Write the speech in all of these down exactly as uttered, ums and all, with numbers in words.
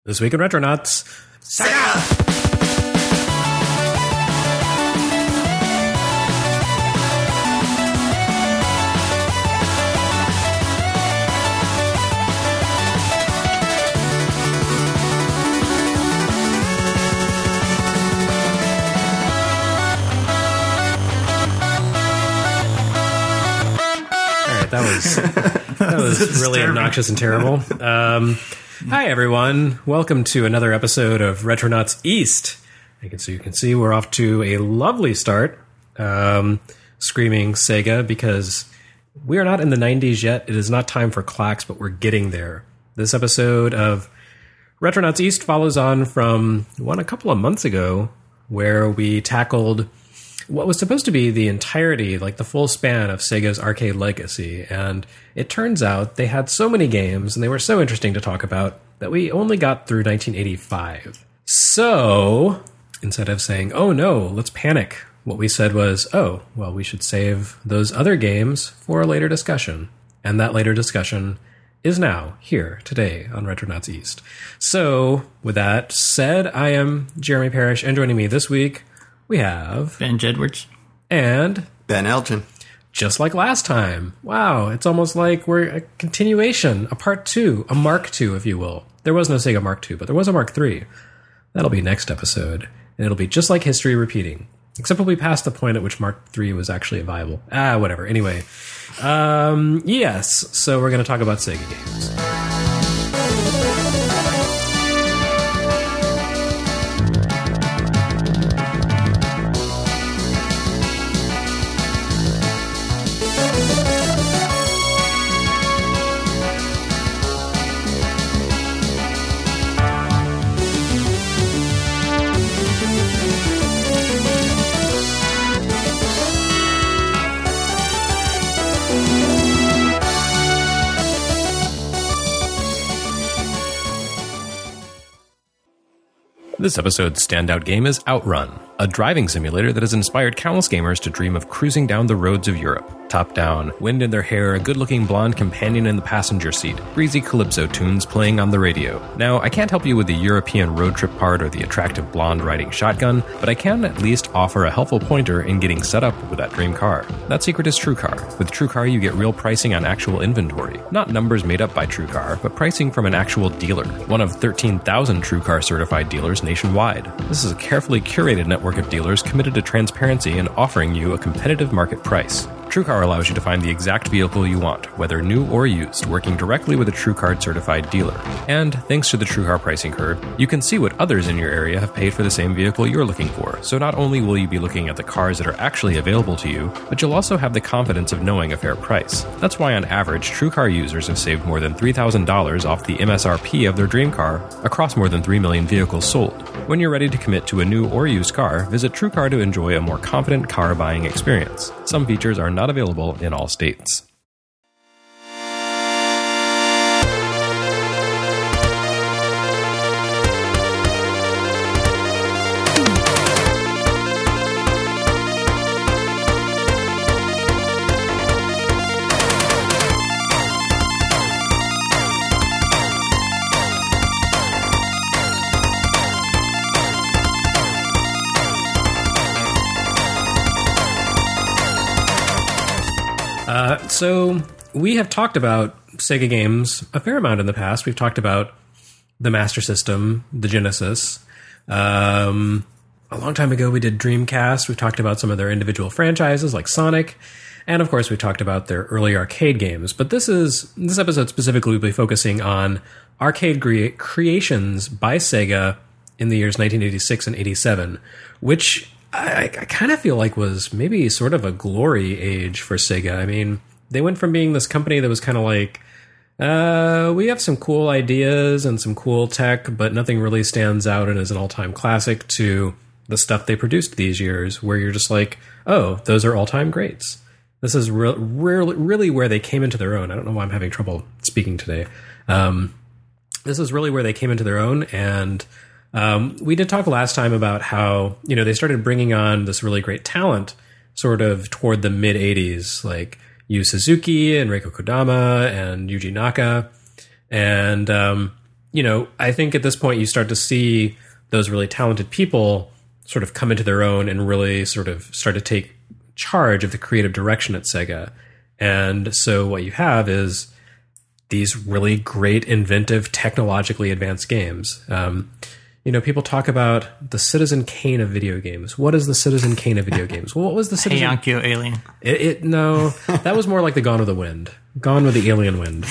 This week in Retronauts, Sega! That was that was really obnoxious and terrible. Um, hi, everyone. Welcome to another episode of Retronauts East. I can so you can see we're off to a lovely start. Um, screaming Sega because we are not in the nineties yet. It is not time for clacks, but we're getting there. This episode of Retronauts East follows on from one a couple of months ago where we tackled what was supposed to be the entirety, like the full span of Sega's arcade legacy. And it turns out they had so many games and they were so interesting to talk about that we only got through nineteen eighty-five. So instead of saying, oh no, let's panic, what we said was, oh, well, we should save those other games for a later discussion. And that later discussion is now here today on Retronauts East. So with that said, I am Jeremy Parrish, and joining me this week, we have Ben Jedwards and Ben Elgin. Just like last time. Wow, it's almost like we're a continuation, a part two, a Mark two, if you will. There was no Sega Mark two, but there was a Mark three. That'll be next episode, and it'll be just like history repeating. Except we'll be past the point at which Mark three was actually viable. Ah, whatever. Anyway, um, yes, so we're going to talk about Sega games. This episode's standout game is Outrun, a driving simulator that has inspired countless gamers to dream of cruising down the roads of Europe. Top down, wind in their hair, a good-looking blonde companion in the passenger seat, breezy calypso tunes playing on the radio. Now, I can't help you with the European road trip part or the attractive blonde riding shotgun, but I can at least offer a helpful pointer in getting set up with that dream car. That secret is TrueCar. With TrueCar, you get real pricing on actual inventory. Not numbers made up by TrueCar, but pricing from an actual dealer. One of thirteen thousand TrueCar certified dealers nationwide. This is a carefully curated network of dealers committed to transparency and offering you a competitive market price. TrueCar allows you to find the exact vehicle you want, whether new or used, working directly with a TrueCar certified dealer. And thanks to the TrueCar pricing curve, you can see what others in your area have paid for the same vehicle you're looking for. So not only will you be looking at the cars that are actually available to you, but you'll also have the confidence of knowing a fair price. That's why on average, TrueCar users have saved more than three thousand dollars off the M S R P of their dream car across more than three million vehicles sold. When you're ready to commit to a new or used car, visit TrueCar to enjoy a more confident car buying experience. Some features are not available in all states. Uh, so we have talked about Sega games a fair amount in the past. We've talked about the Master System, the Genesis. Um, a long time ago, we did Dreamcast. We've talked about some of their individual franchises like Sonic. And of course, we talked about their early arcade games. But this is this episode specifically will be focusing on arcade crea- creations by Sega in the years nineteen eighty-six and eighty-seven, which I, I kind of feel like was maybe sort of a glory age for Sega. I mean, they went from being this company that was kind of like, uh, we have some cool ideas and some cool tech, but nothing really stands out and is an all-time classic, to the stuff they produced these years, where you're just like, oh, those are all-time greats. This is re- re- really where they came into their own. I don't know why I'm having trouble speaking today. Um, this is really where they came into their own, and Um, we did talk last time about how, you know, they started bringing on this really great talent sort of toward the mid-eighties, like Yu Suzuki and Reiko Kodama and Yuji Naka. And um, you know, I think at this point you start to see those really talented people sort of come into their own and really sort of start to take charge of the creative direction at Sega. And so what you have is these really great, inventive, technologically advanced games. Um, you know, people talk about the Citizen Kane of video games. What is the Citizen Kane of video games? Well, what was the Citizen... Hey, Yankee Alien. It, it, no, that was more like the Gone with the Wind. Gone with the Alien Wind.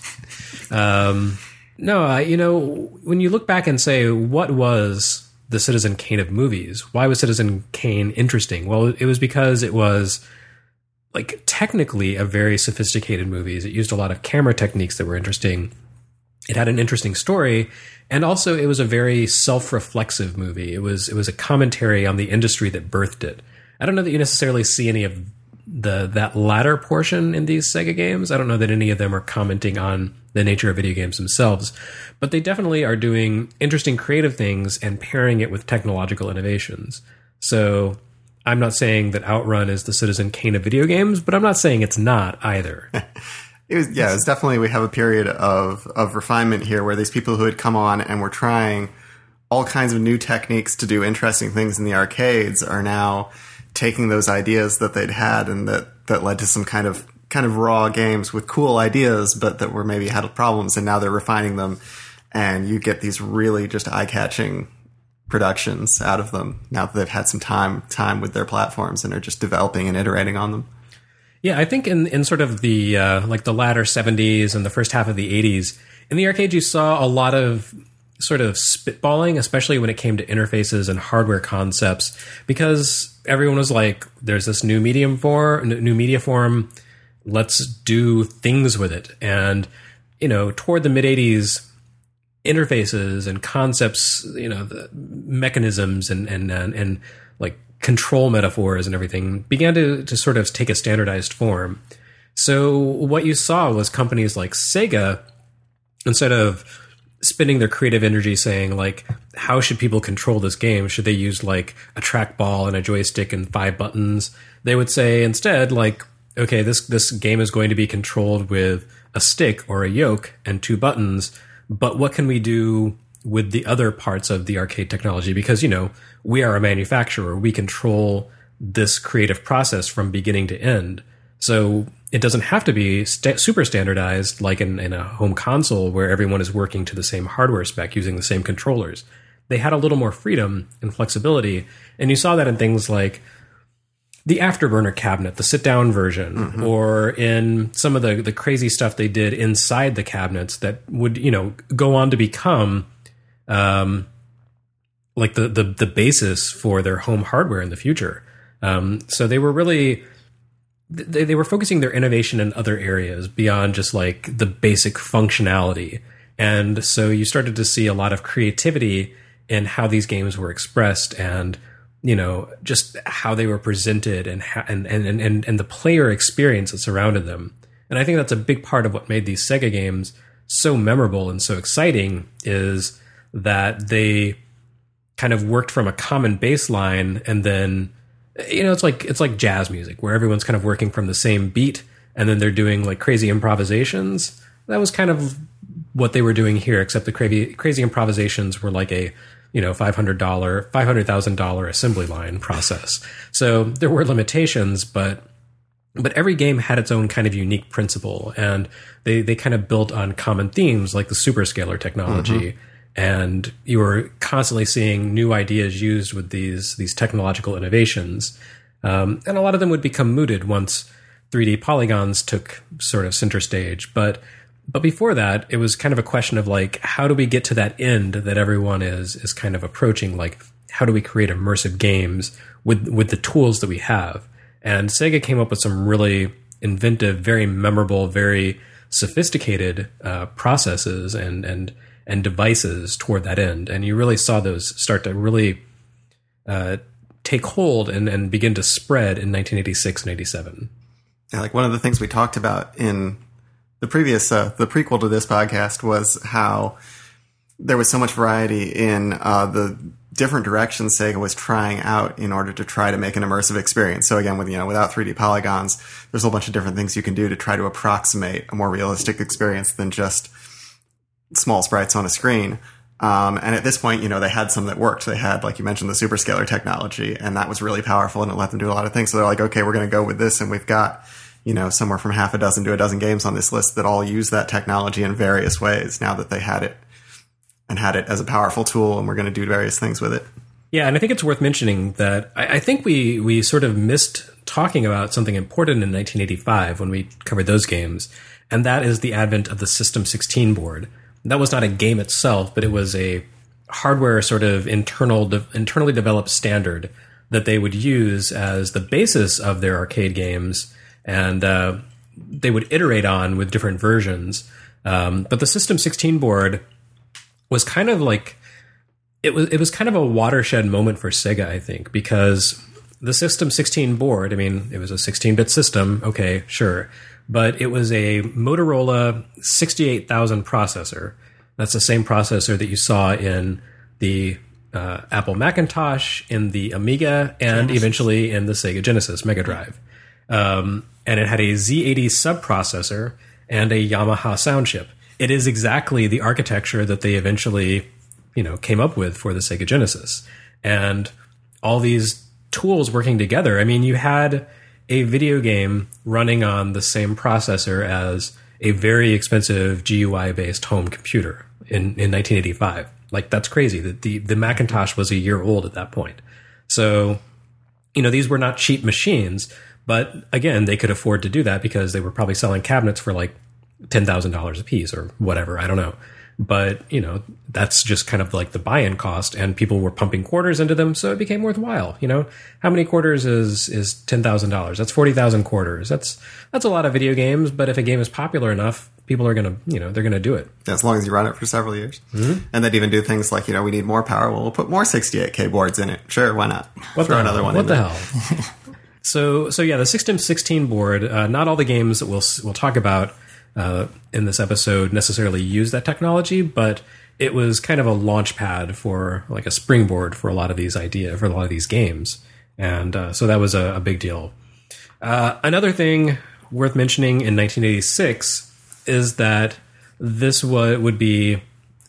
Um, no, uh, you know, when you look back and say, what was the Citizen Kane of movies? Why was Citizen Kane interesting? Well, it was because it was, like, technically a very sophisticated movie. It used a lot of camera techniques that were interesting. It had an interesting story, and also it was a very self-reflexive movie. It was it was a commentary on the industry that birthed it. I don't know that you necessarily see any of the that latter portion in these Sega games. I don't know that any of them are commenting on the nature of video games themselves, but they definitely are doing interesting creative things and pairing it with technological innovations. So I'm not saying that Outrun is the Citizen Kane of video games, but I'm not saying it's not either. It was, yeah, it's definitely, we have a period of, of refinement here where these people who had come on and were trying all kinds of new techniques to do interesting things in the arcades are now taking those ideas that they'd had and that, that led to some kind of kind of raw games with cool ideas, but that were maybe had problems, and now they're refining them, and you get these really just eye-catching productions out of them now that they've had some time time with their platforms and are just developing and iterating on them. Yeah, I think in, in sort of the uh, like the latter seventies and the first half of the eighties, in the arcade you saw a lot of sort of spitballing, especially when it came to interfaces and hardware concepts, because everyone was like, there's this new medium for new media form, let's do things with it. And, you know, toward the mid eighties, interfaces and concepts, you know, the mechanisms and, and, and, and like control metaphors and everything began to, to sort of take a standardized form. So what you saw was companies like Sega, instead of spending their creative energy saying, like, how should people control this game? Should they use, like, a trackball and a joystick and five buttons? They would say instead, like, okay, this, this game is going to be controlled with a stick or a yoke and two buttons, but what can we do with the other parts of the arcade technology? Because, you know, we are a manufacturer. We control this creative process from beginning to end. So it doesn't have to be st- super standardized like in, in a home console where everyone is working to the same hardware spec using the same controllers. They had a little more freedom and flexibility. And you saw that in things like the Afterburner cabinet, the sit-down version, mm-hmm. or in some of the, the crazy stuff they did inside the cabinets that would, you know, go on to become um, like the, the, the basis for their home hardware in the future. Um, so they were really... They, they were focusing their innovation in other areas beyond just like the basic functionality. And so you started to see a lot of creativity in how these games were expressed and, you know, just how they were presented and, ha- and, and, and, and the player experience that surrounded them. And I think that's a big part of what made these Sega games so memorable and so exciting is that they kind of worked from a common baseline and then, you know, it's like it's like jazz music where everyone's kind of working from the same beat and then they're doing like crazy improvisations. That was kind of what they were doing here, except the crazy crazy improvisations were like a, you know, five hundred dollars, five hundred thousand dollars assembly line process. So there were limitations, but but every game had its own kind of unique principle, and they they kind of built on common themes like the superscalar technology. Mm-hmm. And you were constantly seeing new ideas used with these these technological innovations. Um, and a lot of them would become mooted once three D polygons took sort of center stage. But but before that, it was kind of a question of like, how do we get to that end that everyone is is kind of approaching? Like, how do we create immersive games with with the tools that we have? And Sega came up with some really inventive, very memorable, very sophisticated uh, processes and and and devices toward that end. And you really saw those start to really uh, take hold and, and begin to spread in nineteen eighty-six and eighty-seven. Yeah, like one of the things we talked about in the previous, uh, the prequel to this podcast was how there was so much variety in uh, the different directions Sega was trying out in order to try to make an immersive experience. So again, with, you know, without three D polygons, there's a whole bunch of different things you can do to try to approximate a more realistic experience than just small sprites on a screen. Um, and at this point, you know, they had some that worked. They had, like you mentioned, the superscaler technology, and that was really powerful, and it let them do a lot of things. So they're like, okay, we're going to go with this, and we've got, you know, somewhere from half a dozen to a dozen games on this list that all use that technology in various ways now that they had it and had it as a powerful tool, and we're going to do various things with it. Yeah, and I think it's worth mentioning that I, I think we, we sort of missed talking about something important in nineteen eighty-five when we covered those games, and that is the advent of the System sixteen board. That was not a game itself, but it was a hardware sort of internal, de- internally developed standard that they would use as the basis of their arcade games, and uh, they would iterate on with different versions. Um, but the System sixteen board was kind of like it was. It was kind of a watershed moment for Sega, I think, because the System sixteen board. I mean, it was a sixteen-bit system. Okay, sure. But it was a Motorola sixty-eight thousand processor. That's the same processor that you saw in the uh, Apple Macintosh, in the Amiga, and Genesis. Eventually in the Sega Genesis Mega Drive. Um, and it had a Z eighty subprocessor and a Yamaha sound chip. It is exactly the architecture that they eventually, you know, came up with for the Sega Genesis. And all these tools working together. I mean, you had a video game running on the same processor as a very expensive G U I-based home computer in, in nineteen eighty-five. Like, that's crazy. The, the, the Macintosh was a year old at that point. So, you know, these were not cheap machines, but again, they could afford to do that because they were probably selling cabinets for like ten thousand dollars a piece or whatever. I don't know. But, you know, that's just kind of like the buy-in cost, and people were pumping quarters into them, so it became worthwhile. You know, how many quarters is is ten thousand dollars? That's forty thousand quarters. That's that's a lot of video games, but if a game is popular enough, people are going to, you know, they're going to do it. As long as you run it for several years. Mm-hmm. And they'd even do things like, you know, we need more power. Well, we'll put more sixty-eight K boards in it. Sure, why not? What Throw the another hell? one What in the there. hell? so, so yeah, the System sixteen board, uh, not all the games that we'll, we'll talk about uh, in this episode necessarily use that technology, but it was kind of a launch pad for, like, a springboard for a lot of these idea for a lot of these games, and uh, so that was a, a big deal. Uh, another thing worth mentioning in nineteen eighty-six is that this wa- would be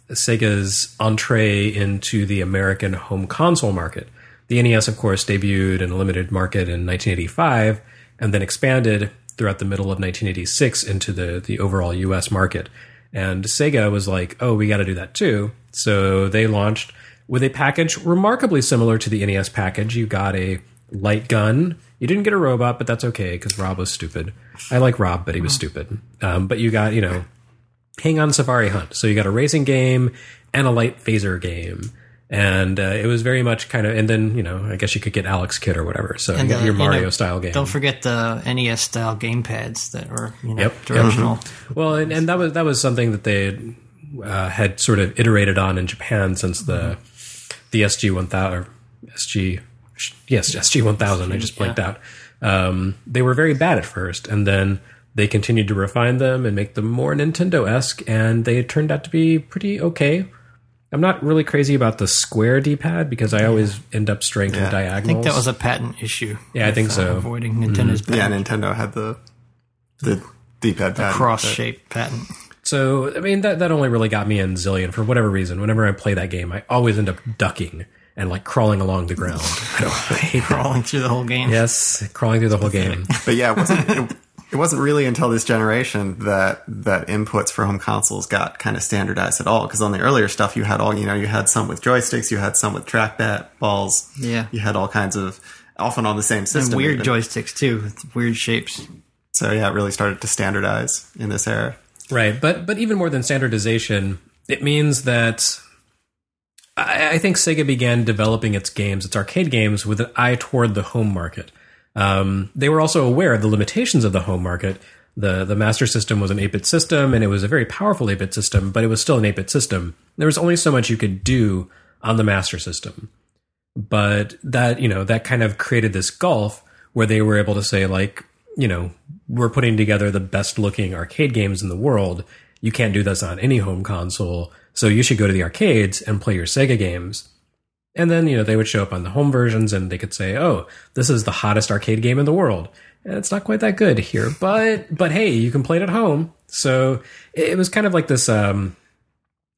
Sega's entree into the American home console market. The N E S, of course, debuted in a limited market in nineteen eighty-five, and then expanded throughout the middle of nineteen eighty-six into the the overall U S market. And Sega was like, oh, we got to do that too. So they launched with a package remarkably similar to the N E S package. You got a light gun. You didn't get a robot, but that's okay because Rob was stupid. I like Rob, but he was stupid. Um, but you got, you know, Hang On Safari Hunt. So you got a racing game and a light phaser game. And uh, it was very much kind of, and then, you know, I guess you could get Alex Kidd or whatever. So and you got the, your Mario you know, style game. Don't forget the N E S style gamepads that were, you know, Yep. directional. Yep. Well, and, and that was that was something that they uh, had sort of iterated on in Japan since the the S G one thousand or S G yes S G one thousand. I just blanked Yeah. out. Um, they were very bad at first, and then they continued to refine them and make them more Nintendo-esque, and they turned out to be pretty okay. I'm not really crazy about the square D-pad because I always end up straying to Yeah. the diagonals. I think that was a patent issue. Yeah, I think with, so. Uh, avoiding Nintendo's Yeah, patent. Nintendo had the the D-pad patent. Cross-shaped patent. So, I mean, that, that only really got me in Zillion for whatever reason. Whenever I play that game, I always end up ducking and, like, crawling along the ground. I, don't, I hate that. Crawling through the whole game. Yes, crawling through the whole game. But yeah, it wasn't, it, it wasn't really until this generation that that inputs for home consoles got kind of standardized at all. Because on the earlier stuff, you had all, you know, you had some with joysticks, you had some with trackpad balls. Yeah. You had all kinds of, often on the same system. And weird even. joysticks, too, with weird shapes. So yeah, it really started to standardize in this era. Right, but but even more than standardization, it means that I, I think Sega began developing its games, its arcade games, with an eye toward the home market. Um, they were also aware of the limitations of the home market. The the Master System was an eight-bit system, and it was a very powerful eight-bit system, but it was still an eight-bit system. There was only so much you could do on the Master System. But that, you know, that kind of created this gulf where they were able to say, like, you know, we're putting together the best looking arcade games in the world. You can't do this on any home console. So you should go to the arcades and play your Sega games. And then, you know, they would show up on the home versions and they could say, oh, this is the hottest arcade game in the world. And it's not quite that good here, but, but hey, you can play it at home. So it was kind of like this, um,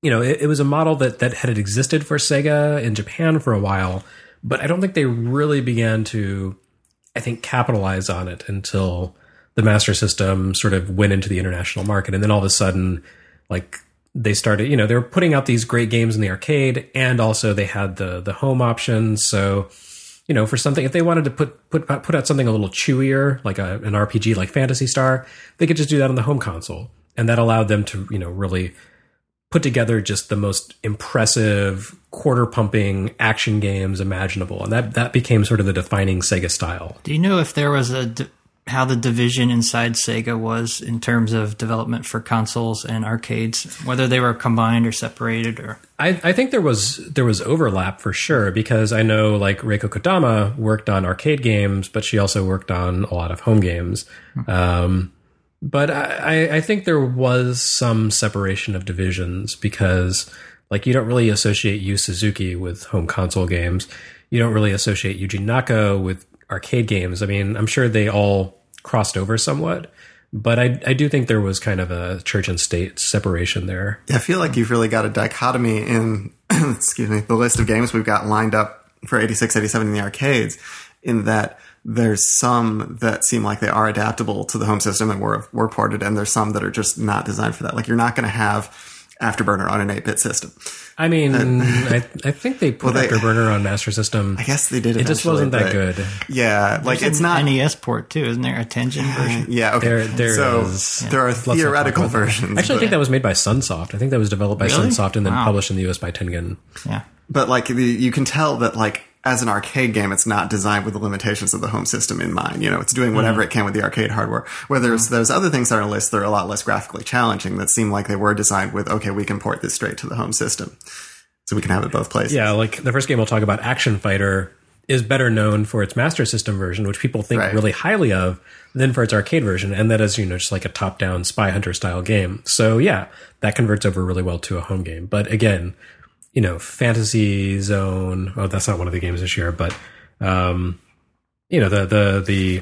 you know, it, it was a model that, that had existed for Sega in Japan for a while, but I don't think they really began to, I think, capitalize on it until the Master System sort of went into the international market. And then all of a sudden, like, they started, you know, they were putting out these great games in the arcade, and also they had the the home options. So, you know, for something, if they wanted to put put put out something a little chewier, like a, an R P G like Phantasy Star, they could just do that on the home console. And that allowed them to, you know, really put together just the most impressive quarter pumping action games imaginable. And that, that became sort of the defining Sega style. Do you know if there was a, how the division inside Sega was in terms of development for consoles and arcades, whether they were combined or separated? Or I, I think there was, there was overlap for sure, because I know like Reiko Kodama worked on arcade games, but she also worked on a lot of home games. Mm-hmm. Um, But I, I think there was some separation of divisions, because like you don't really associate Yu Suzuki with home console games. You don't really associate Yuji Naka with arcade games. I mean, I'm sure they all crossed over somewhat, but I, I do think there was kind of a church and state separation there. Yeah, I feel like you've really got a dichotomy in, excuse me, the list of games we've got lined up for eighty-six, eighty-seven in the arcades, in that there's some that seem like they are adaptable to the home system and were, were ported, and there's some that are just not designed for that. Like, you're not going to have Afterburner on an eight-bit system. I mean, I, I think they put well, they, Afterburner on Master System. I guess they did. It just wasn't that good. Yeah, like There's it's not N E S port too, isn't there? A Tengen version. Yeah, okay. There, there so is. there are Let's theoretical versions. Actually, I think that was made by Sunsoft. I think that was developed by Really? Sunsoft and then Wow. published in the U S by Tengen. Yeah, but like the, you can tell that like as an arcade game, it's not designed with the limitations of the home system in mind. You know, it's doing whatever mm. it can with the arcade hardware. Where there's, there's other things on our list that are a lot less graphically challenging that seem like they were designed with, okay, we can port this straight to the home system. So we can have it both places. Yeah, like the first game we'll talk about, Action Fighter, is better known for its Master System version, which people think right. really highly of, than for its arcade version. And that is, you know, just like a top-down Spy Hunter style game. So yeah, that converts over really well to a home game. But again, you know, Fantasy Zone, oh, that's not one of the games this year, but Um, you know, the, the, the,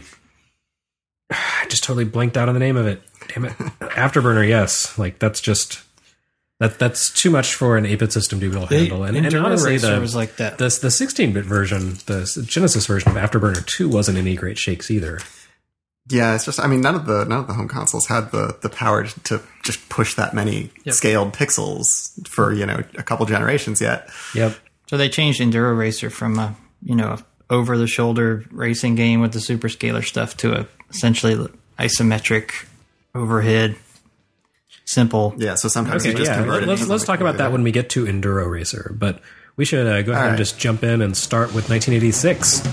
I just totally blanked out on the name of it. Damn it. Afterburner. Yes. Like that's just, that, that's too much for an eight-bit system to be able to handle. And, and honestly, the, was like that. the, the sixteen-bit version, the Genesis version of Afterburner two wasn't in any great shakes either. Yeah, it's just, I mean, none of the, none of the home consoles had the, the power to just push that many yep. scaled pixels for, you know, a couple generations yet. Yep. So they changed Enduro Racer from a, you know, over-the-shoulder racing game with the super scalar stuff to a essentially isometric overhead, simple. Yeah, so sometimes okay, you just yeah. convert it. Let's, let's talk about that when we get to Enduro Racer. But we should uh, go ahead right. and just jump in and start with nineteen eighty-six.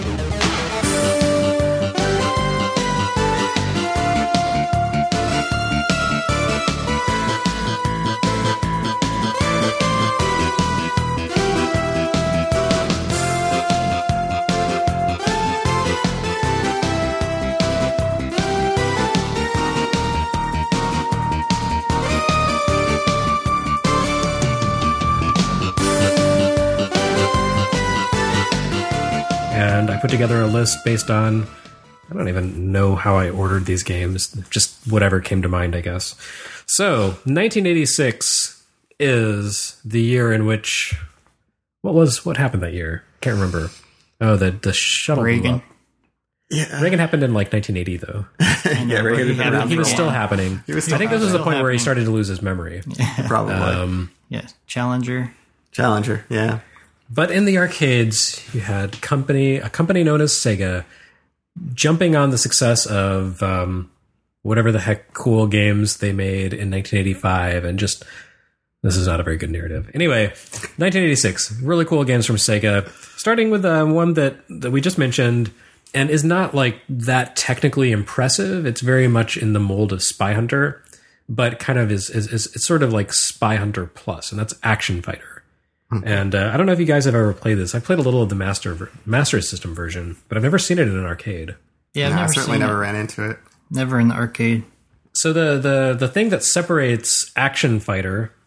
And I put together a list based on, I don't even know how I ordered these games, just whatever came to mind, I guess. So, nineteen eighty-six is the year in which, what was, what happened that year? Can't remember. Oh, the, the shuttle blew Reagan. up. Yeah. Reagan happened in like nineteen eighty, though. yeah, Reagan he, had he was still happening. He was still I think this was the point happening. where he started to lose his memory. Probably. Um, Yes, Challenger. Challenger, yeah. But in the arcades, you had company a company known as Sega jumping on the success of um, whatever the heck cool games they made in nineteen eighty-five, and just this is not a very good narrative. Anyway, nineteen eighty-six, really cool games from Sega, starting with um, one that, that we just mentioned and is not like that technically impressive. It's very much in the mold of Spy Hunter, but kind of is is, is it's sort of like Spy Hunter Plus, and that's Action Fighter. And uh, I don't know if you guys have ever played this. I played a little of the Master Master System version, but I've never seen it in an arcade. Yeah, I've no, never I certainly seen never it. ran into it. Never in the arcade. So the, the, the thing that separates Action Fighter,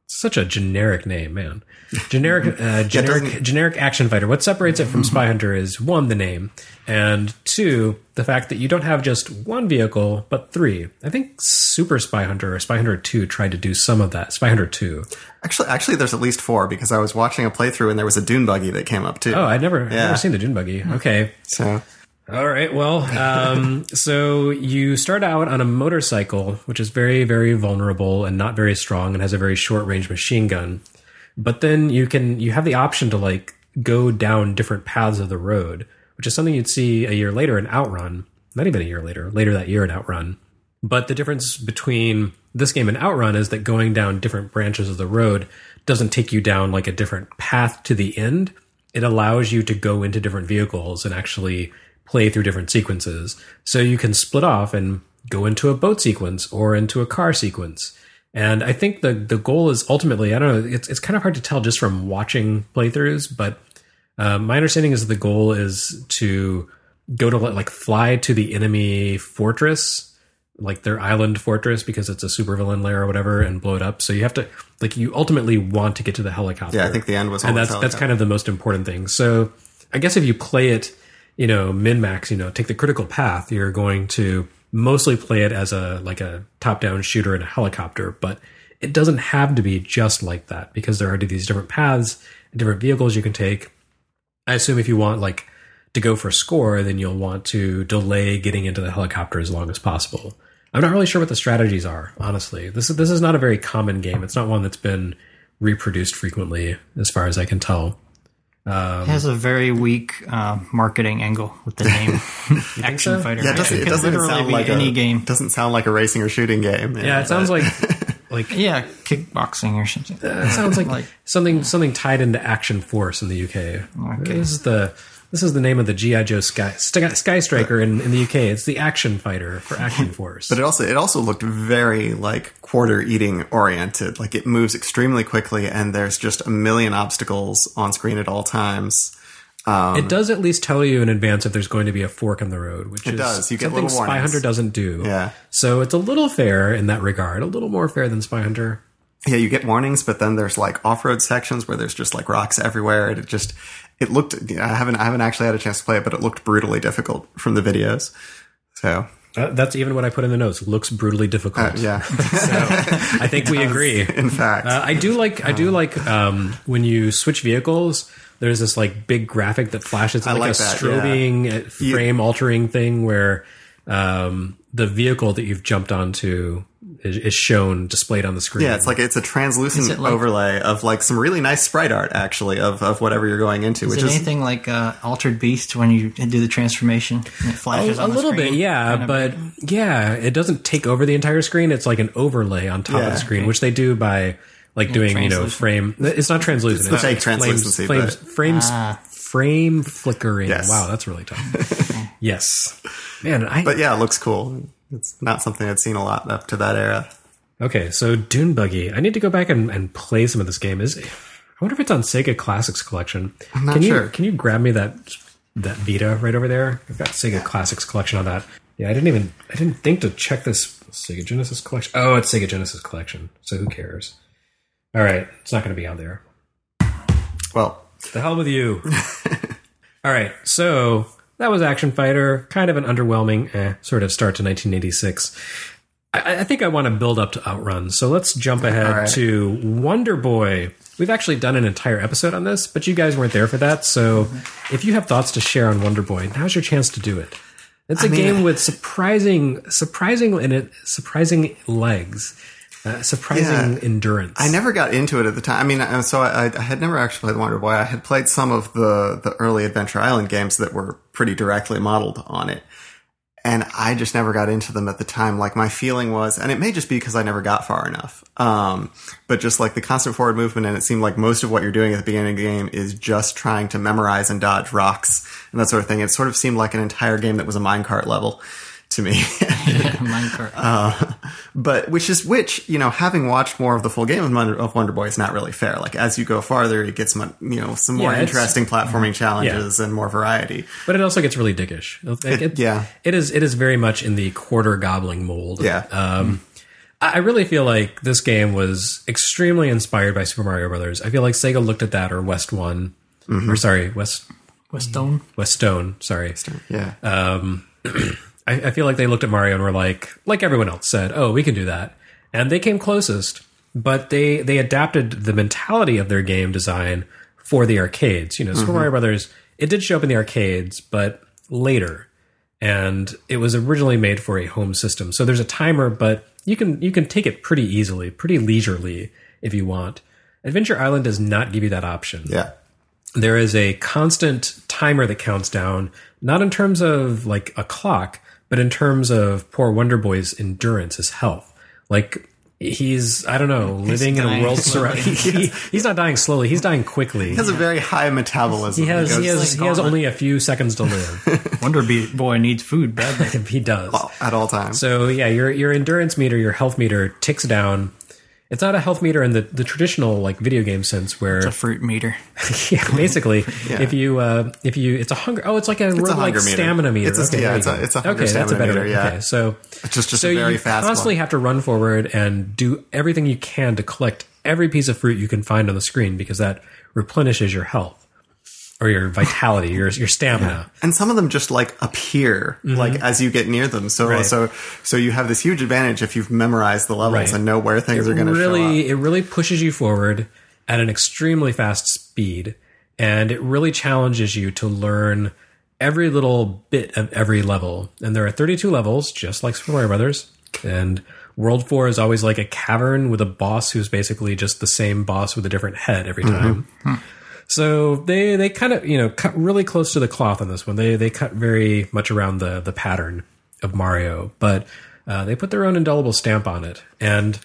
Such a generic name, man. Generic, uh, generic, generic action fighter. What separates it from Spy Hunter is one, the name, and two, the fact that you don't have just one vehicle, but three. I think Super Spy Hunter or Spy Hunter two tried to do some of that. Spy Hunter two. Actually, actually, there's at least four because I was watching a playthrough and there was a dune buggy that came up too. Oh, I'd never, Yeah. I'd never seen the dune buggy. Okay. So, All right. Well, um, so you start out on a motorcycle, which is very, very vulnerable and not very strong and has a very short range machine gun. But then you can, you have the option to like go down different paths of the road, which is something you'd see a year later in Outrun. Not even a year later, later that year in Outrun. But the difference between this game and Outrun is that going down different branches of the road doesn't take you down like a different path to the end. It allows you to go into different vehicles and actually play through different sequences. So you can split off and go into a boat sequence or into a car sequence. And I think the the goal is ultimately, I don't know, it's it's kind of hard to tell just from watching playthroughs, but uh, my understanding is the goal is to go to like fly to the enemy fortress, like their island fortress, because it's a supervillain lair or whatever, and blow it up. So you have to, like, you ultimately want to get to the helicopter. yeah, I think the end was and always that's that's kind of the most important thing. So I guess if you play it, you know, min-max, you know, take the critical path, you're going to mostly play it as a like a top-down shooter in a helicopter, but it doesn't have to be just like that because there are these different paths and different vehicles you can take. I assume if you want like to go for a score, then you'll want to delay getting into the helicopter as long as possible. I'm not really sure what the strategies are, honestly. This is this is not a very common game. It's not one that's been reproduced frequently, as far as I can tell. Um, It has a very weak uh, marketing angle with the name Action so? Fighter. Yeah, it doesn't, it could doesn't literally sound be like any a, game. Doesn't sound like a racing or shooting game. yeah, it sounds like like Yeah, kickboxing or something. it sounds like, Like- something something tied into Action Force in the U K. Okay. This is the this is the name of the G I. Joe Sky Sky, Sky Striker in, in the U K. It's the Action Fighter for Action Force. But it also it also looked very like quarter eating oriented. Like it moves extremely quickly, and there's just a million obstacles on screen at all times. Um, it does at least tell you in advance if there's going to be a fork in the road, which It is does. You get something little Spy warnings. Hunter doesn't do. Yeah. So it's a little fair in that regard, a little more fair than Spy Hunter. Yeah, you get warnings, but then there's like off-road sections where there's just like rocks everywhere, and it just it looked. I haven't I haven't actually had a chance to play it, but it looked brutally difficult from the videos. So Uh, that's even what I put in the notes. Looks brutally difficult. uh, yeah, So I think we agree. in fact, Uh, I do like I do like um, when you switch vehicles. There's this like big graphic that flashes I like, like a that, strobing yeah. uh, frame altering thing where um, the vehicle that you've jumped onto is, is shown displayed on the screen. yeah, it's like it's a translucent Is it like- overlay of like some really nice sprite art, actually, of of whatever you're going into, Is which it is anything like uh, Altered Beast when you do the transformation and it flashes a, a on the little screen? bit, yeah, Kind of but yeah, it doesn't take over the entire screen. It's like an overlay on top of Yeah. the screen, which they do by like doing you know translucent. frame. It's not translucent. It's the fake flames- translucency, Flames, but- frames, Ah. frame flickering. Yes. Wow, that's really tough. Yes, man. I, but yeah, it looks cool. It's not something I'd seen a lot up to that era. Okay, so Dune Buggy. I need to go back and, and play some of this game. Is I wonder if it's on Sega Classics Collection. I'm not can you sure. can you grab me that that Vita right over there? I've got Sega Classics Collection on that. Yeah, I didn't even I didn't think to check this Sega Genesis Collection. Oh, it's Sega Genesis Collection. So who cares? All right, it's not going to be on there. Well, The hell with you. All right, so that was Action Fighter. Kind of an underwhelming eh, sort of start to nineteen eighty-six. I, I think I want to build up to Outrun. So let's jump ahead right. to Wonder Boy. We've actually done an entire episode on this, but you guys weren't there for that. So if you have thoughts to share on Wonder Boy, now's your chance to do it. It's a I mean- game with surprising, surprising in it, surprising legs, uh, surprising Yeah. endurance. I never got into it at the time. I mean, uh, so I, I had never actually played Wonder Boy. I had played some of the, the early Adventure Island games that were pretty directly modeled on it. And I just never got into them at the time. Like my feeling was, and it may just be because I never got far enough. Um, but just like the constant forward movement, and it seemed like most of what you're doing at the beginning of the game is just trying to memorize and dodge rocks and that sort of thing. It sort of seemed like an entire game that was a minecart level to me. Minecart. Uh, but which is which, you know, having watched more of the full game of Wonder, of Wonder Boy is not really fair. Like as you go farther, it gets, mu- you know, some more Yeah, it's- interesting platforming challenges and more variety. But it also gets really dickish. Like, it, yeah. it is. It is very much in the quarter gobbling mold. Yeah. Um, I really feel like this game was extremely inspired by Super Mario Brothers. I feel like Sega looked at that, or West One, mm-hmm. or sorry, West West Stone, West Stone. Sorry, Stone, yeah. Um, I, I feel like they looked at Mario and were like, like everyone else said, "Oh, we can do that," and they came closest. But they they adapted the mentality of their game design for the arcades. You know, mm-hmm. Super Mario Brothers. It did show up in the arcades, but later, and it was originally made for a home system. So there's a timer, but you can you can take it pretty easily, pretty leisurely if you want. Adventure Island does not give you that option. Yeah. There is a constant timer that counts down, not in terms of like a clock, but in terms of poor Wonder Boy's endurance, his health. Like he's, I don't know, living he's in a world surrounding. He, he's not dying slowly; he's dying quickly. He has a very high metabolism. He has, he, he has, like he has only a few seconds to live. Wonder Boy needs food badly. He does at all times. So yeah, your your endurance meter, your health meter ticks down. It's not a health meter in the, the traditional like video game sense where it's a fruit meter. Yeah, basically, yeah. if you uh, if you it's a hunger. Oh, it's like a it's like stamina meter. It's a, okay, yeah, it's a, it's a hunger okay, stamina that's a better meter. Yeah. Okay, so it's just just so a very you fast constantly one. have to run forward and do everything you can to collect every piece of fruit you can find on the screen because that replenishes your health. Or your vitality, your your stamina, yeah. And some of them just like appear mm-hmm. like as you get near them. So right. so so you have this huge advantage if you've memorized the levels right. and know where things it are going to really, show up. It really pushes you forward at an extremely fast speed, and it really challenges you to learn every little bit of every level. And there are thirty-two levels, just like Super Mario Brothers. And World Four is always like a cavern with a boss who's basically just the same boss with a different head every time. Mm-hmm. Hmm. So they, they kind of, you know, cut really close to the cloth on this one. They they cut very much around the, the pattern of Mario, but uh, they put their own indelible stamp on it. And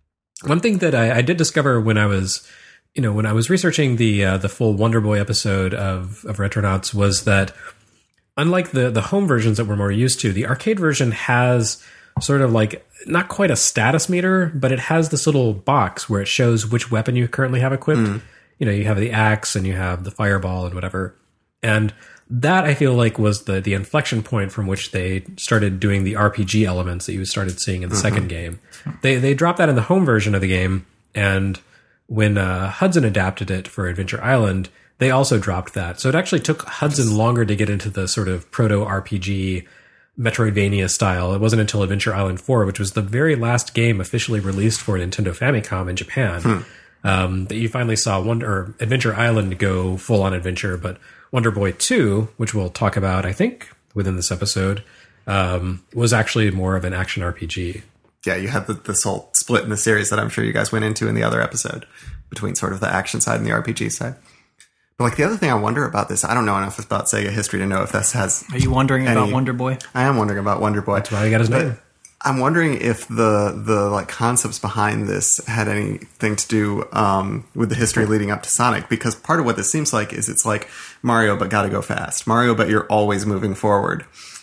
one thing that I, I did discover when I was, you know, when I was researching the uh, the full Wonder Boy episode of, of Retronauts was that unlike the, the home versions that we're more used to, the arcade version has sort of like not quite a status meter, but it has this little box where it shows which weapon you currently have equipped. Mm. You know, you have the axe and you have the fireball and whatever. And that I feel like was the the inflection point from which they started doing the R P G elements that you started seeing in the mm-hmm. second game. They they dropped that in the home version of the game, and when uh, Hudson adapted it for Adventure Island, they also dropped that. So it actually took Hudson longer to get into the sort of proto R P G Metroidvania style. It wasn't until Adventure Island four, which was the very last game officially released for Nintendo Famicom in Japan. Hmm. Um, that you finally saw Wonder or Adventure Island go full on adventure, but Wonder Boy two, which we'll talk about, I think, within this episode, um, was actually more of an action R P G. Yeah, you had the, this whole split in the series that I'm sure you guys went into in the other episode between sort of the action side and the R P G side. But like the other thing I wonder about this, I don't know enough about Sega history to know if this has. Are you wondering any, about Wonder Boy? I am wondering about Wonder Boy. That's why he got his name. I'm wondering if the the like concepts behind this had anything to do um, with the history leading up to Sonic, because part of what this seems like is it's like Mario but gotta go fast, Mario but you're always moving forward.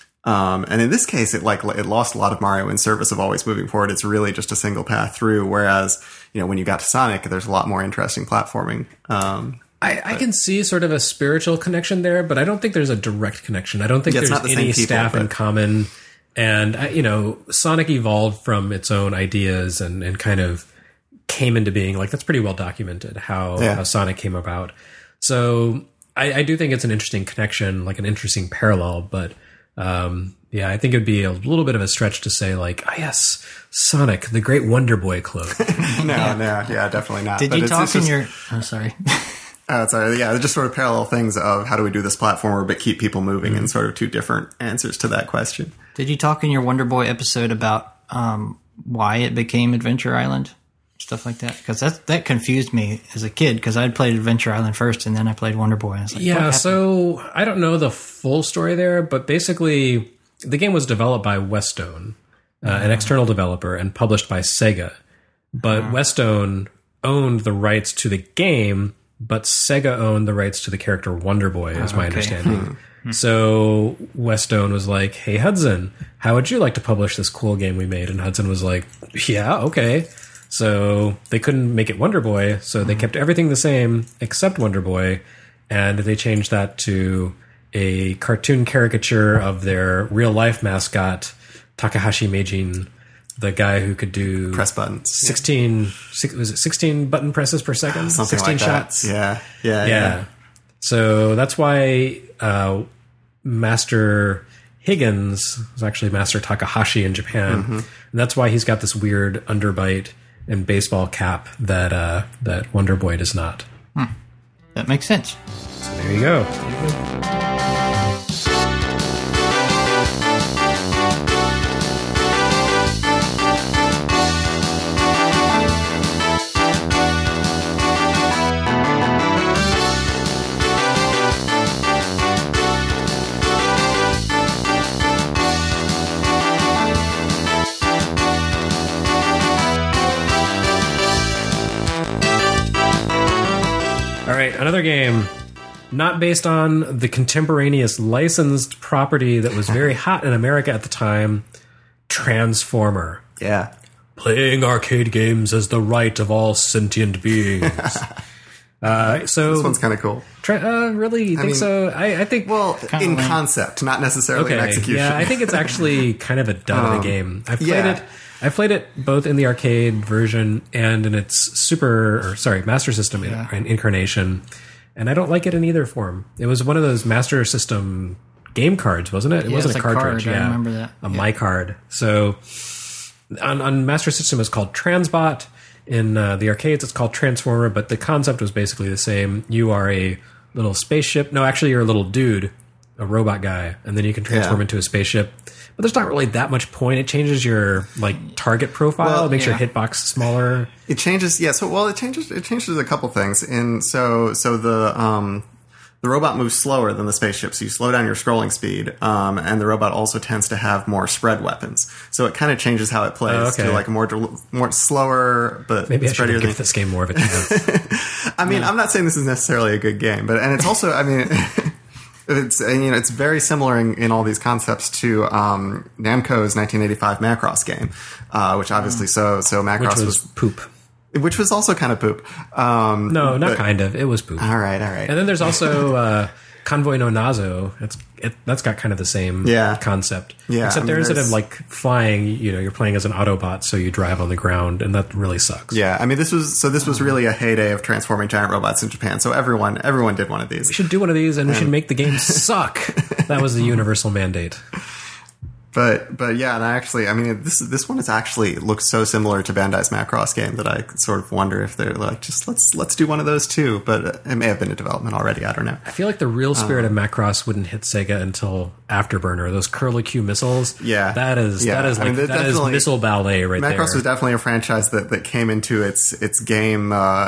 Um, and in this case, it like it lost a lot of Mario in service of always moving forward. It's really just a single path through. Whereas you know when you got to Sonic, there's a lot more interesting platforming. Um, I, I can see sort of a spiritual connection there, but I don't think there's a direct connection. I don't think yeah, there's the any people, staff but... in common. And, you know, Sonic evolved from its own ideas and, and kind of came into being. Like, that's pretty well documented, how, yeah. how Sonic came about. So I, I do think it's an interesting connection, like an interesting parallel. But, um, yeah, I think it would be a little bit of a stretch to say, like, oh, yes, Sonic, the great Wonder Boy cloak. no, yeah. no, yeah, definitely not. Did but you it's, talk it's in just, your... Oh, sorry. Oh, sorry. Yeah, they're just sort of parallel things of how do we do this platformer but keep people moving, mm-hmm. and sort of two different answers to that question. Did you talk in your Wonder Boy episode about um, why it became Adventure Island? Stuff like that? Because that, that confused me as a kid, because I'd played Adventure Island first, and then I played Wonder Boy. And I was like, yeah, so I don't know the full story there, but basically the game was developed by Westone, uh, mm-hmm. an external developer, and published by Sega. But mm-hmm. Westone owned the rights to the game, but Sega owned the rights to the character Wonder Boy, is my okay. understanding. Hmm. So Westone was like, hey, Hudson, how would you like to publish this cool game we made? And Hudson was like, yeah, okay. So they couldn't make it Wonder Boy, so they kept everything the same except Wonder Boy, and they changed that to a cartoon caricature of their real-life mascot, Takahashi Meijin. the guy who could do Press buttons. sixteen six, was it sixteen button presses per second? Something sixteen like shots. That. Yeah. Yeah. Yeah. Yeah. So that's why uh, Master Higgins was actually Master Takahashi in Japan. Mm-hmm. And that's why he's got this weird underbite and baseball cap that uh, that Wonder Boy does not. Hmm. That makes sense. So there you go. There you go. Another game not based on the contemporaneous licensed property that was very hot in America at the time, Transformer. Yeah. Playing arcade games is the right of all sentient beings. uh, so This one's kind of cool. Tra- uh, really? You think mean, so? I, I think... Well, Kinda in lame. concept, not necessarily in Okay, execution. yeah, I think it's actually kind of a dud of a Um, game. I've played yeah. it. I played it both in the arcade version and in its Super, or sorry, Master System Yeah. in, incarnation, and I don't like it in either form. It was one of those Master System game cards, wasn't it? It Yeah, wasn't it's a a cartridge. card, I Yeah, remember that. a Yeah. my card. So on, on Master System, it's called Transbot. In uh, the arcades, it's called Transformer, but the concept was basically the same. You are a little spaceship. No, actually, you're a little dude, a robot guy, and then you can transform Yeah. into a spaceship. But there's not really that much point. It changes your like target profile. Well, it makes yeah. your hitbox smaller. It changes, yeah. So, well, it changes. It changes a couple things. In so, so the um, the robot moves slower than the spaceship, so you slow down your scrolling speed. Um, and the robot also tends to have more spread weapons, so it kind of changes how it plays Oh, okay. to like a more del- more slower, but Maybe I should spreadier. give Than, this game more of a chance. I mean, I'm not saying this is necessarily a good game, but and it's also, I mean. It's and, you know it's very similar in, in all these concepts to um, Namco's nineteen eighty-five Macross game, uh, which obviously so so Macross Which was was, poop. which was also kind of poop. Um, No, not but- kind of. It was poop. All right, all right. And then there's also uh, Convoy no Nazo. It's it, that's got kind of the same Yeah. concept. Yeah, Except I mean, there instead of there's- like flying, you know, you're playing as an Autobot, so you drive on the ground, and that really sucks. Yeah, I mean this was so this was really a heyday of transforming giant robots in Japan. So everyone everyone did one of these. We should do one of these, and we should make the game suck. That was the universal mandate. But but yeah, and I actually I mean this this one is actually looks so similar to Bandai's Macross game that I sort of wonder if they're like just let's let's do one of those too. But it may have been in development already. I don't know. I feel like the real spirit of Macross wouldn't hit Sega until Afterburner. Those Curlicue missiles. Yeah. that is Yeah. that is I like mean, they're that is definitely- missile ballet right there. Macross was definitely a franchise that, that came into its its game uh,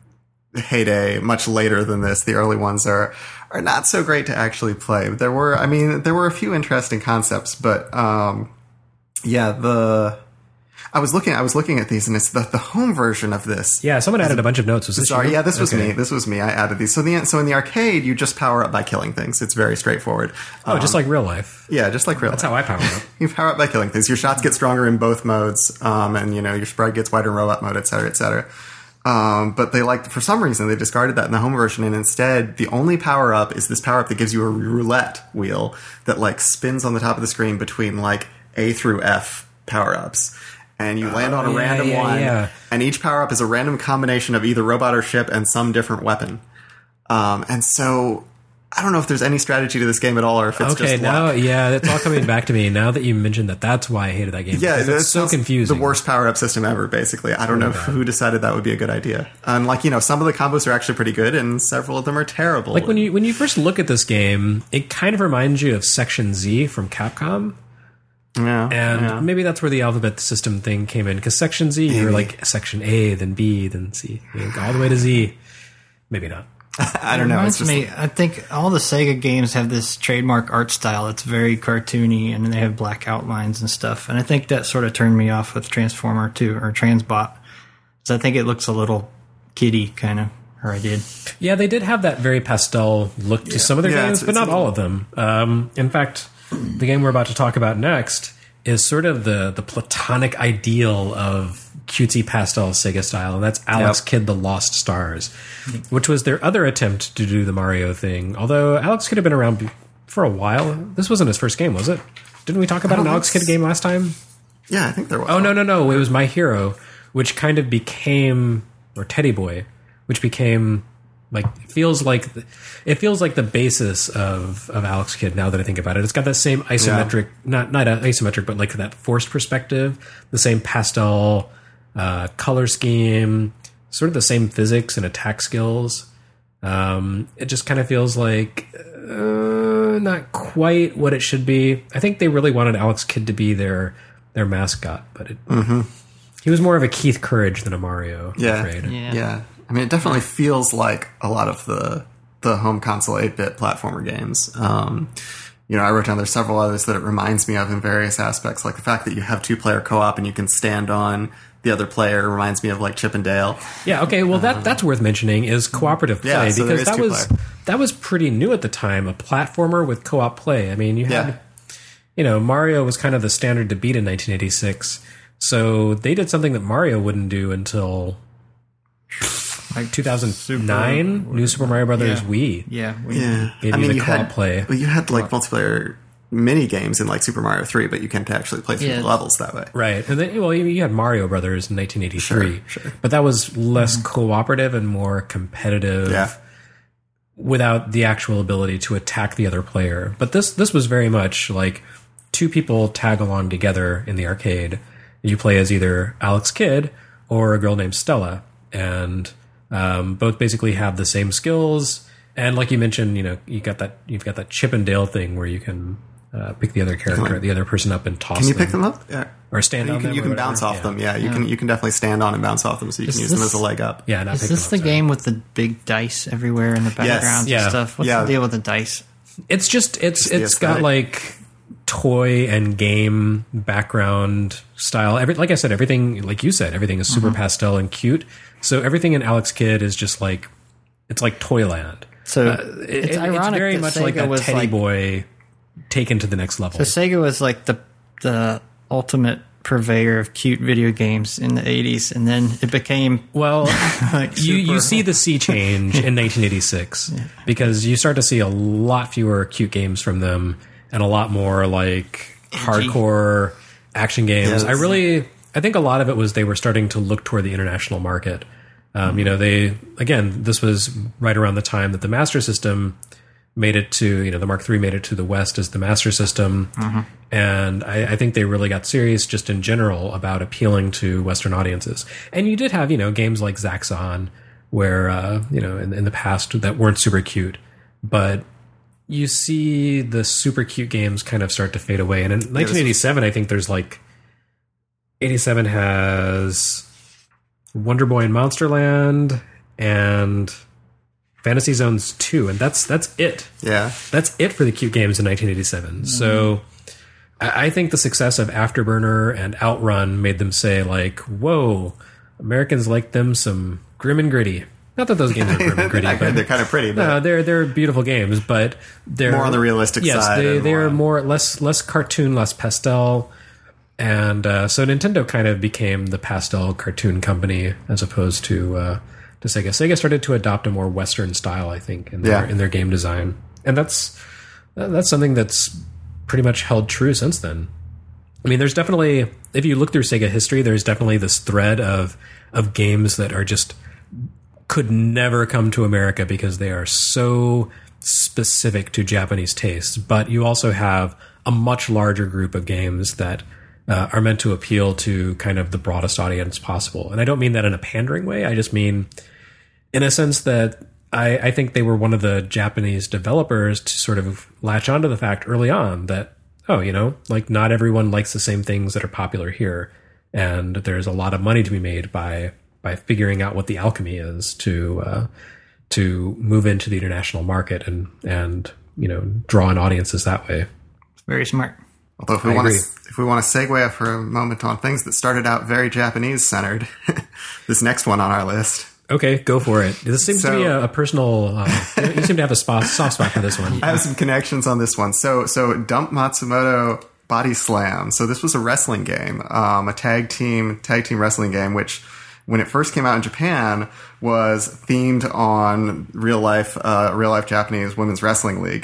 heyday much later than this. The early ones are are not so great to actually play. But there were, I mean, there were a few interesting concepts, but um, yeah, the I was looking, I was looking at these, and it's the the home version of this. Yeah, someone added a bunch of notes. Was this Sorry, you? yeah, this was Okay. me. This was me. I added these. So the so in the arcade, you just power up by killing things. It's very straightforward. Oh, just like real life. Yeah, just like real. That's how I power up. You power up by killing things. Your shots get stronger in both modes, um, and you know your spread gets wider in robot mode, et cetera, et cetera. Um, but they like for some reason they discarded that in the home version, and instead the only power up is this power up that gives you a roulette wheel that like spins on the top of the screen between like A through F power ups. And you land on a yeah, random yeah, one, yeah. and each power up is a random combination of either robot or ship and some different weapon. Um, and so I don't know if there's any strategy to this game at all, or if it's Okay, just now luck. yeah, it's all coming back to me now that you mentioned that. That's why I hated that game. Yeah, because that it's so sounds confusing. The worst power up system ever, basically. I don't know who decided that would be a good idea. And like you know, some of the combos are actually pretty good, and several of them are terrible. Like when you when you first look at this game, it kind of reminds you of Section Z from Capcom. yeah, And yeah. maybe that's where the alphabet system thing came in. Because Section Z, you're like Section A, then B, then C, like all the way to Z. Maybe not. I don't know. It's Reminds just me, I think all the Sega games have this trademark art style. It's very cartoony, and they have black outlines and stuff. And I think that sort of turned me off with Transformer too, or Transbot. So I think it looks a little kiddie kind of, or I did. Yeah, they did have that very pastel look to some of their Yeah, games, it's- but it's not a all little- of them. Um, in fact, the game we're about to talk about next is sort of the the platonic ideal of cutesy pastel Sega style, and that's Alex Yep. Kidd the Lost Stars, which was their other attempt to do the Mario thing. Although Alex Kidd had been around be- for a while. This wasn't his first game, was it? Didn't we talk about Oh, an Alex that's- Kidd game last time? Yeah, I think there was. Oh, one. no, no, no. It was My Hero, which kind of became, or Teddy Boy, which became, like, it feels like, the, it feels like the basis of, of Alex Kidd now that I think about it. It's got that same isometric, yeah. not, not isometric, but like that forced perspective, the same pastel uh, color scheme, sort of the same physics and attack skills. Um, it just kind of feels like uh, not quite what it should be. I think they really wanted Alex Kidd to be their their mascot, but it, mm-hmm. he was more of a Keith Courage than a Mario. Yeah, I'm afraid. yeah, yeah. I mean, it definitely feels like a lot of the the home console eight-bit platformer games. Um, you know, I wrote down there's several others that it reminds me of in various aspects, like the fact that you have two-player co-op and you can stand on the other player reminds me of like Chip and Dale. Yeah, okay, well that that's worth mentioning is cooperative play yeah, so because that was player. that was pretty new at the time, a platformer with co-op play. I mean, you had Yeah. you know, Mario was kind of the standard to beat in nineteen eighty-six. So they did something that Mario wouldn't do until like two thousand nine, Super, New Super Mario Brothers yeah. Wii. Yeah, we, Yeah, Gave I you mean, the you co-op had play. Well, you had like multiplayer mini games in like Super Mario three, but you can't actually play through Yeah. the levels that way. Right, and then well, you you had Mario Brothers in nineteen eighty-three, Sure, sure. but that was less cooperative and more competitive, Yeah. without the actual ability to attack the other player. But this this was very much like two people tag along together in the arcade. You play as either Alex Kidd or a girl named Stella, and um, both basically have the same skills. And like you mentioned, you know, you got that you've got that Chip and Dale thing where you can uh, pick the other character, the other person up and toss. Can you them. pick them up? Yeah. Or stand you on can, them you or can whatever. bounce off Yeah. them. Yeah, you can you can definitely stand on and bounce off them, so you Is can use them this- as a leg up. Yeah, not is pick this them the up, sorry. game with the big dice everywhere in the background yeah. and stuff? What's Yeah. the deal with the dice? It's just it's the it's got aesthetic. like toy and game background style. Every like I said, everything like you said, everything is super Mm-hmm. pastel and cute. So everything in Alex Kidd is just like it's like Toyland. So Uh, it- it's it- ironic very that much Sega like a was Teddy like, Boy taken to the next level. So Sega was like the the ultimate purveyor of cute video games in the eighties, and then it became Well, like you, you super- see the sea change in nineteen eighty-six because you start to see a lot fewer cute games from them and a lot more like hardcore action games. Yes. I really, I think a lot of it was they were starting to look toward the international market. Um, you know, they, again, this was right around the time that the Master System made it to, you know, the Mark three made it to the West as the Master System. And I, I think they really got serious just in general about appealing to Western audiences. And you did have, you know, games like Zaxxon where, uh, you know, in, in the past that weren't super cute, but you see the super cute games kind of start to fade away. And in nineteen eighty-seven, I think there's like, eighty-seven has Wonder Boy and Monsterland and Fantasy Zones two, and that's that's it. Yeah. That's it for the cute games in nineteen eighty-seven. So I, I think the success of Afterburner and Outrun made them say, like, whoa, Americans like them some grim and gritty. Not that those games are grim and gritty, They're but they're kind of pretty, but no, they're they're beautiful games, but they're More on the realistic yes, side they and they're more- more less less cartoon, less pastel, and uh, so Nintendo kind of became the pastel cartoon company as opposed to uh, to Sega. Sega started to adopt a more Western style, I think, in their Yeah. in their game design, and that's that's something that's pretty much held true since then. I mean, there's definitely, if you look through Sega history, there's definitely this thread of of games that are just could never come to America because they are so specific to Japanese tastes. But you also have a much larger group of games that uh, are meant to appeal to kind of the broadest audience possible. And I don't mean that in a pandering way. I just mean in a sense that I, I think they were one of the Japanese developers to sort of latch onto the fact early on that, oh, you know, like not everyone likes the same things that are popular here. And there's a lot of money to be made by by figuring out what the alchemy is to uh, to move into the international market and and you know draw in audiences that way. very smart. although if we I want to agree. if we want to segue for a moment on things that started out very Japanese centered, this next one on our list. Okay, go for it. This seems to So- be a, a personal. Uh, you seem to have a spot, soft spot for this one. I have some connections on this one. So, so Dump Matsumoto Body Slam. So this was a wrestling game, um, a tag team tag team wrestling game, which when it first came out in Japan was themed on real life uh, real life Japanese women's wrestling league.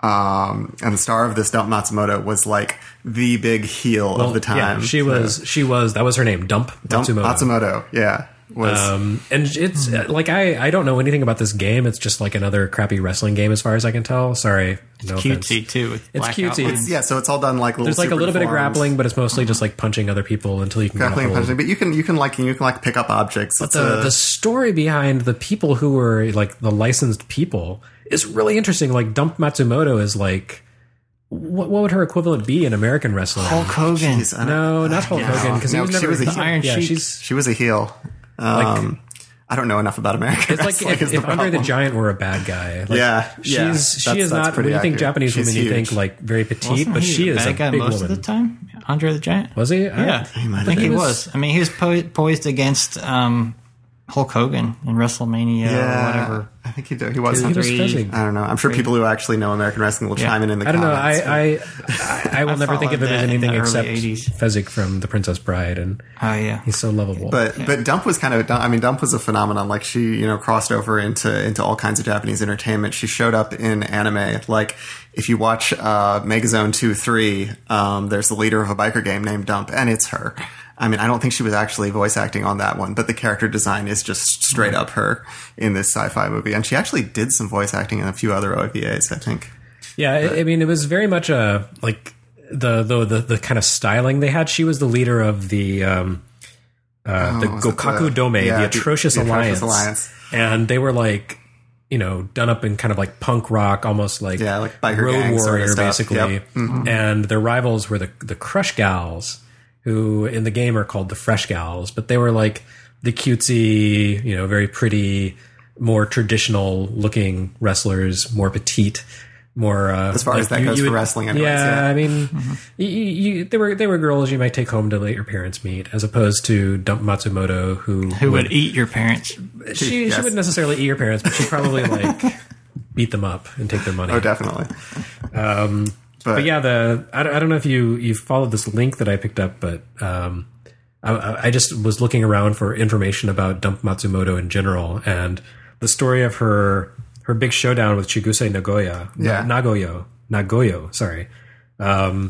Um, and the star of this, Dump Matsumoto, was like the big heel Well, of the time. Yeah, she was. She was. That was her name. Dump, Dump Matsumoto. Matsumoto. Yeah. Was, Um, and it's uh, like I, I don't know anything about this game. It's just like another crappy wrestling game, as far as I can tell. Sorry, no offense. Cutesy too. With It's black cutesy. outlines. yeah, so it's all done like little There's like a super little bit of deformed- grappling, but it's mostly just like punching other people until you can grappling and get a hold. punching, but you can you can like you can like pick up objects. It's The a- the story behind the people who were like the licensed people is really interesting. Like Dump Matsumoto is like, what what would her equivalent be in American wrestling? Hulk Hogan. Jeez, I don't- No, not Hulk No, Hogan because no, he was she never was a he's- heel. Iron yeah, Sheik. she's she was a heel. Um, I don't know enough about American it's like wrestling. if, is the if Andre the problem. Giant were a bad guy. Like, Yeah, she's yeah, she that's- is that's not. When pretty you think accurate. Japanese She's women, you think huge. like very petite, Wasn't but he she the is a bad guy big most woman. of the time. Andre the Giant. Was he? Yeah, He might I have think been. he He was- was. I mean, he was po- poised against um, Hulk Hogan in WrestleMania Yeah, or whatever. I think he did. He was. He was Three- fizzing. I don't know. I'm sure people who actually know American wrestling will Yeah. chime in in the I don't know. comments. I I, I, I will I never think of him followed as that in anything the early except eighties. Fezzik from The Princess Bride, and Oh yeah. he's so lovable. But but Dump was kind of I mean Dump was a phenomenon. Like she you know crossed over into into all kinds of Japanese entertainment. She showed up in anime. Like if you watch uh, Megazone two three, um, there's the leader of a biker game named Dump, and it's her. I mean, I don't think she was actually voice acting on that one, but the character design is just straight up her in this sci-fi movie. And she actually did some voice acting in a few other O V As, I think. yeah, I, I mean, it was very much a like the the the, the kind of styling they had. She was the leader of the um, uh, the was it Gokaku the- Dome, yeah, the Atrocious the- the Alliance, Atrocious Alliance. and they were like, you know, done up in kind of like punk rock, almost like Yeah, like biker Road gang sort of Warrior, stuff. basically. Yep. Mm-hmm. And their rivals were the the Crush Gals, who in the game are called the Fresh Gals, but they were like the cutesy, you know, very pretty, more traditional looking wrestlers, more petite, more uh, As far like as that you- goes you for would- wrestling anyways, Yeah, yeah. I mean, you, you, they were they were girls you might take home to let your parents meet, as opposed to Dump Matsumoto, who Who would eat your parents? she she Yes. wouldn't necessarily eat your parents, but she'd probably like beat them up and take their money. Oh, definitely. Um, But, but yeah, the I, don't- I don't know if you you followed this link that I picked up, but um, I, I just was looking around for information about Dump Matsumoto in general, and the story of her her big showdown with Chiguse Nagoya, Yeah. Na- Nagoyo, Nagoyo, sorry, um,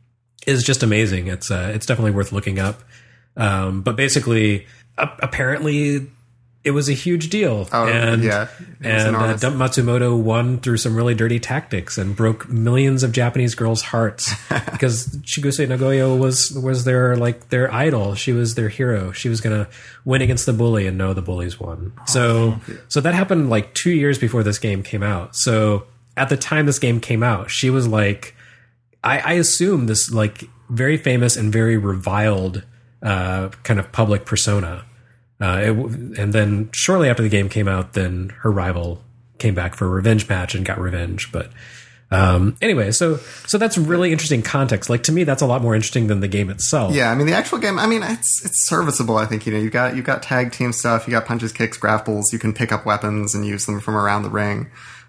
is just amazing. It's uh, it's definitely worth looking up. Um, but basically, a- apparently. It was a huge deal, Oh, and yeah. It was and uh, enormous. Dump Matsumoto won through some really dirty tactics and broke millions of Japanese girls' hearts because Chiguse Nagoya was was their like their idol. She was their hero. She was gonna win against the bully, and no, the bullies won. So so that happened like two years before this game came out. So at the time this game came out, she was like, I, I assume this like very famous and very reviled uh, kind of public persona. Uh, it, w- and then shortly after the game came out, then her rival came back for a revenge match and got revenge. But um, anyway, so so that's really interesting context. Like to me, that's a lot more interesting than the game itself. Yeah, I mean the actual game. I mean it's it's serviceable. I think you know you got you got tag team stuff. You got punches, kicks, grapples. You can pick up weapons and use them from around the ring.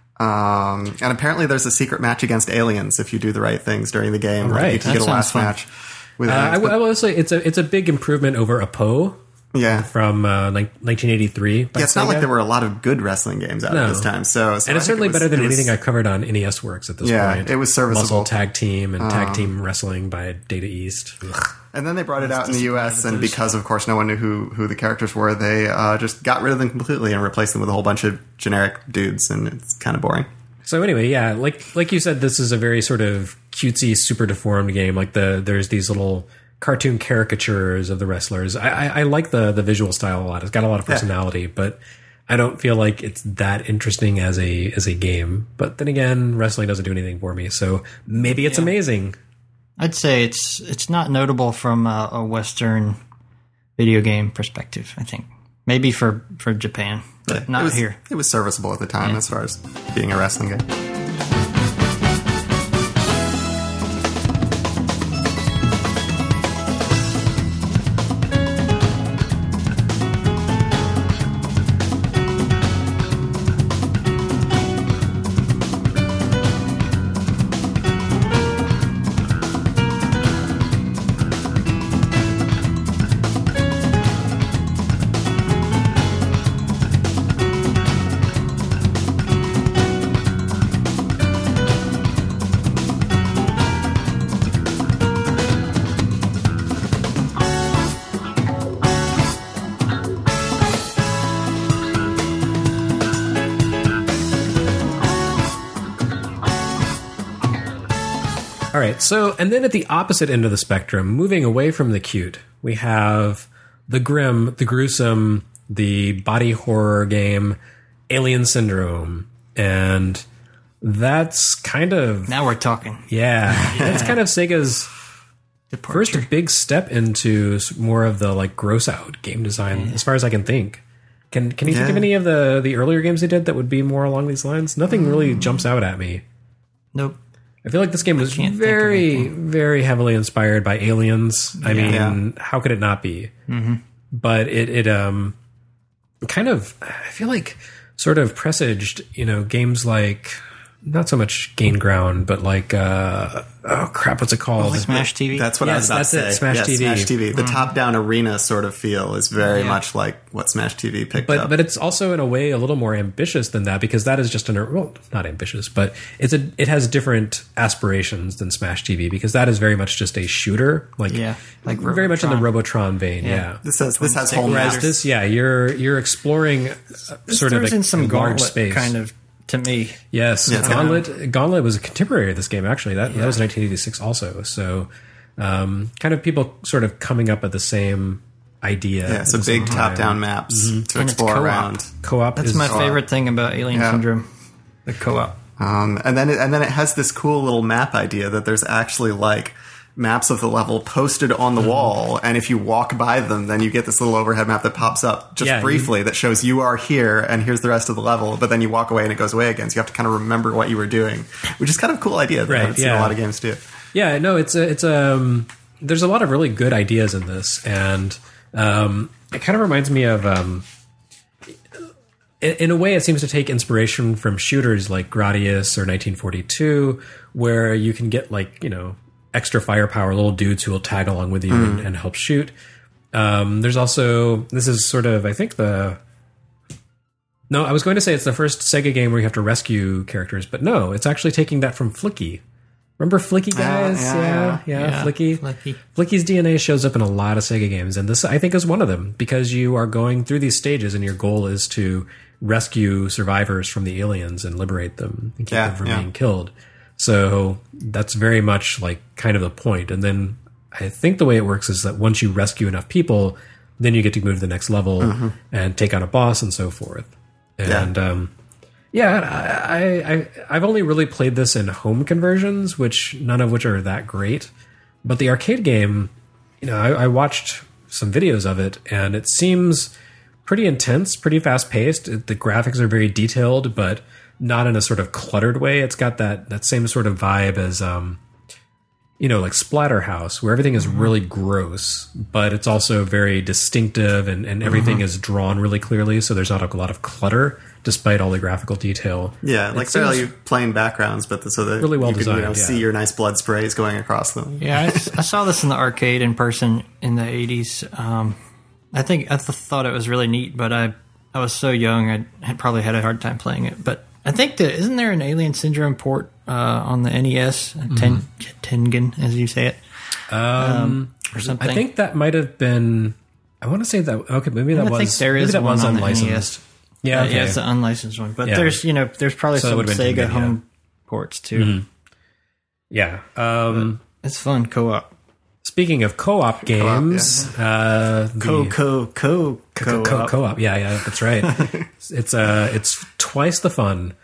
Um, and apparently there's a secret match against aliens if you do the right things during the game. Like, Right. you can That get a sounds last fun. match with Uh, I, aliens, w- I but- will say it's a it's a big improvement over Apo yeah. from uh, like nineteen eighty-three. by Yeah, it's not like Sega. there were a lot of good wrestling games out No. at this time. So, so And I it's think certainly it was- better than it was- anything I covered on N E S Works at this Yeah, point. it was serviceable. Muscle Tag Team and Tag Team Wrestling by Data East. Ugh. And then they brought it out in the U S, and because, of course, no one knew who, who the characters were, they uh, just got rid of them completely and replaced them with a whole bunch of generic dudes, and it's kind of boring. So anyway, yeah, like like you said, this is a very sort of cutesy, super deformed game. Like the there's these little cartoon caricatures of the wrestlers. I, I, I like the the visual style a lot. It's got a lot of personality, but I don't feel like it's that interesting as a as a game. But then again, wrestling doesn't do anything for me, so maybe it's amazing. I'd say it's it's not notable from a, a Western video game perspective. I think maybe for for Japan, but not it was, here. It was serviceable at the time as far as being a wrestling game. All right, so, and then at the opposite end of the spectrum, moving away from the cute, we have the grim, the gruesome, the body horror game, Alien Syndrome. And that's kind of... Now we're talking. Yeah, that's kind of Sega's Departure. first big step into more of the like gross out game design, yeah. as far as I can think. Can Can you yeah. think of any of the, the earlier games they did that would be more along these lines? Nothing really jumps out at me. Nope. I feel like this game was very, very heavily inspired by Aliens. I yeah. mean, how could it not be? Mm-hmm. But it, it um kind of, I feel like, sort of presaged, you know, games like, not so much Gain Ground, but like, uh, oh crap, what's it called? Like Smash T V? That's what yes, I was about that's to say. It, Smash yeah, T V. Smash T V. The mm. top-down arena sort of feel is very yeah. much like what Smash T V picked but, up. But it's also, in a way, a little more ambitious than that, because that is just an, well, not ambitious, but it's a, it has different aspirations than Smash T V, because that is very much just a shooter. Like, yeah, like very much in the Robotron vein, yeah. yeah. This has, this has whole Whereas maps. this, yeah, you're, you're exploring this sort of a, in some a large Gauntlet space. kind of. To me, yes, yeah, Gauntlet. Gauntlet was a contemporary of this game. Actually, that, yeah. that was nineteen eighty-six, also. So, um, kind of people sort of coming up with the same idea. Yeah, so big top-down maps mm-hmm. to and explore co-op. around. Co-op. That's is my co-op. favorite thing about Alien yeah. Syndrome. The co-op. Um, and then, it, and then it has this cool little map idea that there's actually like maps of the level posted on the mm-hmm. wall, and if you walk by them, then you get this little overhead map that pops up just yeah, briefly you, that shows you are here and here's the rest of the level, but then you walk away and it goes away again, so you have to kind of remember what you were doing, which is kind of a cool idea that right, I haven't seen yeah. a lot of games do. Yeah, no, it's a, it's um there's a lot of really good ideas in this, and um, it kind of reminds me of um, in, in a way it seems to take inspiration from shooters like Gradius or nineteen forty-two, where you can get like, you know, extra firepower, little dudes who will tag along with you mm. and, and help shoot. Um, there's also, this is sort of, I think the, no, I was going to say it's the first Sega game where you have to rescue characters, but no, it's actually taking that from Flicky. Remember Flicky, guys? Uh, yeah, yeah, yeah, yeah, Flicky. Flicky. Flicky's D N A shows up in a lot of Sega games, and this, I think, is one of them, because you are going through these stages and your goal is to rescue survivors from the aliens and liberate them and keep yeah, them from yeah. being killed. So that's very much like kind of the point. And then I think the way it works is that once you rescue enough people, then you get to move to the next level mm-hmm. and take on a boss and so forth. And yeah, um, yeah I, I, I've only really played this in home conversions, which none of which are that great. But the arcade game, you know, I, I watched some videos of it, and it seems pretty intense, pretty fast paced. The graphics are very detailed, but not in a sort of cluttered way. It's got that, that same sort of vibe as, um, you know, like Splatterhouse, where everything is really gross, but it's also very distinctive, and, and everything mm-hmm. is drawn really clearly, so there's not a lot of clutter, despite all the graphical detail. Yeah, like fairly plain backgrounds, but the, so that really well you can designed, you know, yeah. see your nice blood sprays going across them. Yeah, I, I saw this in the arcade in person in the eighties. Um, I think I th- thought it was really neat, but I I was so young, I had probably had a hard time playing it, but I think that isn't there an Alien Syndrome port uh, on the N E S, mm-hmm. Ten, Tengen, as you say it, um, um, or something. I think that might have been. I want to say that. Okay, maybe that I was. think there is maybe that one was on unlicensed. the N E S. Yeah, uh, okay. yeah, it's the unlicensed one. But yeah. there's, you know, there's probably so some Sega Tengen, home yeah. ports too. Mm-hmm. Yeah, um, it's fun co-op. Speaking of co-op games, co-op, yeah. uh, the, co co co co co co-op, yeah, yeah, that's right. it's uh, it's twice the fun.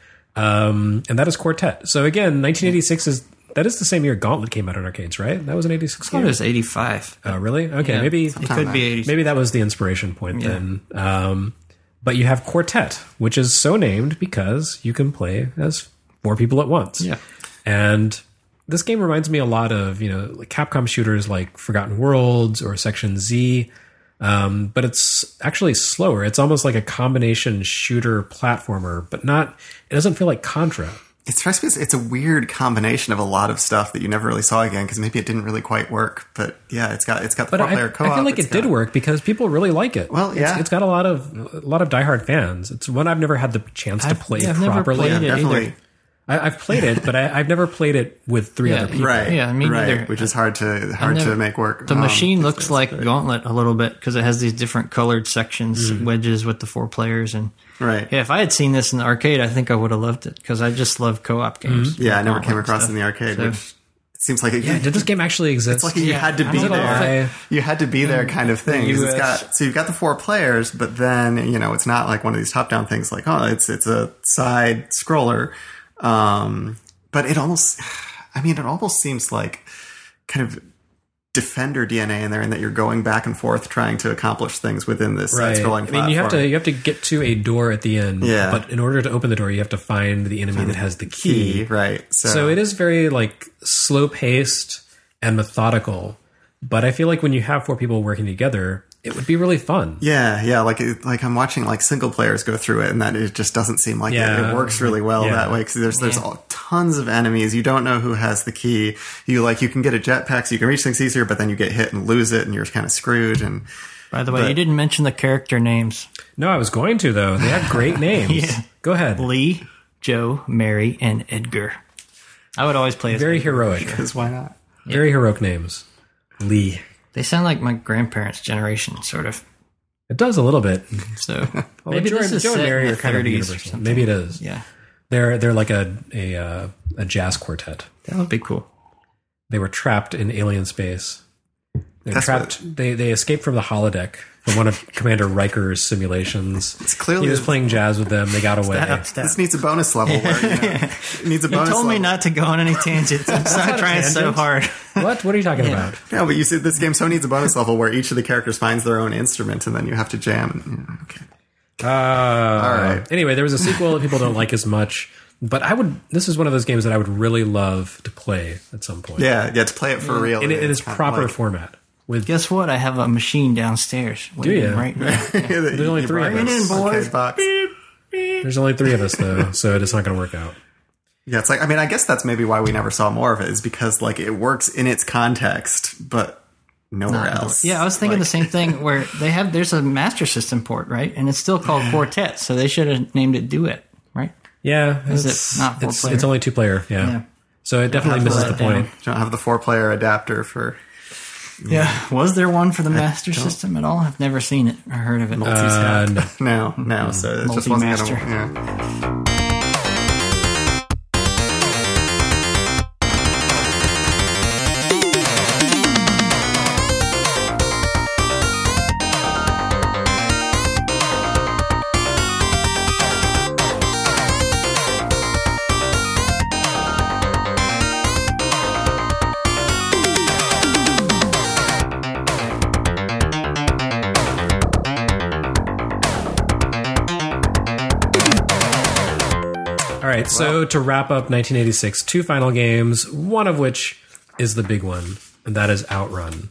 Um, and that is Quartet. So again, nineteen eighty-six is that is the same year Gauntlet came out in arcades, right? That was an eighty-six I thought game. it was eighty-five. Oh, really? Okay, yeah, maybe it could be eighty-six. Maybe that was the inspiration point yeah. then. Um, but you have Quartet, which is so named because you can play as four people at once. Yeah, and this game reminds me a lot of, you know, like Capcom shooters like Forgotten Worlds or Section Z. Um, but it's actually slower. It's almost like a combination shooter platformer, but not, it doesn't feel like Contra. It strikes me as it's a weird combination of a lot of stuff that you never really saw again, because maybe it didn't really quite work. But yeah, it's got it's got the but four I, player co-op. I feel like it's it did got, work because people really like it. Well, yeah, it's, it's got a lot of a lot of diehard fans. It's one I've never had the chance to I've, play yeah, I've properly. Never played yeah, it definitely. either. I, I've played it, but I, I've never played it with three Yeah, other people. Right, Yeah, me right, neither. which is hard to hard never, to make work. The um, machine looks it's like great. Gauntlet a little bit because it has these different colored sections, Mm. wedges with the four players, and Right. yeah, if I had seen this in the arcade, I think I would have loved it because I just love co-op games. Yeah, I never Gauntlet came and across stuff. it in the arcade, So, which seems like it, Yeah, did this game actually exist? it's like a you had to I be don't know there. if You had to be there kind of thing. 'Cause U It's S got, so you've got the four players, but then, you know, it's not like one of these top-down things like, oh, it's it's a side scroller. Um, but it almost, I mean, it almost seems like kind of Defender D N A in there, in that you're going back and forth trying to accomplish things within this Right. side-scrolling I mean, you have to platform. you have to get to a door at the end. Yeah. But in order to open the door, you have to find the enemy that has the key. Key, right. So, So it is very like slow paced and methodical. But I feel like when you have four people working together, it would be really fun. yeah, yeah, like it, like I'm watching like single players go through it, and that it just doesn't seem like Yeah. it, it works really well Yeah. that way, because there's there's all, tons of enemies. You don't know who has the key. You like you can get a jetpack, so you can reach things easier, but then you get hit and lose it, and you're kind of screwed. And By the way, But- you didn't mention the character names. No, I was going to though. They have great names. Yeah. Go ahead. Lee, Joe, Mary, and Edgar. I would always play as Very Edgar. heroic. because why not? Very heroic names. Lee. They sound like my grandparents' generation, sort of. It does a little bit. So Well, maybe Joe, this is Joe and set Mary in are the kind of thirties or universal. something. Maybe it is. Yeah, They're they're like a a uh, a jazz quartet. that would be cool. They were trapped in alien space. They That's trapped. They they escaped from the holodeck from one of Commander Riker's simulations. It's clearly He was playing jazz with them. They got away. Stop, stop. This needs a bonus level. Where, you know, it needs a You bonus told me level. not to go on any tangents. I'm not not a trying so tangent. hard. What? What are you talking Yeah. about? No, but you see, this game so needs a bonus level where each of the characters finds their own instrument, and then you have to jam. And, okay. Uh, All right. Anyway, there was a sequel that people don't like as much, but I would. This is one of those games that I would really love to play at some point. Yeah, yeah, to play it for real. in, in it's its kind of proper like- format. With Guess what? I have a machine downstairs. waiting ya? Right now. There's only three of us. in, boys. Okay, box. there's only three of us though, so it's not going to work out. Yeah, it's like, I mean, I guess that's maybe why we never saw more of it, is because like it works in its context, but nowhere else. Yeah, I was thinking Like- the same thing. Where they have, there's a Master System port, right? And it's still called Quartet, so they should have named it Duet, right? Yeah, Is it's, it not four it's, player? it's only two player. Yeah, Yeah. so it definitely have to misses let the it down. point. You don't have the four player adapter for Yeah. Was there one for the Master System at all? I've never seen it or heard of it. Uh, no. no, no. So it just wasn't Multi-master. gonna. Yeah. All right, so to wrap up nineteen eighty-six, two final games, one of which is the big one, and that is Outrun.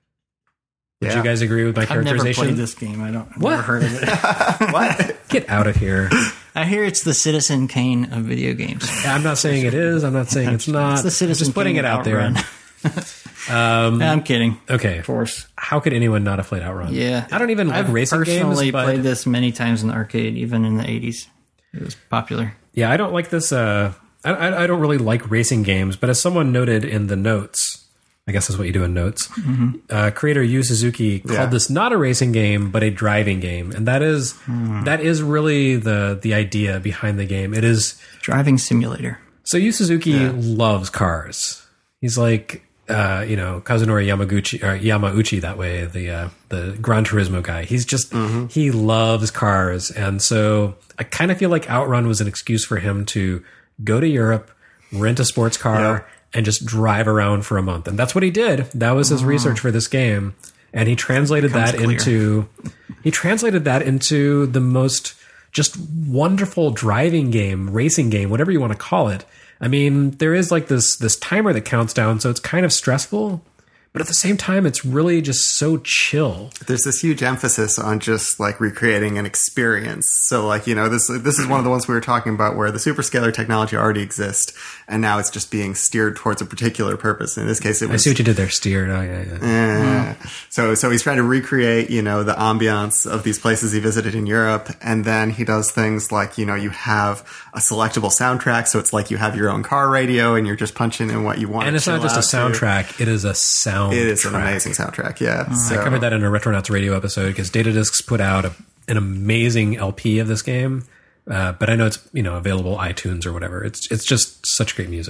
Would Yeah. you guys agree with my I've never characterization? played this game. I don't. I've What? Never heard of it. What? Get out of here. I hear it's the Citizen Kane of video games. I'm not saying it is. I'm not saying it's not. It's the Citizen Just putting Kane it out Outrun. there. Um, I'm kidding. okay. Of course. How could anyone not have played Outrun? Yeah. I don't even like I've racing games, personally but played this many times in the arcade, even in the eighties. It was popular. yeah, I don't like this. Uh, I, I I don't really like racing games, but as someone noted in the notes, I guess that's what you do in notes. Mm-hmm. Uh, creator Yu Suzuki called Yeah. this not a racing game, but a driving game, and that is Hmm. that is really the the idea behind the game. It is Driving simulator. so Yu Suzuki loves cars. He's like. Uh, you know, Kazunori Yamaguchi or Yamauchi that way, the uh, the Gran Turismo guy. He's just he loves cars, and so I kind of feel like Outrun was an excuse for him to go to Europe, rent a sports car, Yeah. and just drive around for a month. And that's what he did. That was his research for this game, and he translated that clear. into he translated that into the most just wonderful driving game, racing game, whatever you want to call it. I mean, there is like this this timer that counts down, so it's kind of stressful, but at the same time, it's really just so chill. There's this huge emphasis on just like recreating an experience. So like, you know, this this is one of the ones we were talking about where the superscalar technology already exists, and now it's just being steered towards a particular purpose. In this case, it I was see what you did there, steered. Oh, yeah, yeah. Eh. So, so he's trying to recreate, you know, the ambiance of these places he visited in Europe, and then he does things like, you know, you have a selectable soundtrack, so it's like you have your own car radio, and you're just punching in what you want. And it's to not just a chill out to. soundtrack; it is a sound. It is an amazing soundtrack. Yeah, so, I covered that in a Retronauts radio episode because Datadiscs put out a, an amazing L P of this game, uh, but I know it's you know available iTunes or whatever. It's it's just such great music.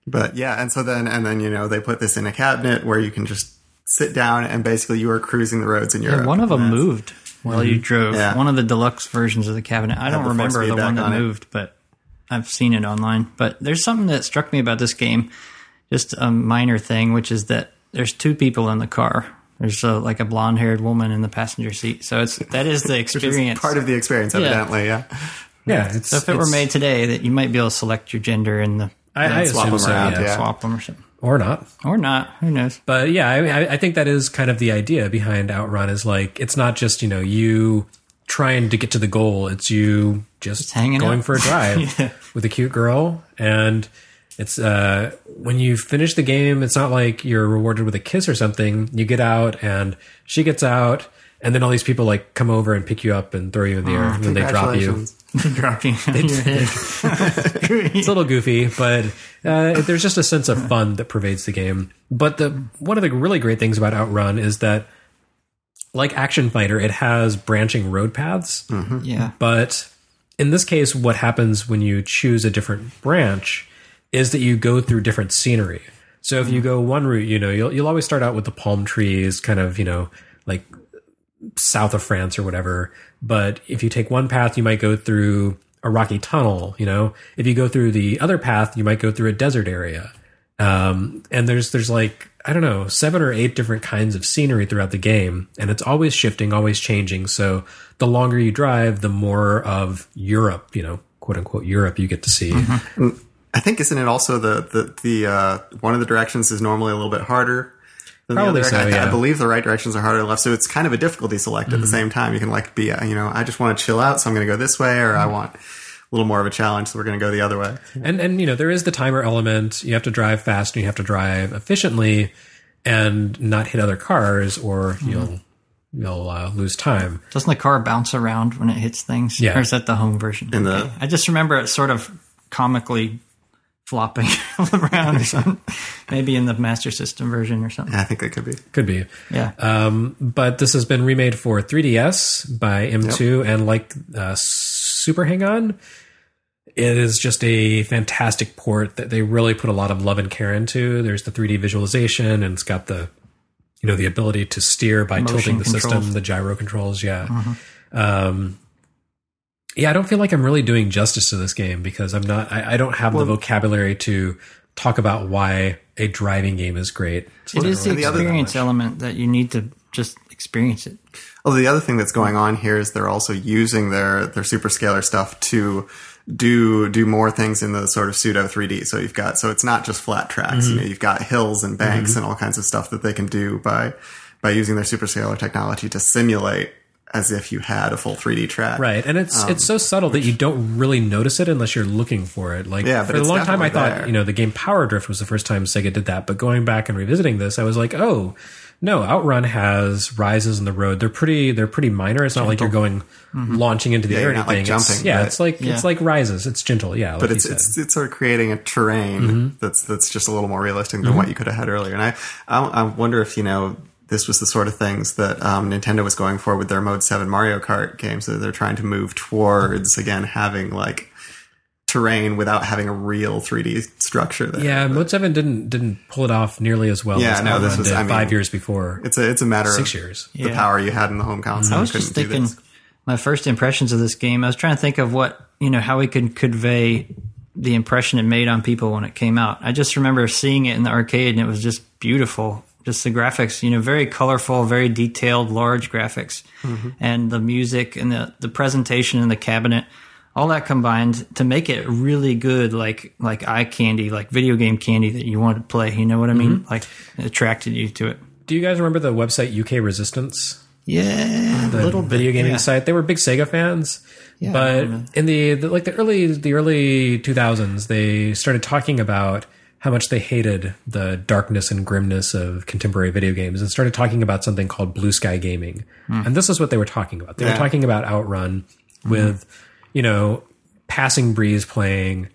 But yeah, and so then, and then, you know, they put this in a cabinet where you can just sit down and basically you are cruising the roads in Europe. Yeah, one of them moved while mm-hmm. you drove. Yeah. One of the deluxe versions of the cabinet. I don't remember the one that on moved, it. But I've seen it online. But there's something that struck me about this game, just a minor thing, which is that there's two people in the car. There's a, like a blonde-haired woman in the passenger seat. So it's that is the experience. Which is part of the experience, evidently, yeah. Yeah. yeah it's, so if it were made today, that you might be able to select your gender in the I, I swap them so, around, yeah. yeah. swap them or something. Or not. Or not. Who knows? But yeah, I, I think that is kind of the idea behind Outrun is like, it's not just, you know, you trying to get to the goal. It's you just, just hanging going out. for a drive yeah. with a cute girl. And it's, uh, when you finish the game, it's not like you're rewarded with a kiss or something. You get out and she gets out. And then all these people like come over and pick you up and throw you in the air, oh, and then they drop you. Drop you on your head. It's a little goofy, but uh, there's just a sense of fun that pervades the game. But the one of the really great things about Outrun is that, like Action Fighter, it has branching road paths. Mm-hmm. Yeah. But in this case, what happens when you choose a different branch is that you go through different scenery. So if mm-hmm. you go one route, you know, you'll you'll always start out with the palm trees, kind of, you know, like south of France or whatever. But if you take one path, you might go through a rocky tunnel, you know. If you go through the other path, you might go through a desert area. Um, and there's there's like, I don't know, seven or eight different kinds of scenery throughout the game. And it's always shifting, always changing. So the longer you drive, the more of Europe, you know, quote unquote Europe you get to see. Mm-hmm. I think, isn't it also the, the, the uh, one of the directions is normally a little bit harder than Probably the other. so, I, yeah. I believe the right directions are harder than left, so it's kind of a difficulty select mm-hmm. at the same time. You can like be, you know, I just want to chill out, so I'm going to go this way, or I want a little more of a challenge, so we're going to go the other way. And and you know, there is the timer element. You have to drive fast and you have to drive efficiently, and not hit other cars, or mm-hmm. you'll you'll uh, lose time. Doesn't the car bounce around when it hits things? Yeah. Or is that the home version? In the, okay. I just remember it sort of comically flopping around or something. Maybe in the Master System version or something. Yeah, I think it could be. Could be. Yeah. Um, but this has been remade for three D S by M two, yep. and like uh, Super Hang-On, it is just a fantastic port that they really put a lot of love and care into. There's the three D visualization, and it's got the, you know, the ability to steer by Motion tilting the controls. system, the gyro controls. Yeah. Mm-hmm. Um, Yeah, I don't feel like I'm really doing justice to this game because I'm not. I, I don't have well, the vocabulary to talk about why a driving game is great. So it is the experience element that you need to just experience it. Well, the other thing that's going on here is they're also using their their superscalar stuff to do do more things in the sort of pseudo three D. So you've got so it's not just flat tracks. Mm-hmm. You know, you've got hills and banks mm-hmm. and all kinds of stuff that they can do by by using their superscalar technology to simulate as if you had a full three D track. Right. And it's um, it's so subtle which, that you don't really notice it unless you're looking for it. Like, yeah, for a long time I thought, there. you know, the game Power Drift was the first time Sega did that. But going back and revisiting this, I was like, oh, no, Outrun has rises in the road. They're pretty they're pretty minor. It's not gentle. like you're going mm-hmm. launching into the yeah, air or anything. Like it's, jumping. Yeah, it's like yeah. it's like rises. It's gentle, yeah. Like but it's it's it's sort of creating a terrain mm-hmm. that's that's just a little more realistic than mm-hmm. what you could have had earlier. And I I, I wonder if, you know, this was the sort of things that um, Nintendo was going for with their Mode seven Mario Kart games. So they're trying to move towards, again, having like terrain without having a real three D structure there. Yeah, but, Mode seven didn't didn't pull it off nearly as well yeah, as no, this was I mean, five years before. It's a it's a matter six of years. the yeah. power you had in the home console. I was just thinking my first impressions of this game, I was trying to think of what, you know, how we could convey the impression it made on people when it came out. I just remember seeing it in the arcade and it was just beautiful. Just the graphics, you know, very colorful, very detailed, large graphics. Mm-hmm. And the music and the, the presentation in the cabinet, all that combined to make it really good, like like eye candy, like video game candy that you want to play. You know what I mean? Mm-hmm. Like, it attracted you to it. Do you guys remember the website U K Resistance? Yeah, the little video bit, gaming yeah. site. They were big Sega fans. Yeah, but in the, the like the early the early two thousands, they started talking about how much they hated the darkness and grimness of contemporary video games and started talking about something called Blue Sky Gaming. Mm. And this is what they were talking about. They yeah. were talking about Outrun with, mm. you know, Passing Breeze playing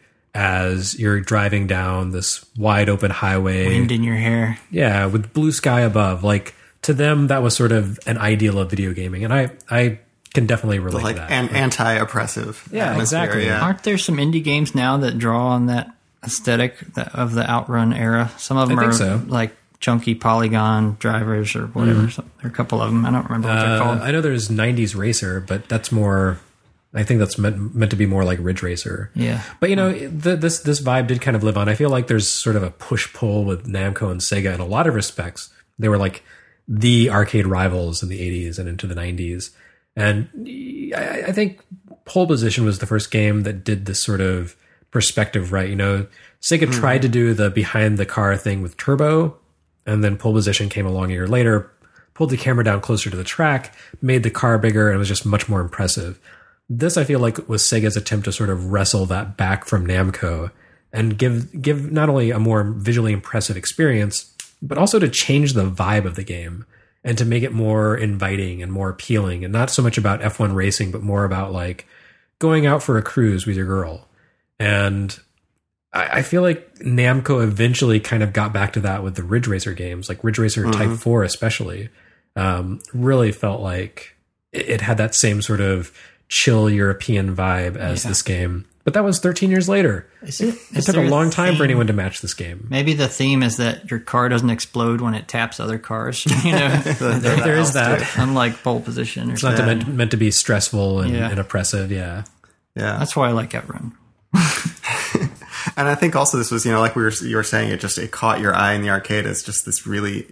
as you're driving down this wide open highway. Wind in your hair. Yeah, with blue sky above. Like, to them, that was sort of an ideal of video gaming. And I, I can definitely relate like to that. An anti-oppressive Yeah, exactly. Yeah. Aren't there some indie games now that draw on that aesthetic of the Outrun era. Some of them I are think so. like chunky polygon drivers or whatever. Mm. So there are a couple of them. I don't remember what uh, they're called. I know there's nineties Racer, but that's more. I think that's meant meant to be more like Ridge Racer. Yeah. But you know, the, this this vibe did kind of live on. I feel like there's sort of a push pull with Namco and Sega in a lot of respects. They were like the arcade rivals in the eighties and into the nineties. And I, I think Pole Position was the first game that did this sort of perspective right. You know, Sega mm. tried to do the behind the car thing with Turbo, and then Pole Position came along a year later, pulled the camera down closer to the track, made the car bigger, and it was just much more impressive. This, I feel like, was Sega's attempt to sort of wrestle that back from Namco and give give not only a more visually impressive experience, but also to change the vibe of the game and to make it more inviting and more appealing, and not so much about F one racing, but more about like going out for a cruise with your girl. And I, I feel like Namco eventually kind of got back to that with the Ridge Racer games, like Ridge Racer mm-hmm. Type four especially, um, really felt like it, it had that same sort of chill European vibe as yeah. this game. But that was thirteen years later. Is it, it is took a long time for anyone to match this game. Maybe the theme is that your car doesn't explode when it taps other cars. You know, there, there is that. Too. Unlike Pole Position. Or it's not yeah. meant, meant to be stressful and, yeah. and oppressive. Yeah. Yeah. That's why I like Outrun. And I think also this was, you know, like we were, you were saying, it just, it caught your eye in the arcade as just this really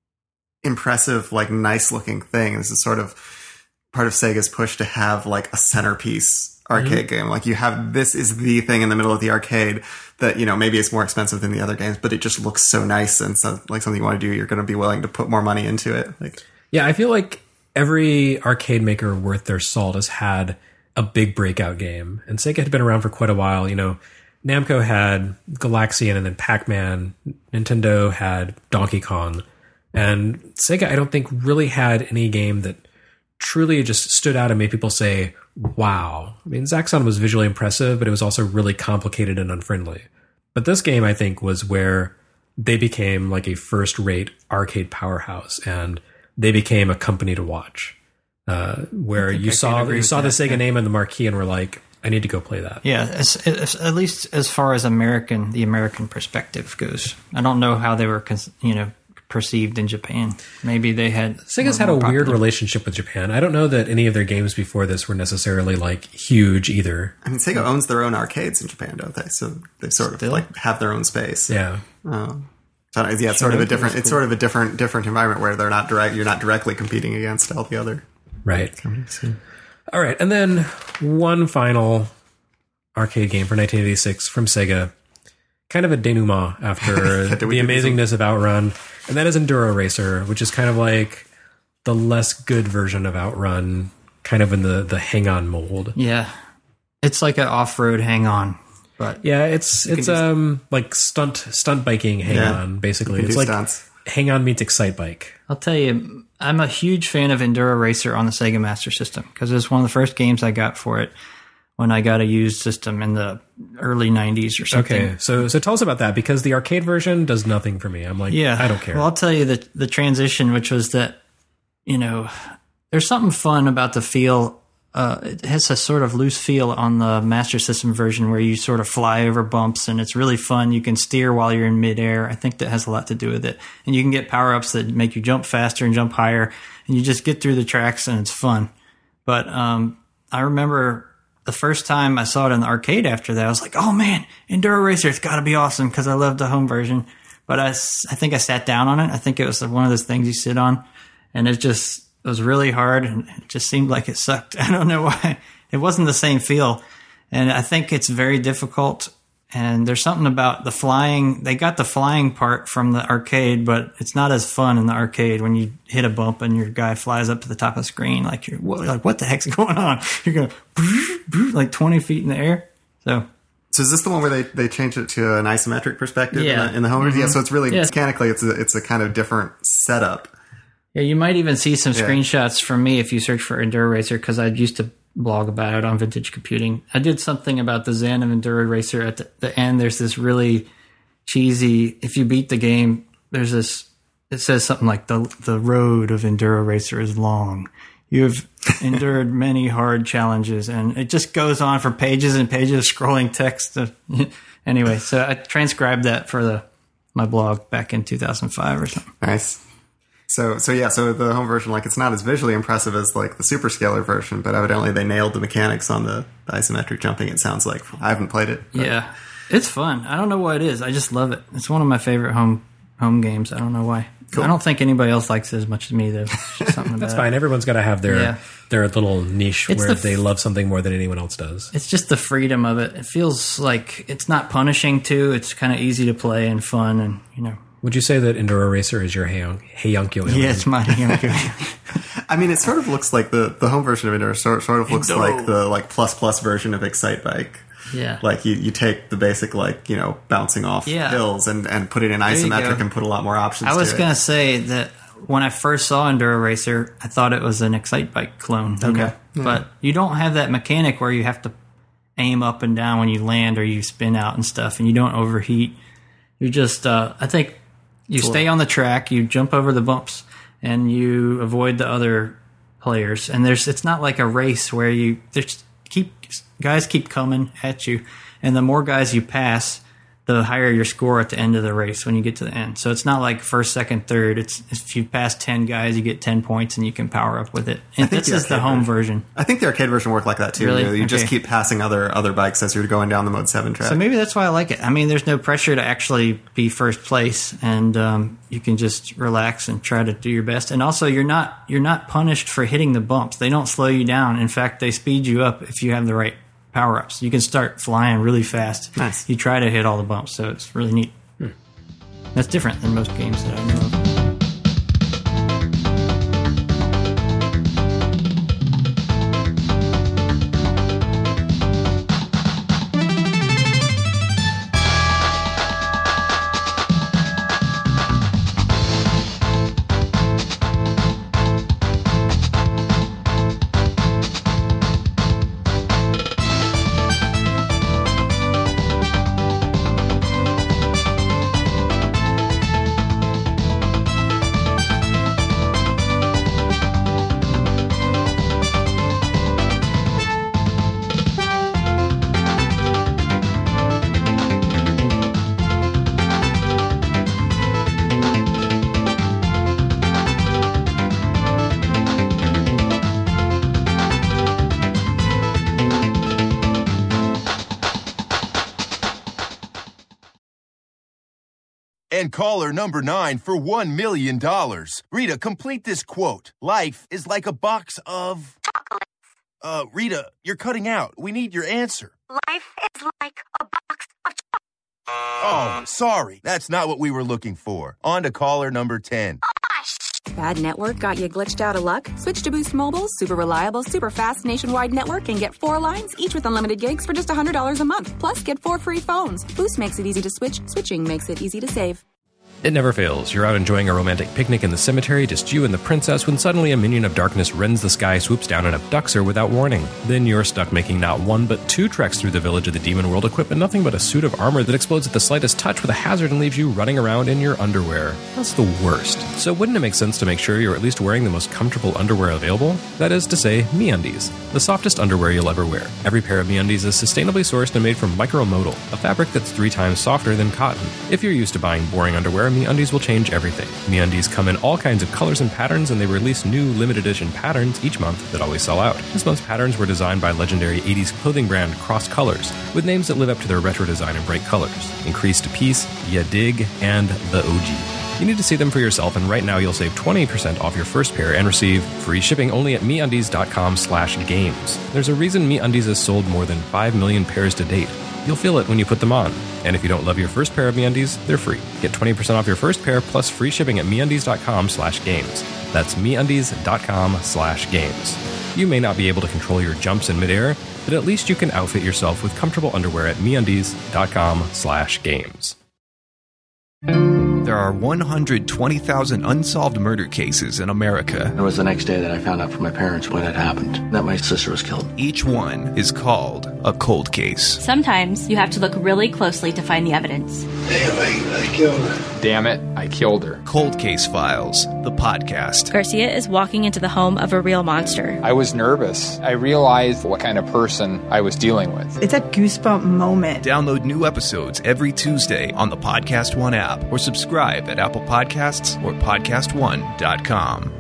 impressive, like nice looking thing. This is sort of part of Sega's push to have like a centerpiece arcade mm-hmm. game. Like you have, this is the thing in the middle of the arcade that, you know, maybe it's more expensive than the other games, but it just looks so nice and so like something you want to do. You're going to be willing to put more money into it. Like, yeah, I feel like every arcade maker worth their salt has had a big breakout game, and Sega had been around for quite a while. You know, Namco had Galaxian and then Pac-Man. Nintendo had Donkey Kong, and Sega, I don't think, really had any game that truly just stood out and made people say, wow. I mean, Zaxxon was visually impressive, but it was also really complicated and unfriendly. But this game, I think, was where they became like a first-rate arcade powerhouse, and they became a company to watch. Uh, where you I saw you saw that. the Sega yeah. name on the marquee and were like, I need to go play that. Yeah, it's, it's, at least as far as American, the American perspective goes. I don't know how they were, you know, perceived in Japan. Maybe they had Sega's had a popular. weird relationship with Japan. I don't know that any of their games before this were necessarily like huge either. I mean, Sega owns their own arcades in Japan, don't they? So they sort Still? of like have their own space. Yeah. Um, so yeah, it's sort of a different. It's sort of a different different environment where they're not direct. You're not directly competing against all the other right. companies. All right, and then one final arcade game for nineteen eighty-six from Sega. Kind of a denouement after the amazingness of Outrun. And that is Enduro Racer, which is kind of like the less good version of Outrun, kind of in the, the hang-on mold. Yeah. It's like an off-road hang-on. But yeah, it's it's um like stunt stunt biking hang-on, yeah, basically. It's like stunts. Hang-on meets Excite Bike. I'll tell you, I'm a huge fan of Enduro Racer on the Sega Master System because it was one of the first games I got for it when I got a used system in the early nineties or something. Okay, so so tell us about that, because the arcade version does nothing for me. I'm like, yeah, I don't care. Well, I'll tell you the the transition, which was that, you know, there's something fun about the feel. Uh, it has a sort of loose feel on the Master System version where you sort of fly over bumps, and it's really fun. You can steer while you're in midair. I think that has a lot to do with it. And you can get power-ups that make you jump faster and jump higher, and you just get through the tracks, and it's fun. But um, I remember the first time I saw it in the arcade after that, I was like, oh man, Enduro Racer, it's got to be awesome, because I loved the home version. But I, I think I sat down on it. I think it was one of those things you sit on, and it just it was really hard, and it just seemed like it sucked. I don't know why. It wasn't the same feel. And I think it's very difficult. And there's something about the flying. They got the flying part from the arcade, but it's not as fun in the arcade when you hit a bump and your guy flies up to the top of the screen. Like you're like, what the heck's going on? You're going like twenty feet in the air. So, so is this the one where they, they changed it to an isometric perspective yeah. in the, in the home? Mm-hmm. Yeah. So it's really yeah. mechanically, it's a, it's a kind of different setup. Yeah, you might even see some yeah. screenshots from me if you search for Enduro Racer, because I used to blog about it on Vintage Computing. I did something about the Zen of Enduro Racer. At the, the end, there's this really cheesy, if you beat the game, there's this, it says something like the the road of Enduro Racer is long. You've endured many hard challenges, and it just goes on for pages and pages of scrolling text. Anyway, so I transcribed that for the my blog back in two thousand five or something. Nice. So, so yeah, so the home version, like, it's not as visually impressive as, like, the Superscaler version, but evidently they nailed the mechanics on the, the isometric jumping, it sounds like. I haven't played it. But. Yeah. It's fun. I don't know what it is. I just love it. It's one of my favorite home home games. I don't know why. Cool. I don't think anybody else likes it as much as me, though. Something That's about fine. It. Everyone's got to have their Yeah. their little niche It's where the f- they love something more than anyone else does. It's just the freedom of it. It feels like it's not punishing, too. It's kind of easy to play and fun, and, you know. Would you say that Enduro Racer is your Heyon- Heyonkyo? Yeah, it's my I mean, it sort of looks like the, the home version of Enduro sort, sort of looks Enduro. like the like plus plus version of Excite Bike. Yeah. Like you, you take the basic like, you know, bouncing off Yeah. hills and, and put it in you isometric go. and put a lot more options I was to going it. to say that when I first saw Enduro Racer, I thought it was an Excite Bike clone. you Okay. know? Yeah. But you don't have that mechanic where you have to aim up and down when you land or you spin out and stuff, and you don't overheat. You just, uh, I think you stay on the track, you jump over the bumps, and you avoid the other players. And there's, it's not like a race where you, there's keep, guys keep coming at you, and the more guys you pass, the higher your score at the end of the race when you get to the end. So it's not like first, second, third. It's if you pass ten guys, you get ten points and you can power up with it. And think this the is the arcade home version- version. I think the arcade version worked like that too. Really? You, know, you just Okay. keep passing other other bikes as you're going down the Mode seven track. So maybe that's why I like it. I mean, there's no pressure to actually be first place, and um, you can just relax and try to do your best. And also, you're not you're not punished for hitting the bumps. They don't slow you down. In fact, they speed you up if you have the right power-ups. You can start flying really fast. Nice. You try to hit all the bumps, so it's really neat. Hmm. That's different than most games that I know of. And caller number nine for one million dollars. Rita, complete this quote. Life is like a box of... Chocolates. Uh, Rita, you're cutting out. We need your answer. Life is like a box of chocolates. Oh, sorry. That's not what we were looking for. On to caller number ten. Bad network got you glitched out of luck? Switch to Boost Mobile's super reliable, super fast nationwide network and get four lines, each with unlimited gigs for just one hundred dollars a month. Plus, get four free phones. Boost makes it easy to switch. Switching makes it easy to save. It never fails. You're out enjoying a romantic picnic in the cemetery, just you and the princess, when suddenly a minion of darkness rends the sky, swoops down, and abducts her without warning. Then you're stuck making not one, but two treks through the village of the demon world, equipped with nothing but a suit of armor that explodes at the slightest touch with a hazard and leaves you running around in your underwear. That's the worst. So wouldn't it make sense to make sure you're at least wearing the most comfortable underwear available? That is to say, MeUndies. The softest underwear you'll ever wear. Every pair of MeUndies is sustainably sourced and made from micromodal, a fabric that's three times softer than cotton. If you're used to buying boring underwear, MeUndies will change everything. MeUndies come in all kinds of colors and patterns, and they release new limited edition patterns each month that always sell out. This month's patterns were designed by legendary eighties clothing brand Cross Colors, with names that live up to their retro design and bright colors. Increased Peace, Ya Dig, and The O G. You need to see them for yourself, and right now you'll save twenty percent off your first pair and receive free shipping only at MeUndies.com slash games. There's a reason MeUndies has sold more than five million pairs to date. You'll feel it when you put them on. And if you don't love your first pair of MeUndies, they're free. Get twenty percent off your first pair plus free shipping at MeUndies.com slash games. That's MeUndies.com slash games. You may not be able to control your jumps in midair, but at least you can outfit yourself with comfortable underwear at MeUndies.com slash games. There are one hundred twenty thousand unsolved murder cases in America. It was the next day that I found out from my parents what had happened, that my sister was killed. Each one is called a cold case. Sometimes you have to look really closely to find the evidence. Damn, I, I killed her. Damn it, I killed her. Cold Case Files, the podcast. Garcia is walking into the home of a real monster. I was nervous. I realized what kind of person I was dealing with. It's a goosebump moment. Download new episodes every Tuesday on the Podcast One app or subscribe at Apple Podcasts or podcast one dot com.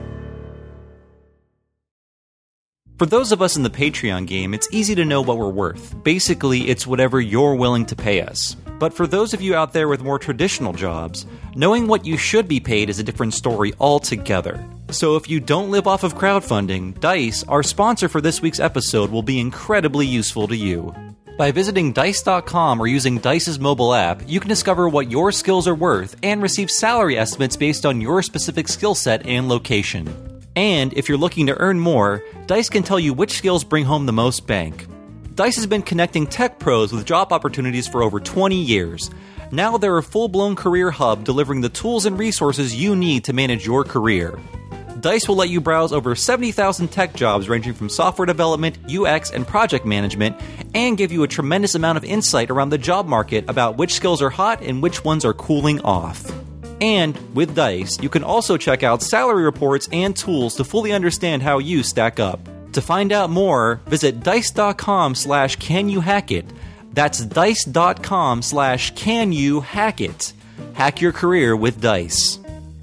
For those of us in the Patreon game, it's easy to know what we're worth. Basically, it's whatever you're willing to pay us. But for those of you out there with more traditional jobs, knowing what you should be paid is a different story altogether. So if you don't live off of crowdfunding, Dice, our sponsor for this week's episode, will be incredibly useful to you. By visiting dice dot com or using Dice's mobile app, you can discover what your skills are worth and receive salary estimates based on your specific skill set and location. And if you're looking to earn more, Dice can tell you which skills bring home the most bank. Dice has been connecting tech pros with job opportunities for over twenty years. Now they're a full-blown career hub delivering the tools and resources you need to manage your career. Dice will let you browse over seventy thousand tech jobs ranging from software development, U X, and project management, and give you a tremendous amount of insight around the job market about which skills are hot and which ones are cooling off. And with Dice, you can also check out salary reports and tools to fully understand how you stack up. To find out more, visit dice dot com slash can you hack it. That's dice dot com slash can you hack it. Hack your career with Dice.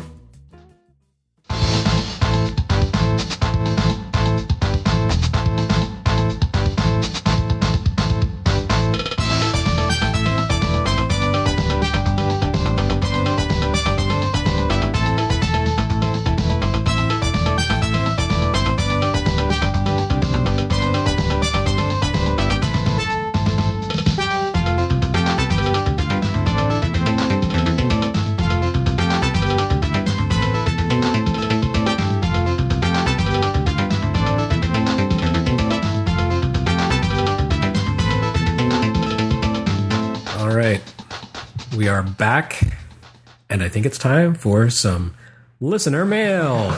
We are back, and I think it's time for some listener mail.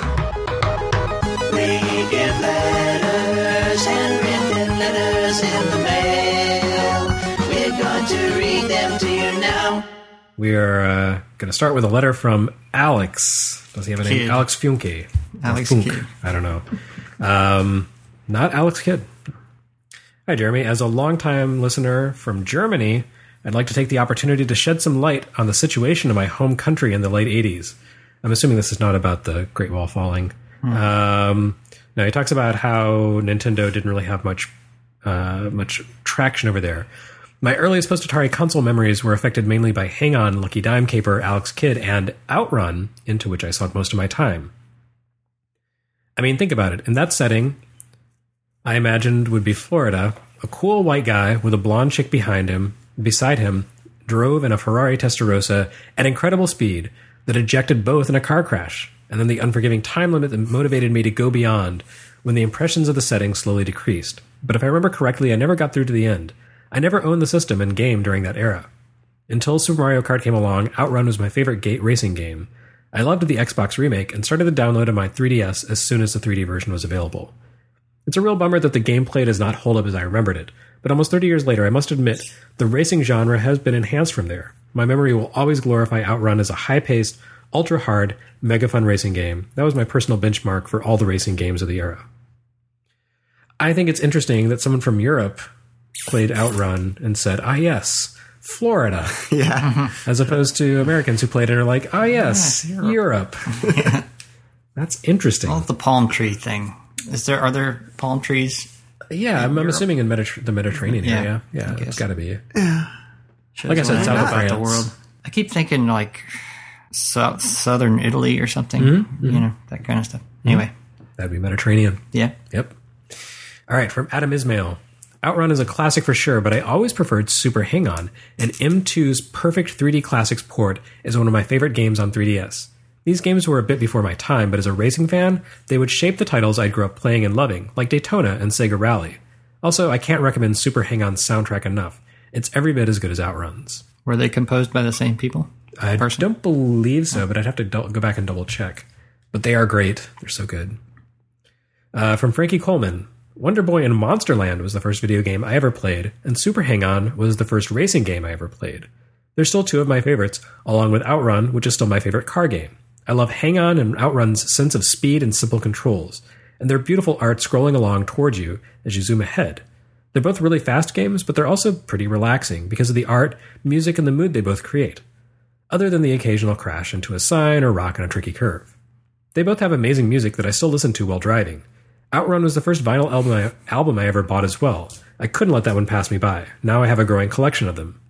We get letters, handwritten letters in the mail. We're going to read them to you now. We are uh, going to start with a letter from Alex. Does he have a name? Kidd. Alex Funke. Alex Funk. Kidd. I don't know. Um, not Alex Kidd. Hi, Jeremy. As a longtime listener from Germany, I'd like to take the opportunity to shed some light on the situation in my home country in the late eighties. I'm assuming this is not about the Great Wall falling. Hmm. Um, now, he talks about how Nintendo didn't really have much uh, much traction over there. My earliest post-Atari console memories were affected mainly by Hang On, Lucky Dime Caper, Alex Kidd, and Outrun, into which I sunk most of my time. I mean, think about it. In that setting, I imagined would be Florida, a cool white guy with a blonde chick behind him, beside him, drove in a Ferrari Testarossa at incredible speed that ejected both in a car crash, and then the unforgiving time limit that motivated me to go beyond when the impressions of the setting slowly decreased. But if I remember correctly, I never got through to the end. I never owned the system and game during that era. Until Super Mario Kart came along, Outrun was my favorite ga- racing game. I loved the Xbox remake and started the download of my three D S as soon as the three D version was available. It's a real bummer that the gameplay does not hold up as I remembered it, but almost thirty years later, I must admit, the racing genre has been enhanced from there. My memory will always glorify Outrun as a high-paced, ultra-hard, mega-fun racing game. That was my personal benchmark for all the racing games of the era. I think it's interesting that someone from Europe played Outrun and said, ah yes, Florida. Yeah. As opposed to Americans who played it and are like, ah yes, yes Europe. Europe. Yeah. That's interesting. Well, the palm tree thing. Is there, are there palm trees? Yeah, I'm, I'm assuming in Mediter- the Mediterranean yeah, area. Yeah, it's got to be. Yeah. Like I said, south of France. The world. I keep thinking like south, southern Italy or something. Mm-hmm. You know, that kind of stuff. Anyway. That'd be Mediterranean. Yeah. Yep. All right, from Adam Ismail. Outrun is a classic for sure, but I always preferred Super Hang-On, and M two's perfect three D Classics port is one of my favorite games on three D S. These games were a bit before my time, but as a racing fan, they would shape the titles I grew up playing and loving, like Daytona and Sega Rally. Also, I can't recommend Super Hang-On's soundtrack enough. It's every bit as good as Outrun's. Were they composed by the same people? I person? don't believe so, but I'd have to do- go back and double check. But they are great. They're so good. Uh, from Frankie Coleman, Wonder Boy and Monsterland was the first video game I ever played, and Super Hang-On was the first racing game I ever played. They're still two of my favorites, along with Outrun, which is still my favorite car game. I love Hang-On and Outrun's sense of speed and simple controls, and their beautiful art scrolling along towards you as you zoom ahead. They're both really fast games, but they're also pretty relaxing because of the art, music, and the mood they both create, other than the occasional crash into a sign or rock on a tricky curve. They both have amazing music that I still listen to while driving. Outrun was the first vinyl album I, album I ever bought as well. I couldn't let that one pass me by. Now I have a growing collection of them.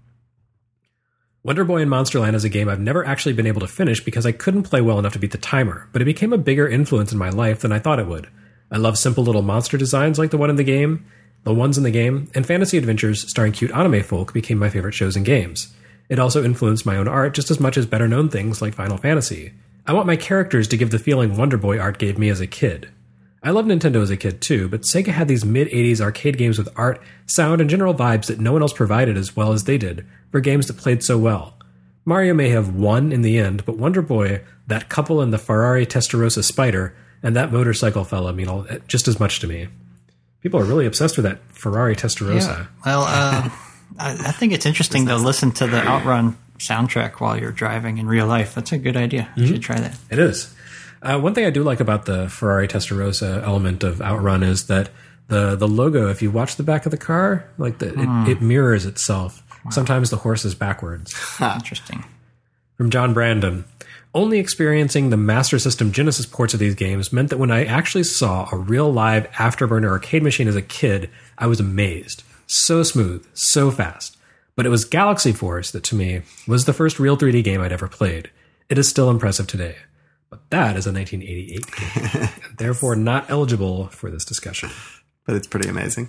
Wonder Boy and Monsterland is a game I've never actually been able to finish because I couldn't play well enough to beat the timer, but it became a bigger influence in my life than I thought it would. I love simple little monster designs like the one in the game, the ones in the game, and fantasy adventures starring cute anime folk became my favorite shows and games. It also influenced my own art just as much as better-known things like Final Fantasy. I want my characters to give the feeling Wonder Boy art gave me as a kid. I loved Nintendo as a kid too, but Sega had these mid-eighties arcade games with art, sound, and general vibes that no one else provided as well as they did, for games that played so well. Mario may have won in the end, but Wonder Boy, that couple in the Ferrari Testarossa Spider, and that motorcycle fella mean all, just as much to me. People are really obsessed with that Ferrari Testarossa. Yeah. Well, uh, I, I think it's interesting to listen to the Outrun soundtrack while you're driving in real life. That's a good idea. You mm-hmm. should try that. It is. Uh, one thing I do like about the Ferrari Testarossa element of Outrun is that the the logo, if you watch the back of the car, like the, mm. it, it mirrors itself. Wow. Sometimes the horse is backwards. Interesting. From John Brandon. Only experiencing the Master System Genesis ports of these games meant that when I actually saw a real live Afterburner arcade machine as a kid, I was amazed. So smooth, so fast. But it was Galaxy Force that, to me, was the first real three D game I'd ever played. It is still impressive today. But that is a nineteen eighty-eight game, and therefore not eligible for this discussion. But it's pretty amazing.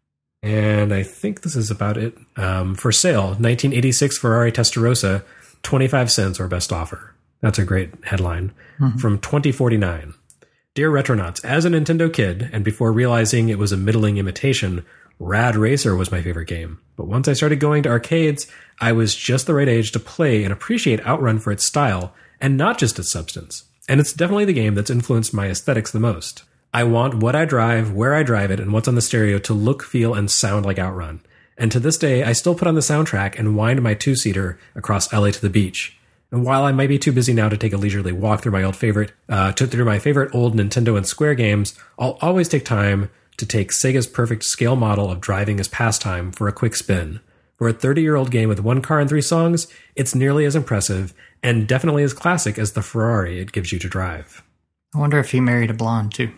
And I think this is about it. Um, for sale, nineteen eighty-six Ferrari Testarossa, twenty-five cents or best offer. That's a great headline. Mm-hmm. From twenty forty-nine. Dear Retronauts, as a Nintendo kid, and before realizing it was a middling imitation, Rad Racer was my favorite game. But once I started going to arcades, I was just the right age to play and appreciate Outrun for its style, and not just its substance. And it's definitely the game that's influenced my aesthetics the most. I want what I drive, where I drive it, and what's on the stereo to look, feel, and sound like Outrun. And to this day, I still put on the soundtrack and wind my two-seater across L A to the beach. And while I might be too busy now to take a leisurely walk through my old favorite, uh, to, through my favorite old Nintendo and Square games, I'll always take time to take Sega's perfect scale model of driving as pastime for a quick spin. For a thirty-year-old game with one car and three songs, it's nearly as impressive and definitely as classic as the Ferrari it gives you to drive. I wonder if he married a blonde, too.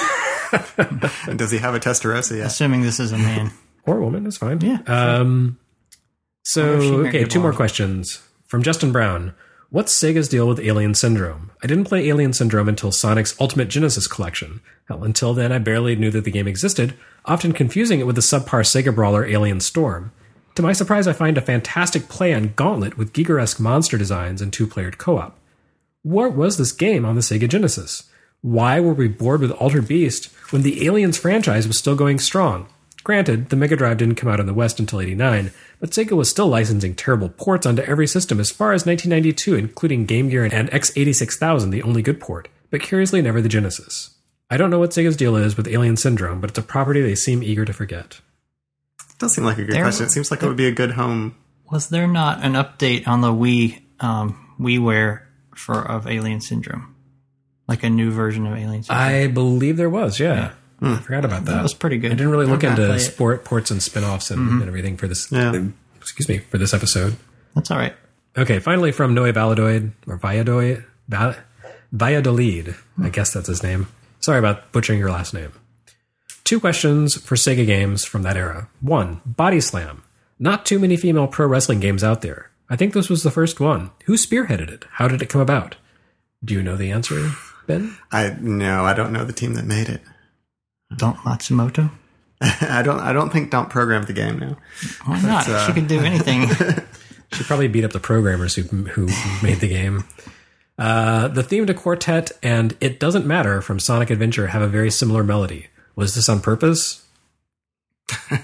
Does he have a Testarossa yet? Assuming this is a man. Or a woman, that's fine. Yeah. Um, so, okay, two more questions. From Justin Brown. What's Sega's deal with Alien Syndrome? I didn't play Alien Syndrome until Sonic's Ultimate Genesis collection. Hell, until then, I barely knew that the game existed, often confusing it with the subpar Sega brawler Alien Storm. To my surprise, I find a fantastic play on Gauntlet with Giger-esque monster designs and two-playered co-op. What was this game on the Sega Genesis? Why were we bored with Altered Beast when the Aliens franchise was still going strong? Granted, the Mega Drive didn't come out in the West until eighty-nine, but Sega was still licensing terrible ports onto every system as far as nineteen ninety-two, including Game Gear and X eighty-six thousand, the only good port, but curiously never the Genesis. I don't know what Sega's deal is with Alien Syndrome, but it's a property they seem eager to forget. It does seem like a good there, question. It seems like there, it would be a good home. Was there not an update on the Wii, um, WiiWare for of Alien Syndrome? Like a new version of Alien Syndrome? I believe there was, yeah. yeah. Hmm. I forgot about that. That was pretty good. I didn't really look into sport ports and spin-offs and, mm-hmm. and everything for this. Yeah. Excuse me, for this episode. That's all right. Okay, finally from Noe Valladolid or Valladolid, Valladolid. I guess that's his name. Sorry about butchering your last name. Two questions for Sega games from that era. One, Body Slam. Not too many female pro wrestling games out there. I think this was the first one. Who spearheaded it? How did it come about? Do you know the answer, Ben? I no, I don't know the team that made it. Don't Matsumoto? I don't. I don't think Don't programmed the game now. Why not? Uh, she could do anything. She probably beat up the programmers who who made the game. Uh, the theme to Quartet and It Doesn't Matter from Sonic Adventure have a very similar melody. Was this on purpose?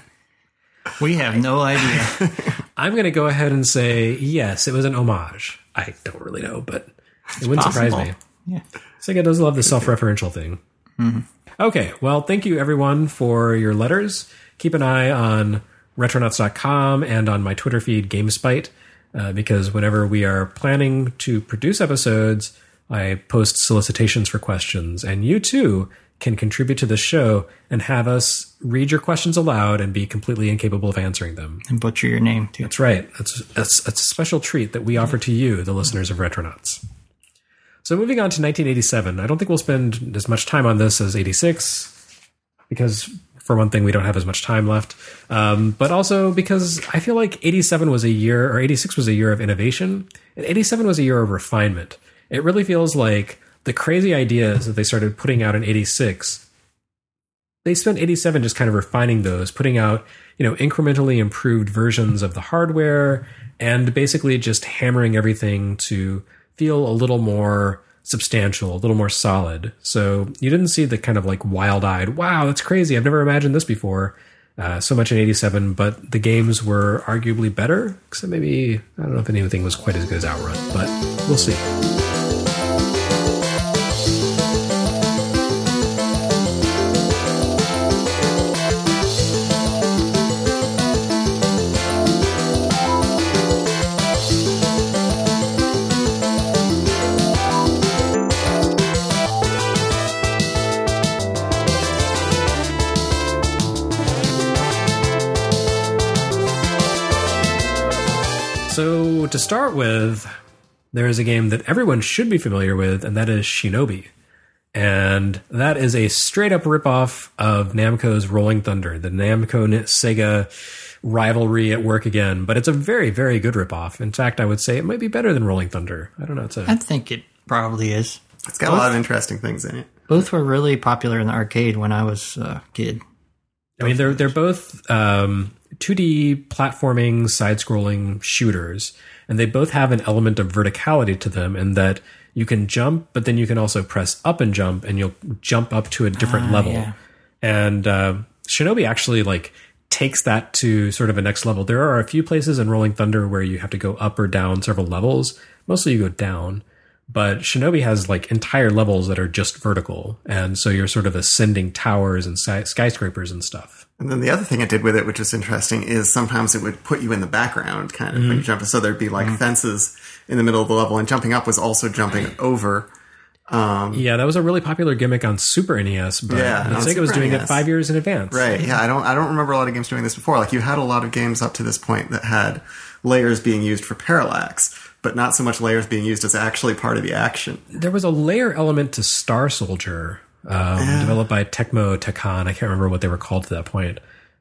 We have no idea. I'm going to go ahead and say yes. It was an homage. I don't really know, but it wouldn't possible. surprise me. Yeah. Sega does love the self-referential thing. Mm-hmm. Okay, well, thank you everyone for your letters. Keep an eye on retronauts dot com and on my Twitter feed, GameSpite, uh, because whenever we are planning to produce episodes, I post solicitations for questions, and you too can contribute to the show and have us read your questions aloud and be completely incapable of answering them. And butcher your name, too. That's right. That's, that's, that's a special treat that we offer to you, the listeners of Retronauts. So moving on to nineteen eighty-seven, I don't think we'll spend as much time on this as eighty-six, because for one thing, we don't have as much time left. Um, but also because I feel like eighty-seven was a year, or eighty-six was a year of innovation, and eighty-seven was a year of refinement. It really feels like the crazy ideas that they started putting out in eighty-six, they spent eighty-seven just kind of refining those, putting out, you know, incrementally improved versions of the hardware, and basically just hammering everything to feel a little more substantial, a little more solid. So you didn't see the kind of like wild-eyed, wow, that's crazy, I've never imagined this before, uh, so much in eighty-seven, but the games were arguably better, except maybe, I don't know if anything was quite as good as Outrun, but we'll see. So to start with, there is a game that everyone should be familiar with, and that is Shinobi. And that is a straight-up ripoff of Namco's Rolling Thunder, the Namco-Sega rivalry at work again. But it's a very, very good ripoff. In fact, I would say it might be better than Rolling Thunder. I don't know. It's a, I think it probably is. It's got both, a lot of interesting things in it. Both were really popular in the arcade when I was a kid. I mean, they're they're both um, two D platforming, side-scrolling shooters, and they both have an element of verticality to them in that you can jump, but then you can also press up and jump, and you'll jump up to a different uh, level. Yeah. And uh, Shinobi actually like takes that to sort of a next level. There are a few places in Rolling Thunder where you have to go up or down several levels. Mostly you go down. But Shinobi has like entire levels that are just vertical. And so you're sort of ascending towers and sky- skyscrapers and stuff. And then the other thing it did with it, which is interesting, is sometimes it would put you in the background kind of Mm-hmm. when you jump. So there'd be like mm-hmm. fences in the middle of the level, and jumping up was also jumping over. Um, yeah, that was a really popular gimmick on Super N E S, but yeah, Sega was doing N E S. It five years in advance. Right, yeah, I don't I don't remember a lot of games doing this before. Like, you had a lot of games up to this point that had layers being used for parallax, but not so much layers being used as actually part of the action. There was a layer element to Star Soldier, um, yeah. developed by Tecmo Tecan. I can't remember what they were called at that point.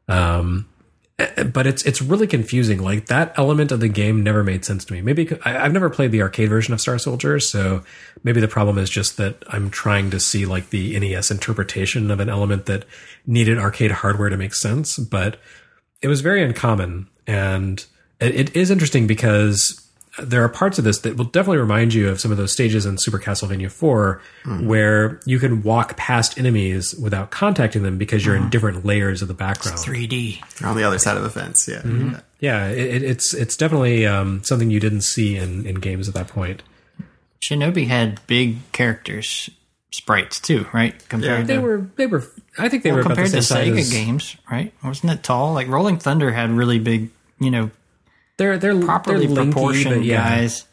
Um, but it's it's really confusing. Like, that element of the game never made sense to me. Maybe I, I've never played the arcade version of Star Soldier, so maybe the problem is just that I'm trying to see like the N E S interpretation of an element that needed arcade hardware to make sense. But it was very uncommon, and it, it is interesting because there are parts of this that will definitely remind you of some of those stages in Super Castlevania four mm. where you can walk past enemies without contacting them because you're mm. in different layers of the background. It's three D. You're on the other side of the fence, yeah. Mm-hmm. Yeah, it, it's it's definitely um, something you didn't see in, in games at that point. Shinobi had big characters, sprites too, right? Compared yeah, they to, were they were. I think they well, were about compared the to same Sega size as, games, right? Wasn't it tall? Like Rolling Thunder had really big, you know, they're they're properly they're linky, proportioned yeah. guys.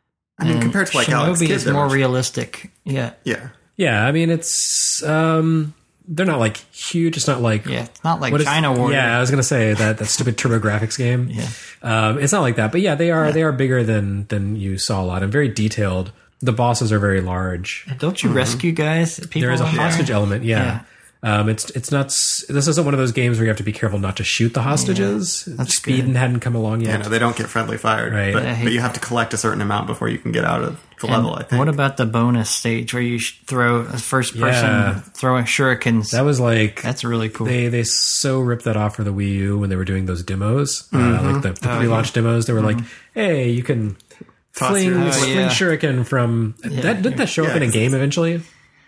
I mean, and compared to like Shinobi Alex Kidd, is more much... realistic. Yeah, yeah, yeah. I mean, it's um, they're not like huge. It's not like yeah, it's not like China is, Warrior. Yeah, I was gonna say that that stupid TurboGrafx game. Yeah, um, it's not like that. But yeah, they are yeah. they are bigger than than you saw a lot and very detailed. The bosses are very large. Don't you mm-hmm. rescue guys? People there is a hostage there? element. Yeah. yeah. Um, it's it's not. This isn't one of those games where you have to be careful not to shoot the hostages. Yeah, that's Speed good. hadn't come along yet. Yeah, no, they don't get friendly fired, right? But, but you have to collect a certain amount before you can get out of the and level. I think. What about the bonus stage where you throw a first person yeah. throwing shurikens? That was like that's really cool. They they so ripped that off for the Wii U when they were doing those demos, mm-hmm. uh, like the, the oh, pre-launch yeah. demos. They were mm-hmm. like, "Hey, you can." Fling, oh, fling yeah. shuriken from... Yeah, that, didn't that show yeah, up in a game eventually?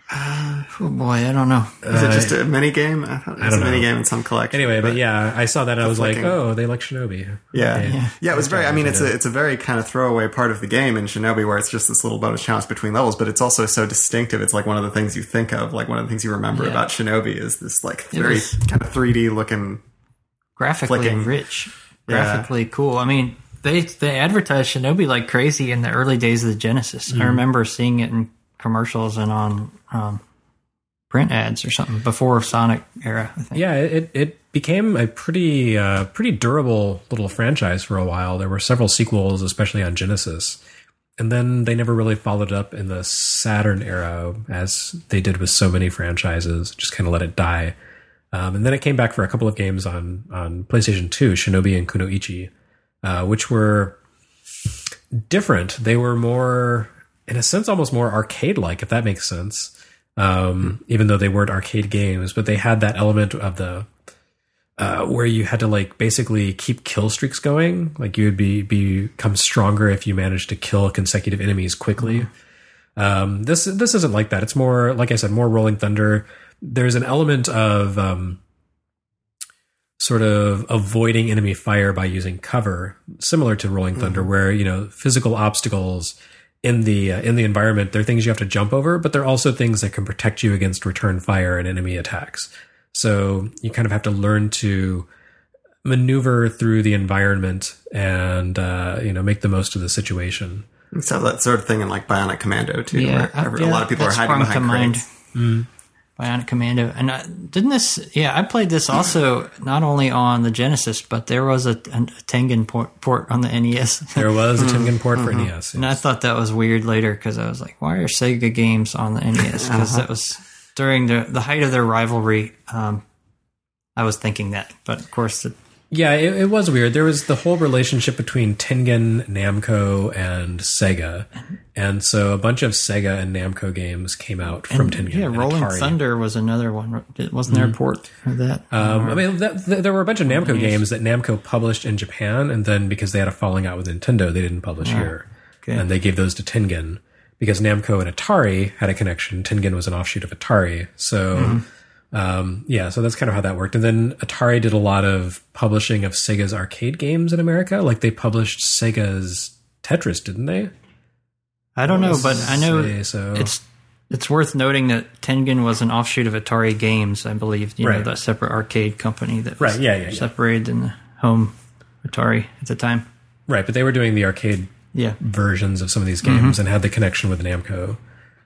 Uh, oh boy, I don't know. Is it just a mini game? I thought it was I don't a mini know. game in some collection. Anyway, but, but yeah, I saw that and I was flicking. like, oh, they like Shinobi. Yeah. Okay. yeah. Yeah, it was very, I mean, it's a, it's a very kind of throwaway part of the game in Shinobi where it's just this little bonus challenge between levels, but it's also so distinctive. It's like one of the things you think of, like one of the things you remember Yeah. about Shinobi is this like It very was kind of three D looking, graphically flicking. rich, Yeah. graphically cool. I mean, they they advertised Shinobi like crazy in the early days of the Genesis. Mm-hmm. I remember seeing it in commercials and on um, print ads or something before Sonic era, I think. Yeah, it it became a pretty uh, pretty durable little franchise for a while. There were several sequels, especially on Genesis, and then they never really followed up in the Saturn era as they did with so many franchises. Just kind of let it die. Um, and then it came back for a couple of games on on PlayStation two, Shinobi and Kunoichi, uh, which were different. They were more, in a sense, almost more arcade-like, if that makes sense. Um, even though they weren't arcade games, but they had that element of the uh, where you had to like basically keep kill streaks going. Like you would be, be become stronger if you managed to kill consecutive enemies quickly. Mm-hmm. Um, this this isn't like that. It's more, like I said, more Rolling Thunder. There's an element of um, sort of avoiding enemy fire by using cover, similar to Rolling Thunder, mm-hmm. where you know physical obstacles in the uh, in the environment, they're things you have to jump over, but they're also things that can protect you against return fire and enemy attacks. So you kind of have to learn to maneuver through the environment and uh, you know make the most of the situation. So that sort of thing in like Bionic Commando too, Yeah, where uh, a yeah, lot of people are that hiding sprung behind to crates. mind. Mm. Bionic Commando, and uh, didn't this? Yeah, I played this also not only on the Genesis, but there was a, a Tengen port, port on the N E S. There was a Tengen port for Mhm. N E S, and I thought that was weird later because I was like, "Why are Sega games on the N E S?" Because Uh-huh. that was during the the height of their rivalry. Um, I was thinking that, but of course, the, Yeah, it, it was weird. There was the whole relationship between Tengen, Namco, and Sega. And so a bunch of Sega and Namco games came out from and, Tengen. yeah, and Rolling Atari. Thunder was another one. Wasn't there a port for that? Um, Or- I mean, that, th- there were a bunch of Namco Nice. games that Namco published in Japan, and then because they had a falling out with Nintendo, they didn't publish Oh, here. okay. And they gave those to Tengen. Because Namco and Atari had a connection. Tengen was an offshoot of Atari. So... Mhm. Um, yeah, so that's kind of how that worked. And then Atari did a lot of publishing of Sega's arcade games in America. Like they published Sega's Tetris, didn't they? I don't know, Let's but I know say so. it's it's worth noting that Tengen was an offshoot of Atari Games, I believe. You know, Right. that separate arcade company that was Right, yeah, yeah, yeah. separated in the home Atari at the time. Right, but they were doing the arcade Yeah. versions of some of these games Mhm. and had the connection with Namco.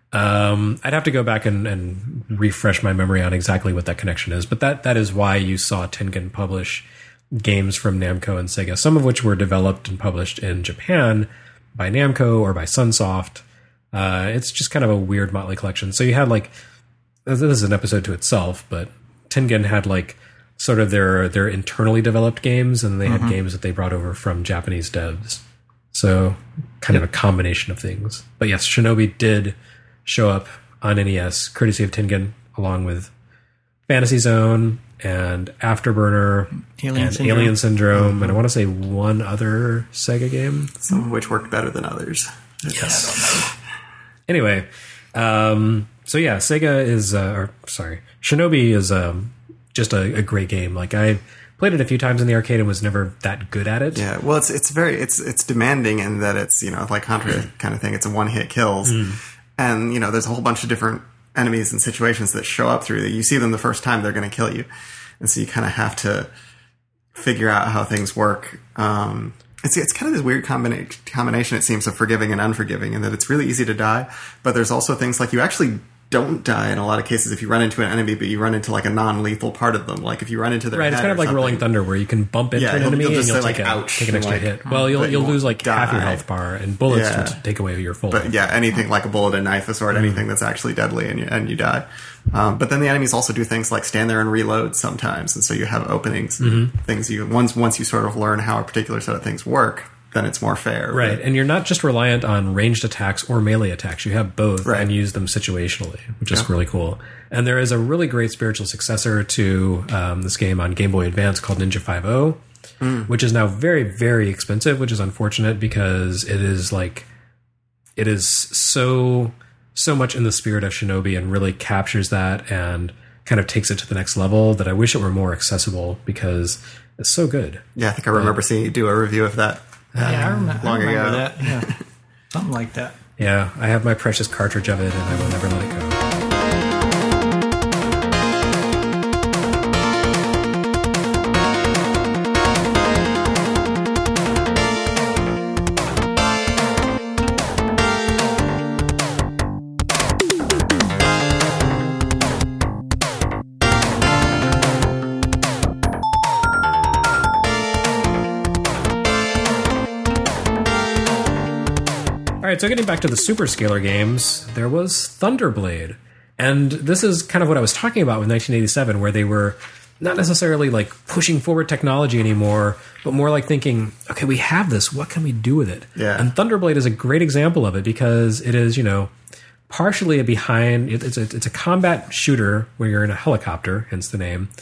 Um, I'd have to go back and, and refresh my memory on exactly what that connection is, but that, that is why you saw Tengen publish games from Namco and Sega, some of which were developed and published in Japan by Namco or by Sunsoft. Uh, it's just kind of a weird motley collection. So you had like, this is an episode to itself, but Tengen had like sort of their, their internally developed games, and they had Mhm. games that they brought over from Japanese devs. So kind of a combination of things. But yes, Shinobi did show up on N E S, courtesy of Tengen, along with Fantasy Zone and Afterburner Alien and Syndrome. Alien Syndrome, and I want to say one other Sega game. Some of which worked better than others. Yes. Anyway, um, so yeah, Sega is, uh, or sorry, Shinobi is um, just a, a great game. Like I played it a few times in the arcade and was never that good at it. Yeah, well, it's it's very it's it's demanding in that it's you know like Contra kind of thing. It's a one hit kills, Mm. and you know there's a whole bunch of different enemies and situations that show up through that. You see them the first time, they're going to kill you, and so you kind of have to figure out how things work. Um, it's it's kind of this weird combina- combination, it seems, of forgiving and unforgiving, in that it's really easy to die, but there's also things like you actually don't die in a lot of cases if you run into an enemy, but you run into like a non-lethal part of them. Like if you run into their Right, head it's kind of or like Rolling something. Thunder, where you can bump into Yeah, an you'll- enemy you'll and just you'll say, take, like, a, ouch, take an extra like, hit. Well, you'll but you'll you lose won't like half your die. health bar, and bullets Yeah. will t- take away your full. But yeah, anything like a bullet, a knife, a sword, anything that's actually deadly, and you, and you die. Um, but then the enemies also do things like stand there and reload sometimes, and so you have openings, and Mhm. things you once once you sort of learn how a particular set of things work, then it's more fair. Right, and you're not just reliant on ranged attacks or melee attacks. You have both Right. and use them situationally, which is Yeah. really cool. And there is a really great spiritual successor to um, this game on Game Boy Advance called Ninja five oh, Mm. which is now very, very expensive, which is unfortunate because it is like, it is so so much in the spirit of Shinobi and really captures that and kind of takes it to the next level that I wish it were more accessible because it's so good. Yeah, I think I remember but, seeing you do a review of that. Uh, yeah, I remember, long I remember ago. that. Yeah. Something like that. Yeah, I have my precious cartridge of it and I will never let it go. So getting back to the Superscalar games, there was Thunderblade. And this is kind of what I was talking about with nineteen eighty-seven, where they were not necessarily like pushing forward technology anymore, but more like thinking, okay, we have this, what can we do with it? Yeah. And Thunderblade is a great example of it because it is, you know, partially a behind, it's a, it's a combat shooter where you're in a helicopter, hence the name.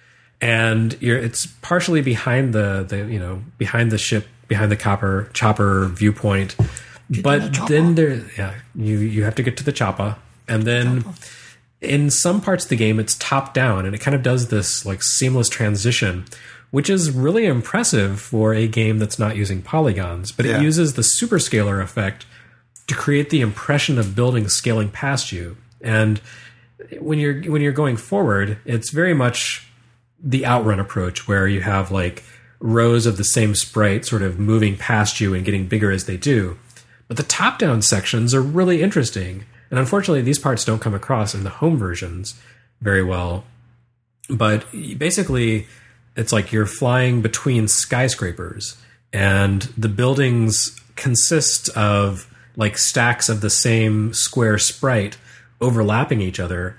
And you're, it's partially behind the, the, you know, behind the ship, behind the copper, chopper viewpoint. Get but then there, yeah, you, you have to get to the chopper, and then chopper. In some parts of the game, it's top down, and it kind of does this like seamless transition, which is really impressive for a game that's not using polygons. But yeah. It uses the superscalar effect to create the impression of buildings scaling past you. And when you're when you're going forward, it's very much the Outrun approach, where you have like rows of the same sprite sort of moving past you and getting bigger as they do. But the top-down sections are really interesting. And unfortunately, these parts don't come across in the home versions very well. But basically, it's like you're flying between skyscrapers. And the buildings consist of like stacks of the same square sprite overlapping each other.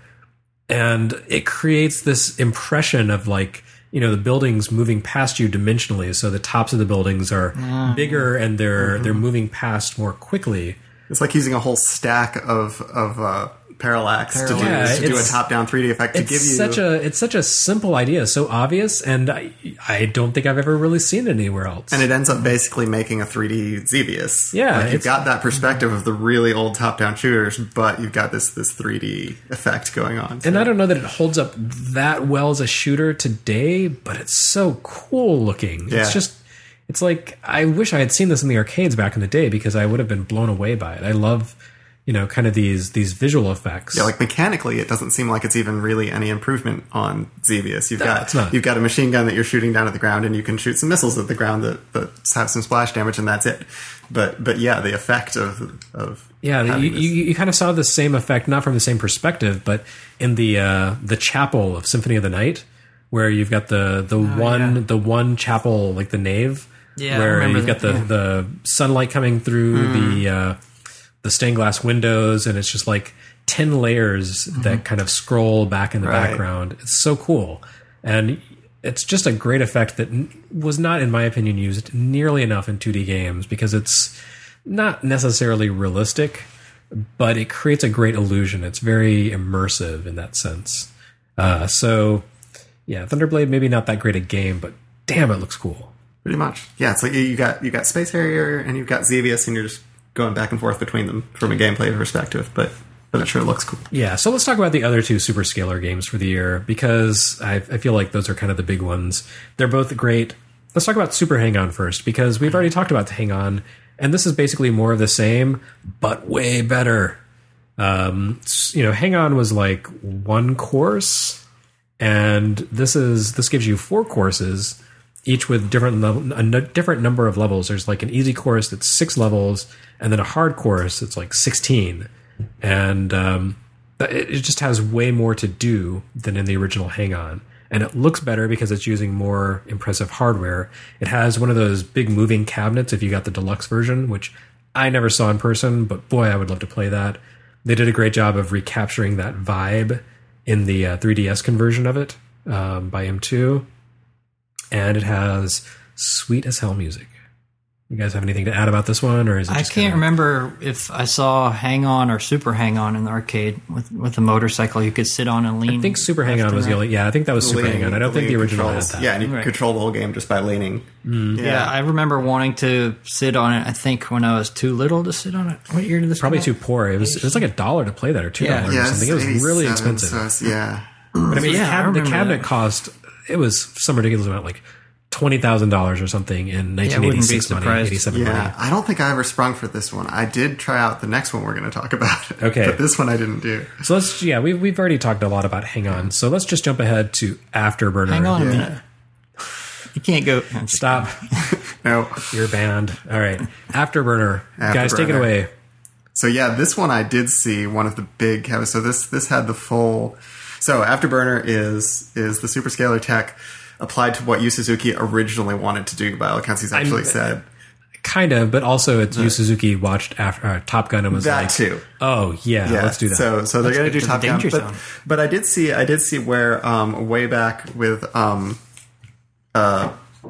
And it creates this impression of like, you know, the buildings moving past you dimensionally. So the tops of the buildings are mm. bigger and they're mm-hmm. they're moving past more quickly. It's like using a whole stack of of uh, parallax, parallax. to, do, yeah, to do a top-down three D effect to give you. Such a, it's such a simple idea, so obvious, and I, I don't think I've ever really seen it anywhere else. And it ends up basically making a three D Xevious. Yeah. Like you've got that perspective of the really old top-down shooters, but you've got this this three D effect going on. So. And I don't know that it holds up that well as a shooter today, but it's so cool looking. Yeah. It's just... It's like, I wish I had seen this in the arcades back in the day because I would have been blown away by it. I love, you know, kind of these these visual effects. Yeah, like mechanically, it doesn't seem like it's even really any improvement on Xevious. You've no, got it's not. You've got a machine gun that you're shooting down at the ground, and you can shoot some missiles at the ground that, that have some splash damage, and that's it. But but yeah, the effect of of yeah, you, you you kind of saw the same effect, not from the same perspective, but in the uh, the chapel of Symphony of the Night, where you've got the the oh, one yeah. the one chapel, like the nave. Yeah, where you've that. got the, yeah. the sunlight coming through mm. the uh, the stained glass windows, and it's just like ten layers mm-hmm. that kind of scroll back in the right. background. It's so cool, and it's just a great effect that n- was not, in my opinion, used nearly enough in two D games because it's not necessarily realistic, but it creates a great illusion. It's very immersive in that sense. Uh, so, yeah, Thunderblade, maybe not that great a game, but damn, it looks cool. Pretty much. Yeah, it's like you got you got Space Harrier and you've got Xevious, and you're just going back and forth between them from a gameplay perspective, but but it sure looks cool. Yeah, so let's talk about the other two Superscalar games for the year, because I, I feel like those are kind of the big ones. They're both great. Let's talk about Super Hang-On first, because we've already talked about the Hang-On, and this is basically more of the same, but way better. Um, you know, Hang-On was like one course, and this is this gives you four courses, each with different level, a different number of levels. There's like an easy course that's six levels, and then a hard course that's like sixteen. And um, it, it just has way more to do than in the original Hang-On. And it looks better because it's using more impressive hardware. It has one of those big moving cabinets if you got the deluxe version, which I never saw in person, but boy, I would love to play that. They did a great job of recapturing that vibe in the uh, three D S conversion of it um, by M two. And it has sweet as hell music. You guys have anything to add about this one, or is it I just can't kinda... remember if I saw Hang On or Super Hang On in the arcade with with a motorcycle you could sit on and lean. I think Super Hang On was that. the only. Yeah, I think that was The Super leaning- Hang On. I don't the think the leaning original controls. had that. Yeah, and you Right. control the whole game just by leaning. Mm. Yeah. Yeah. I remember wanting to sit on it. I think when I was too little to sit on it. What year did this? Probably come too out? poor. It was it was like a dollar to play that, or two Yeah. dollars Yeah, or something. It was it's really eighty-seven, expensive. So it's, yeah. But I mean, Yeah, the, I cab- the remember cabinet that. cost. It was some ridiculous amount, like twenty thousand dollars or something in nineteen eighty six money, surprised. eighty seven Yeah, money. I don't think I ever sprung for this one. I did try out the next one we're going to talk about. Okay. But this one I didn't do. So let's yeah, we've we've already talked a lot about Hang On. So let's just jump ahead to Afterburner. Hang on a Yeah. minute. You can't go. Stop. No. You're banned. All right. Afterburner. Guys, take it Afterburner. away. So yeah, this one I did see one of the big cabinets. So this this had the full. So Afterburner is is the superscalar tech applied to what Yu Suzuki originally wanted to do. By all accounts, he's actually I'm- said Kind of, but also it's Yu Suzuki watched after, uh, Top Gun and was that like, too. "Oh yeah, Yeah, let's do that." So so they're Let's going to get do to Top the Gun, danger but, zone. but I did see I did see where um, way back with um, uh,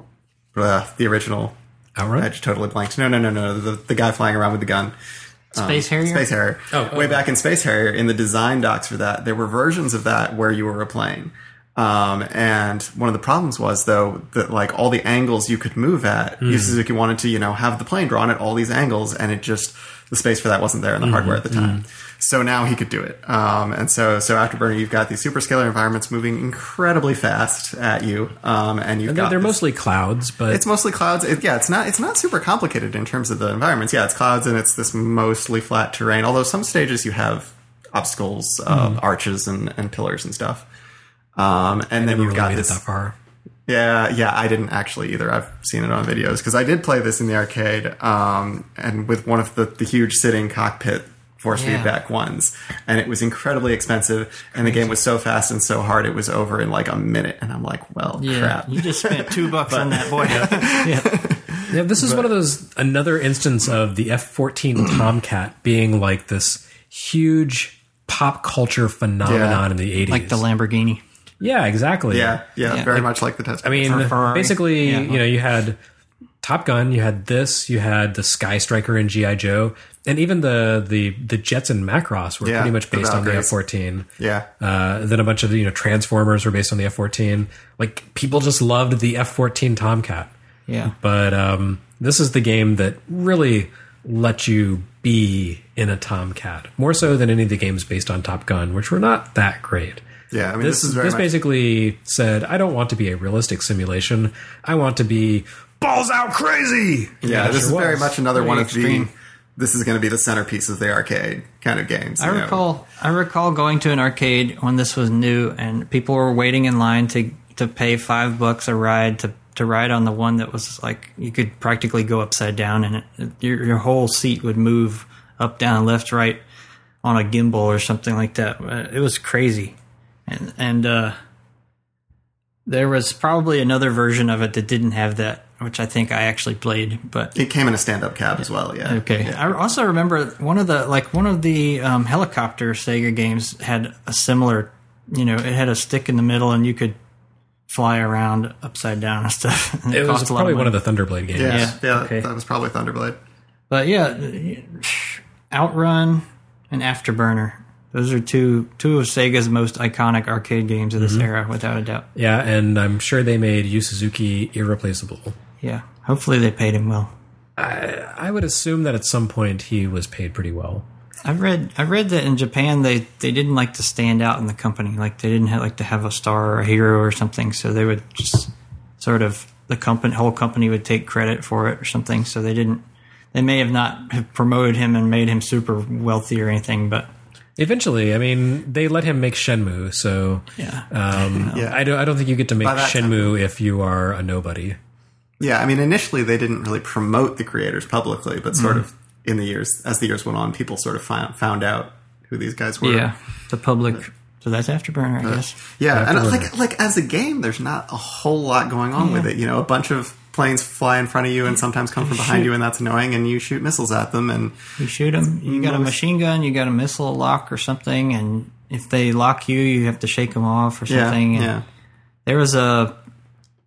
uh, the original. Outrun? I just totally blanked. No, no, no, no. The, the guy flying around with the gun. Space Harrier? Space Harrier. Oh, oh, Way oh. back in Space Harrier, in the design docs for that, there were versions of that where you were a plane. Um, and one of the problems was, though, that like all the angles you could move at, Mm. Yu Suzuki wanted to, you know, have the plane drawn at all these angles, and it just, the space for that wasn't there in the Mm-hmm. hardware at the time. So now he could do it. Um, and so, so Afterburner, you've got these superscalar environments moving incredibly fast at you. Um, and you've And they're, got they're this- mostly clouds, but it's mostly clouds. It, yeah, it's not. It's not super complicated in terms of the environments. Yeah, it's clouds and it's this mostly flat terrain. Although some stages you have obstacles, uh, Hmm. arches, and, and pillars and stuff. Um, and then never you've really got made it this. that far. Yeah, yeah, I didn't actually either. I've seen it on videos because I did play this in the arcade, um, and with one of the, the huge sitting cockpit force Yeah. feedback ones, and it was incredibly expensive. And the game was so fast and so hard, it was over in like a minute. And I'm like, well, Yeah, crap. you just spent two bucks on that boy. yeah. Yeah, this is one of those another instance of the F fourteen Tomcat being like this huge pop culture phenomenon Yeah. in the eighties, Like the Lamborghini. Yeah, exactly. Yeah, yeah, Yeah, very like- much like the test. I mean, Or Ferrari. basically, Yeah. you know, you had Top Gun, you had this, you had the Sky Striker in G I Joe, and even the the the jets in Macross were Yeah, pretty much the based on the Valkyries. F fourteen. Yeah. Uh, then a bunch of the, you know, Transformers were based on the F fourteen. Like people just loved the F fourteen Tomcat. Yeah. But um, this is the game that really let you be in a Tomcat, more so than any of the games based on Top Gun, which were not that great. Yeah, I mean, this this is very this much- basically said, I don't want to be a realistic simulation. I want to be balls out crazy. Yeah, It this is sure very was. much another Very one of extreme. the. This is going to be the centerpiece of the arcade kind of games. I you know. recall I recall going to an arcade when this was new and people were waiting in line to to pay five bucks a ride to to ride on the one that was like you could practically go upside down and it, your your whole seat would move up, down, left, right on a gimbal or something like that. Uh, It was crazy. And and uh, there was probably another version of it that didn't have that, which I think I actually played, but It came in a stand-up cab as well. Yeah. okay. Yeah. I also remember one of the like one of the um, helicopter Sega games had a similar, you know, it had a stick in the middle and you could fly around upside down and stuff. And It was cost a lot probably of one of money. the Thunderblade games. Yeah, Yeah, yeah, okay. that was probably Thunderblade. But yeah, Outrun and Afterburner. Those are two two of Sega's most iconic arcade games of this Mm-hmm. era, without a doubt. Yeah, and I'm sure they made Yu Suzuki irreplaceable. Yeah. Hopefully they paid him well. I, I would assume that at some point he was paid pretty well. I've read I read that in Japan they, they didn't like to stand out in the company. Like they didn't have, like to have a star or a hero or something. So they would just sort of the company whole company would take credit for it or something. So they didn't. They may have not have promoted him and made him super wealthy or anything, but Eventually, I mean, they let him make Shenmue, so yeah, um, Yeah. I don't. I don't think you get to make By that time- Shenmue if you are a nobody. Yeah, I mean, initially they didn't really promote the creators publicly, but sort Mhm. of in the years, as the years went on, people sort of found, found out who these guys were. yeah, the public. So that's Afterburner, I Uh, guess. Yeah, and Afterburner. like like as a game, there's not a whole lot going on Yeah. with it. You know, a bunch of planes fly in front of you and sometimes come from behind shoot. you, and that's annoying. And you shoot missiles at them, and You shoot them. You got a most- machine gun. You got a missile lock or something, and if they lock you, you have to shake them off or yeah, something. And yeah. there was a.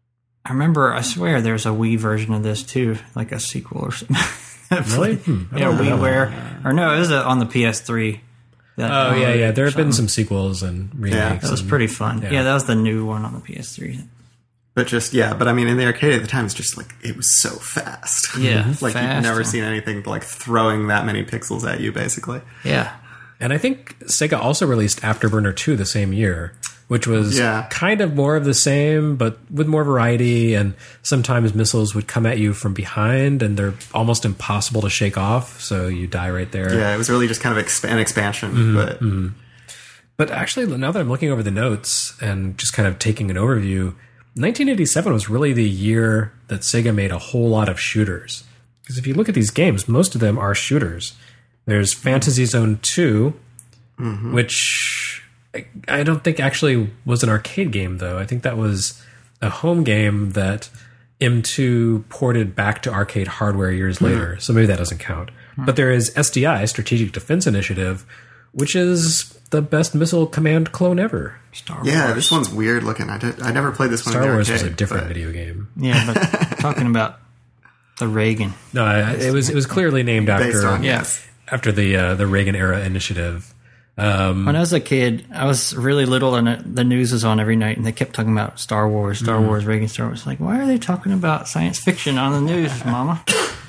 I remember, I swear there's a Wii version of this too, like a sequel or something. Really? Hmm. Yeah, WiiWare. Or no, it was on the P S three. That, oh, yeah, yeah. There have something. been some sequels and remakes. Yeah, that was and, pretty fun. Yeah. yeah, that was the new one on the P S three. But just, yeah, but I mean, in the arcade at the time, it's just like, it was so fast. Yeah, like, fast. you've never seen anything like throwing that many pixels at you, basically. Yeah. And I think Sega also released Afterburner two the same year, which was yeah. kind of more of the same, but with more variety. And sometimes missiles would come at you from behind, and they're almost impossible to shake off, so you die right there. Yeah, it was really just kind of exp- an expansion. Mm-hmm, but mm-hmm. but actually, now that I'm looking over the notes and just kind of taking an overview, nineteen eighty-seven was really the year that Sega made a whole lot of shooters. Because if you look at these games, most of them are shooters. There's Fantasy Zone two, mm-hmm. which I, I don't think actually was an arcade game, though. I think that was a home game that M two ported back to arcade hardware years mm-hmm. later. So maybe that doesn't count. Mm-hmm. But there is S D I, Strategic Defense Initiative, which is the best Missile Command clone ever. Star yeah, Wars. this one's weird looking. I, did, I never played this one Star in the Wars arcade, was a different but... video game. Yeah, but talking about the Reagan. No, I, it was it was clearly named after on, yes. after the uh, the Reagan era initiative. Um, when I was a kid, I was really little, and it, the news was on every night, and they kept talking about Star Wars, Star mm. Wars, Reagan, Star Wars. Like, why are they talking about science fiction on the news, Mama?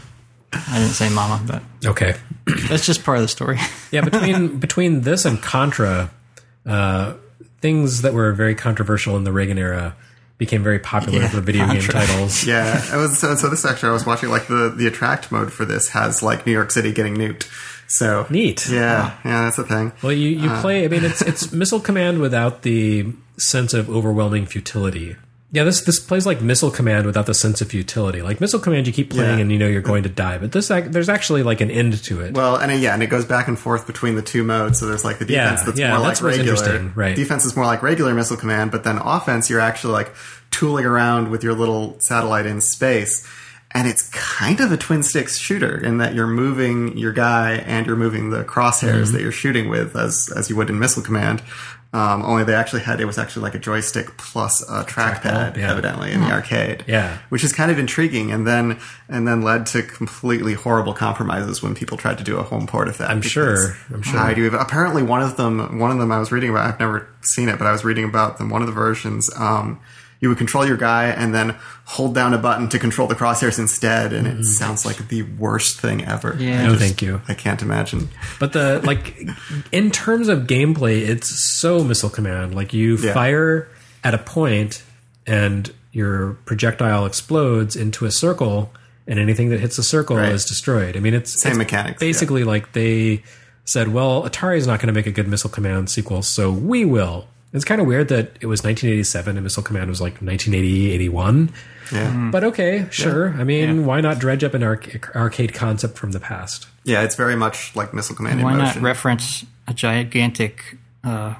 I didn't say Mama, but okay, that's just part of the story. Yeah, between between this and Contra, uh, things that were very controversial in the Reagan era became very popular yeah, for video Contra. game titles. Yeah, it was so, so this actually I was watching like the the attract mode for this has like New York City getting nuked. So neat. Yeah, yeah, that's the thing. Well, you, you uh, play I mean it's it's Missile Command without the sense of overwhelming futility. Yeah, this this plays like Missile Command without the sense of futility. Like Missile Command, you keep playing yeah. and you know you're going to die, but this there's actually like an end to it. Well, and uh, yeah, and it goes back and forth between the two modes. So there's like the defense yeah, that's yeah, more that's like regular. Interesting. Right. Defense is more like regular Missile Command, but then offense, you're actually like tooling around with your little satellite in space. And it's kind of a twin sticks shooter in that you're moving your guy and you're moving the crosshairs mm-hmm. that you're shooting with as as you would in Missile Command. Um, only they actually had, it was actually like a joystick plus a trackpad, yeah. evidently, in the arcade. Yeah. Which is kind of intriguing, and then and then led to completely horrible compromises when people tried to do a home port of that. I'm sure. I'm sure. I do. Apparently, one of them, one of them I was reading about, I've never seen it, but I was reading about them. One of the versions, um, you would control your guy and then hold down a button to control the crosshairs instead, and it mm. sounds like the worst thing ever. Yeah. No, just, thank you. I can't imagine. But the like, in terms of gameplay, it's so Missile Command. Like you yeah. fire at a point, and your projectile explodes into a circle, and anything that hits the circle right. is destroyed. I mean, it's same it's mechanics. Basically, yeah. like they said, well, Atari's not going to make a good Missile Command sequel, so we will. It's kind of weird that it was nineteen eighty-seven and Missile Command was like nineteen eighty, eighty-one. Yeah. Mm. But okay, sure. Yeah. I mean, yeah. why not dredge up an arc- arcade concept from the past? Yeah, it's very much like Missile Command in Why motion. not reference a gigantic uh,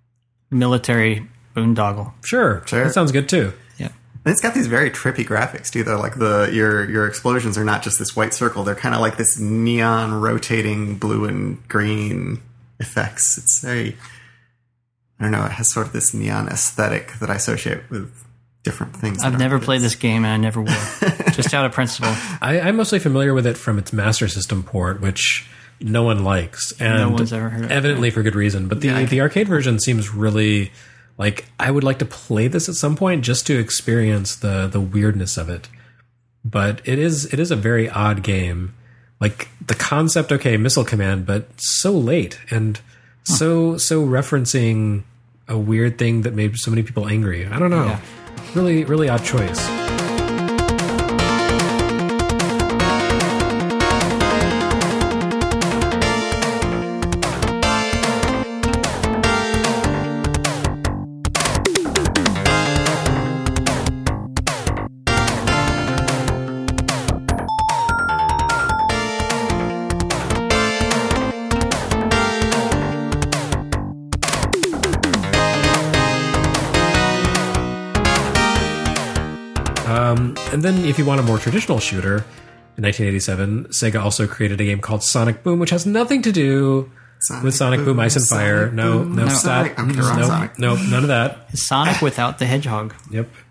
military boondoggle? Sure. Sure. That sounds good too. Yeah. And it's got these very trippy graphics too, though. Like the your your explosions are not just this white circle; they're kind of like this neon rotating blue and green effects. It's very, I don't know. It has sort of this neon aesthetic that I associate with different things. I've never played this game, and I never will. Just out of principle. I, I'm mostly familiar with it from its Master System port, which no one likes, and no one's ever heard of it. Evidently for good reason. But the Yeah, the arcade version seems really like I would like to play this at some point just to experience the the weirdness of it. But it is it is a very odd game. Like the concept, okay, Missile Command, but so late and huh. so so referencing a weird thing that made so many people angry. I don't know. Yeah. Really, really odd choice. And then if you want a more traditional shooter, in nineteen eighty-seven, Sega also created a game called Sonic Boom, which has nothing to do Sonic with Sonic Boom, Boom Ice and Fire. No, no, no, stop. no, no, no, none of that. Sonic without the Hedgehog. Yep.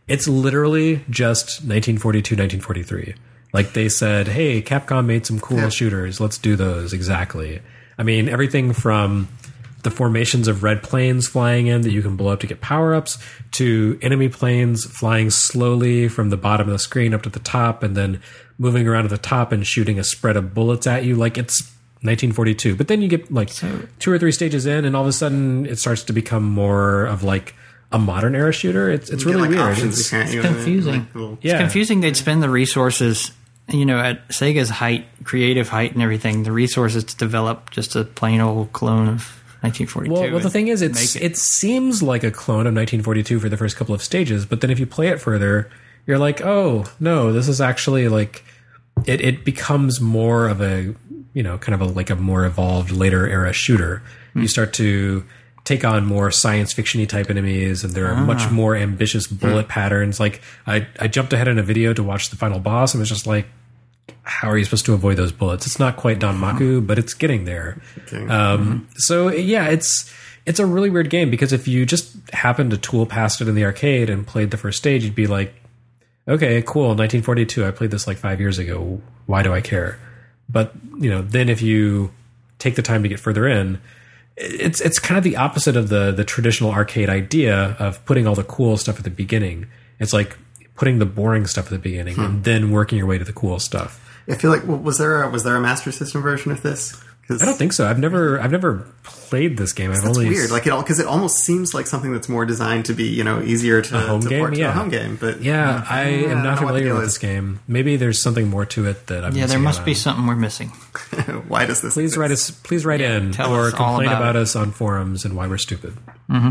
It's literally just nineteen forty-two, nineteen forty-three. Like they said, hey, Capcom made some cool yeah. shooters. Let's do those. Exactly. I mean, everything from the formations of red planes flying in that you can blow up to get power-ups to enemy planes flying slowly from the bottom of the screen up to the top and then moving around to the top and shooting a spread of bullets at you. Like it's nineteen forty-two. But then you get like so, two or three stages in and all of a sudden it starts to become more of like a modern era shooter. It's it's really like weird. It's, it's confusing. Like, yeah. It's confusing. They'd spend the resources, you know, at Sega's height, creative height and everything, the resources to develop just a plain old clone of nineteen forty-two. Well, well the thing is, it's it. it seems like a clone of nineteen forty-two for the first couple of stages, but then if you play it further, you're like, oh, no, this is actually like, it, it becomes more of a, you know, kind of a, like a more evolved later era shooter. Mm. You start to take on more science fiction-y type enemies, and there are ah. much more ambitious bullet mm. patterns. Like, I, I jumped ahead in a video to watch the final boss, and was just like, how are you supposed to avoid those bullets? It's not quite Danmaku, but it's getting there. Okay. Um, mm-hmm. So, yeah, it's it's a really weird game, because if you just happened to tool past it in the arcade and played the first stage, you'd be like, okay, cool, nineteen forty-two, I played this like five years ago. Why do I care? But, you know, then if you take the time to get further in, it's it's kind of the opposite of the the traditional arcade idea of putting all the cool stuff at the beginning. It's like putting the boring stuff at the beginning hmm. and then working your way to the cool stuff. I feel like was there a, was there a Master System version of this? I don't think so. I've never I've never played this game. I've that's only weird. Like it all because it almost seems like something that's more designed to be, you know, easier to, a home to game? port to yeah. a home game. But yeah, I yeah, am I not familiar with is. this game. Maybe there's something more to it that I'm yeah. There must on. be something we're missing. Why does this? Please exist? write us. Please write yeah, in or complain about, about us on forums and why we're stupid. Mm-hmm.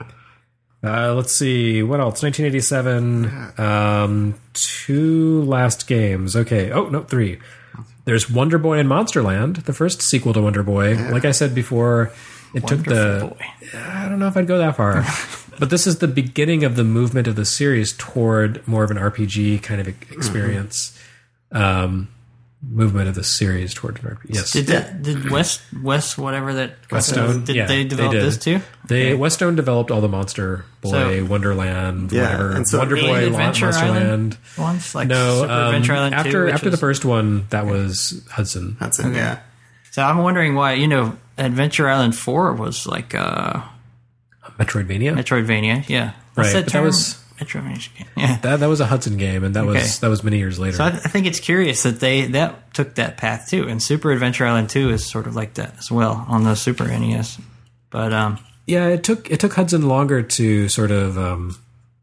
Uh, let's see what else. nineteen eighty-seven. Um, two last games. Okay. Oh no, three. There's Wonder Boy and Monsterland, the first sequel to Wonder Boy. Yeah. Like I said before, it Wonderful took the... Boy. I don't know if I'd go that far. But this is the beginning of the movement of the series toward more of an R P G kind of experience. Mm-hmm. Um, movement of the series toward an R P G. Yes. Did that, did West West whatever that Westone? Did yeah, they develop they did. this too? They okay. Westone developed all the Monster Boy, so, Wonderland, yeah, whatever. And so Wonder Boy, Adventure Monsterland. Island ones, like no, Super um, Adventure Island after two, after was, the first one, that was Hudson. Hudson, okay. yeah. So I'm wondering why, you know, Adventure Island four was like uh, Metroidvania. Metroidvania, yeah. What's right, that but term? that was. Yeah, that that was a Hudson game, and that okay. was that was many years later. So I, th- I think it's curious that they that took that path too, and Super Adventure Island two is sort of like that as well on the Super N E S. But um, yeah, it took it took Hudson longer to sort of, um,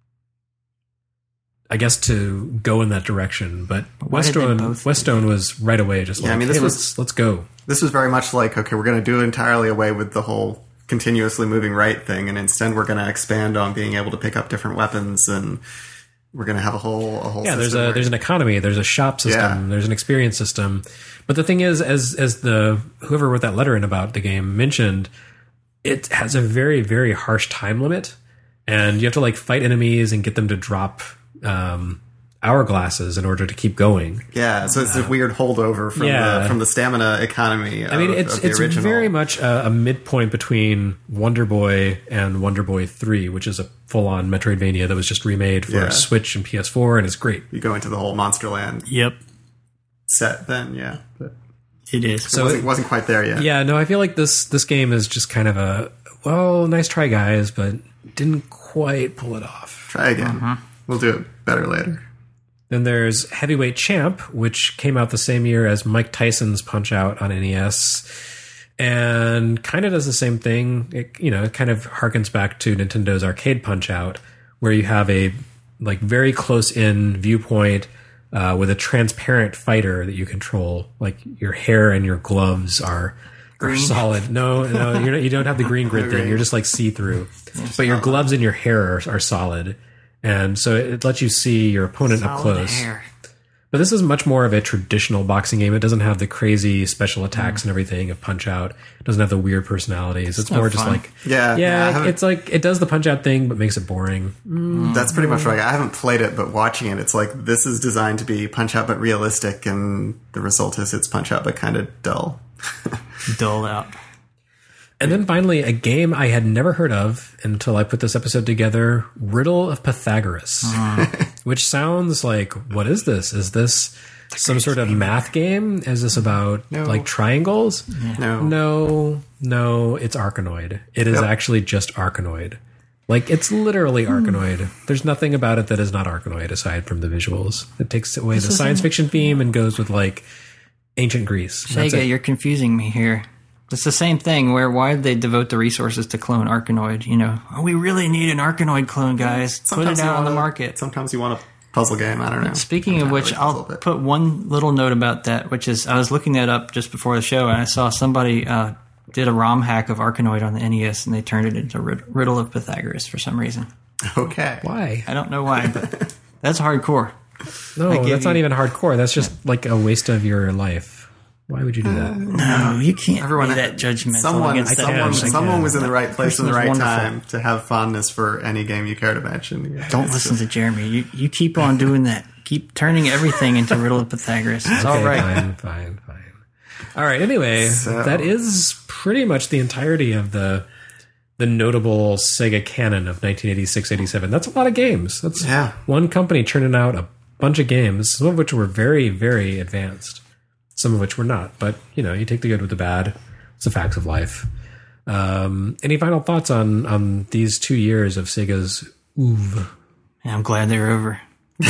I guess, to go in that direction. But Westone Westone was right away just yeah, like, I mean, this hey, was, let's let's go. This was very much like, okay, we're going to do entirely away with the whole continuously moving right thing, and instead we're going to expand on being able to pick up different weapons, and we're going to have a whole a whole yeah there's a where, there's an economy, there's a shop system, yeah. there's an experience system. But the thing is, as as the whoever wrote that letter in about the game mentioned, it has a very very harsh time limit, and you have to like fight enemies and get them to drop um hourglasses in order to keep going. Yeah, so it's uh, a weird holdover from yeah. the from the stamina economy. Of, I mean, it's of the it's original. very much a, a midpoint between Wonder Boy and Wonder Boy three, which is a full on Metroidvania that was just remade for yeah. Switch and P S four, and it's great. You go into the whole Monsterland. Yep. Set then, yeah, but it is. So it wasn't, it wasn't quite there yet. Yeah, no, I feel like this this game is just kind of a well, nice try, guys, but didn't quite pull it off. Try again. Uh-huh. We'll do it better later. Then there's Heavyweight Champ, which came out the same year as Mike Tyson's Punch-Out on N E S, and kind of does the same thing. It, you know, it kind of harkens back to Nintendo's arcade Punch-Out, where you have a like very close-in viewpoint uh, with a transparent fighter that you control. Like your hair and your gloves are, are solid. No, no, you're not, you don't have the green grid thing. You're just like see-through, but your gloves and your hair are, are solid. And so it lets you see your opponent Solid up close. hair. But this is much more of a traditional boxing game. It doesn't have the crazy special attacks mm. and everything of Punch-Out. It doesn't have the weird personalities. It's, it's more just like... Yeah. Yeah, yeah it's like it does the Punch-Out thing, but makes it boring. Mm. That's pretty much right. I haven't played it, but watching it, it's like this is designed to be Punch-Out but realistic, and the result is it's Punch-Out but kind of dull. Dull out. And then finally, a game I had never heard of until I put this episode together, Riddle of Pythagoras, uh. which sounds like, what is this? Is this some sort of math game? Is this about no. like triangles? Yeah. No. No, no, it's Arkanoid. It is yep. actually just Arkanoid. Like, it's literally Arkanoid. Mm. There's nothing about it that is not Arkanoid aside from the visuals. It takes away this the science fiction theme and goes with, like, ancient Greece. Sega, you're confusing me here. It's the same thing where why did they devote the resources to clone Arkanoid? You know, oh, we really need an Arkanoid clone, guys. Sometimes Put it out on a, the market. Sometimes you want a puzzle game. I don't know. Speaking of which, I'll put one little note about that, which is I was looking that up just before the show, and I saw somebody uh, did a ROM hack of Arkanoid on the N E S, and they turned it into Riddle of Pythagoras for some reason. Okay. Why? I don't know why, but that's hardcore. No, that's you, not even hardcore. That's just yeah. like a waste of your life. Why would you do that? Uh, no, you can't Everyone, be that judgmental. Someone, someone, someone was in the right place at the right wonderful. time to have fondness for any game you care to mention. Yeah, don't listen just... to Jeremy. You you keep on doing that. Keep turning everything into Riddle of Pythagoras. It's okay, all right. Fine, fine, fine. All right. Anyway, so. that is pretty much the entirety of the the notable Sega canon of nineteen eighty-six eighty-seven. That's a lot of games. That's yeah. one company churning out a bunch of games, some of which were very, very advanced. Some of which were not, but you know, you take the good with the bad. It's the facts of life. Um, any final thoughts on on these two years of Sega's oeuvre? Yeah, I'm glad they're over.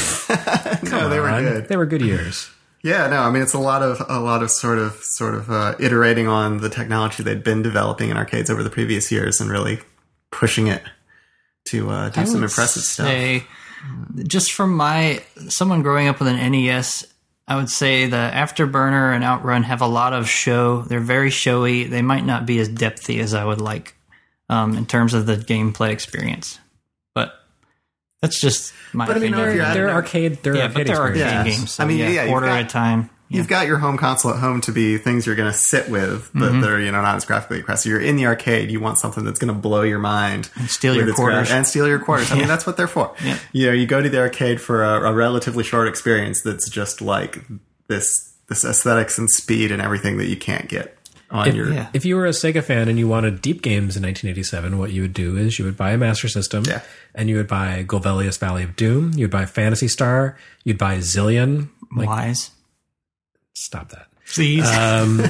no, they were good. They were good years. Yeah, no, I mean it's a lot of a lot of sort of sort of uh, iterating on the technology they'd been developing in arcades over the previous years and really pushing it to uh, do I some would impressive say, stuff. Just from my someone growing up with an N E S. I would say the Afterburner and Outrun have a lot of show. They're very showy. They might not be as depthy as I would like um, in terms of the gameplay experience. But that's just my but opinion. I mean, they're, they're arcade, they're yeah, arcade but they're arcade yeah. games. So I mean, yeah, yeah, order got, at a time. Yeah. You've got your home console at home to be things you're going to sit with, but mm-hmm. they're you know not as graphically impressive. You're in the arcade. You want something that's going to blow your mind and steal your quarters gra- and steal your quarters. I mean, that's what they're for. Yeah. You know, you go to the arcade for a, a relatively short experience that's just like this. This aesthetics and speed and everything that you can't get on if, your... Yeah. If you were a Sega fan and you wanted deep games in nineteen eighty-seven, what you would do is you would buy a Master System yeah. and you would buy Golvelius Valley of Doom, you'd buy Phantasy Star, you'd buy Zillion. Like, Wise. Stop that. Please. Um,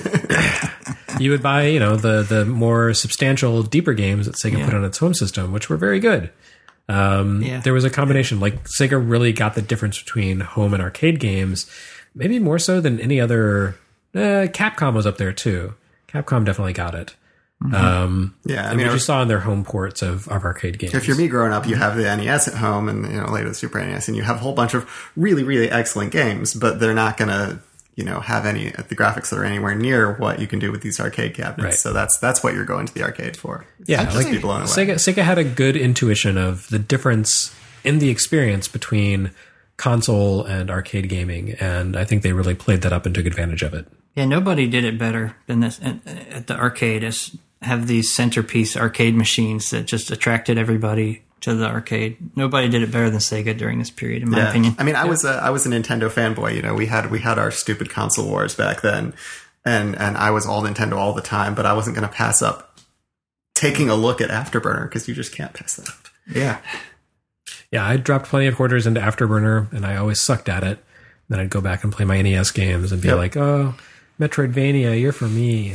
you would buy, you know, the, the more substantial, deeper games that Sega yeah. put on its home system, which were very good. Um, yeah. There was a combination. Like, Sega really got the difference between home and arcade games. Maybe more so than any other. Uh, Capcom was up there too. Capcom definitely got it. Mm-hmm. Um, yeah, I mean, mean, you saw in their home ports of, of arcade games. If you're me growing up, you have the N E S at home, and you know later the Super N E S, and you have a whole bunch of really, really excellent games, but they're not going to, you know, have any the graphics that are anywhere near what you can do with these arcade cabinets. Right. So that's that's what you're going to the arcade for. Yeah, like be blown away. Sega, Sega had a good intuition of the difference in the experience between console and arcade gaming, and I think they really played that up and took advantage of it. Yeah, nobody did it better than this at, at the arcade. Is have these centerpiece arcade machines that just attracted everybody to the arcade. Nobody did it better than Sega during this period, in my yeah. opinion. I mean, I yeah. was a I was a Nintendo fanboy. You know, we had we had our stupid console wars back then, and and I was all Nintendo all the time. But I wasn't going to pass up taking a look at Afterburner because you just can't pass that up. Yeah. Yeah, I dropped plenty of quarters into Afterburner, and I always sucked at it. Then I'd go back and play my N E S games and be yep. like, oh, Metroidvania, you're for me.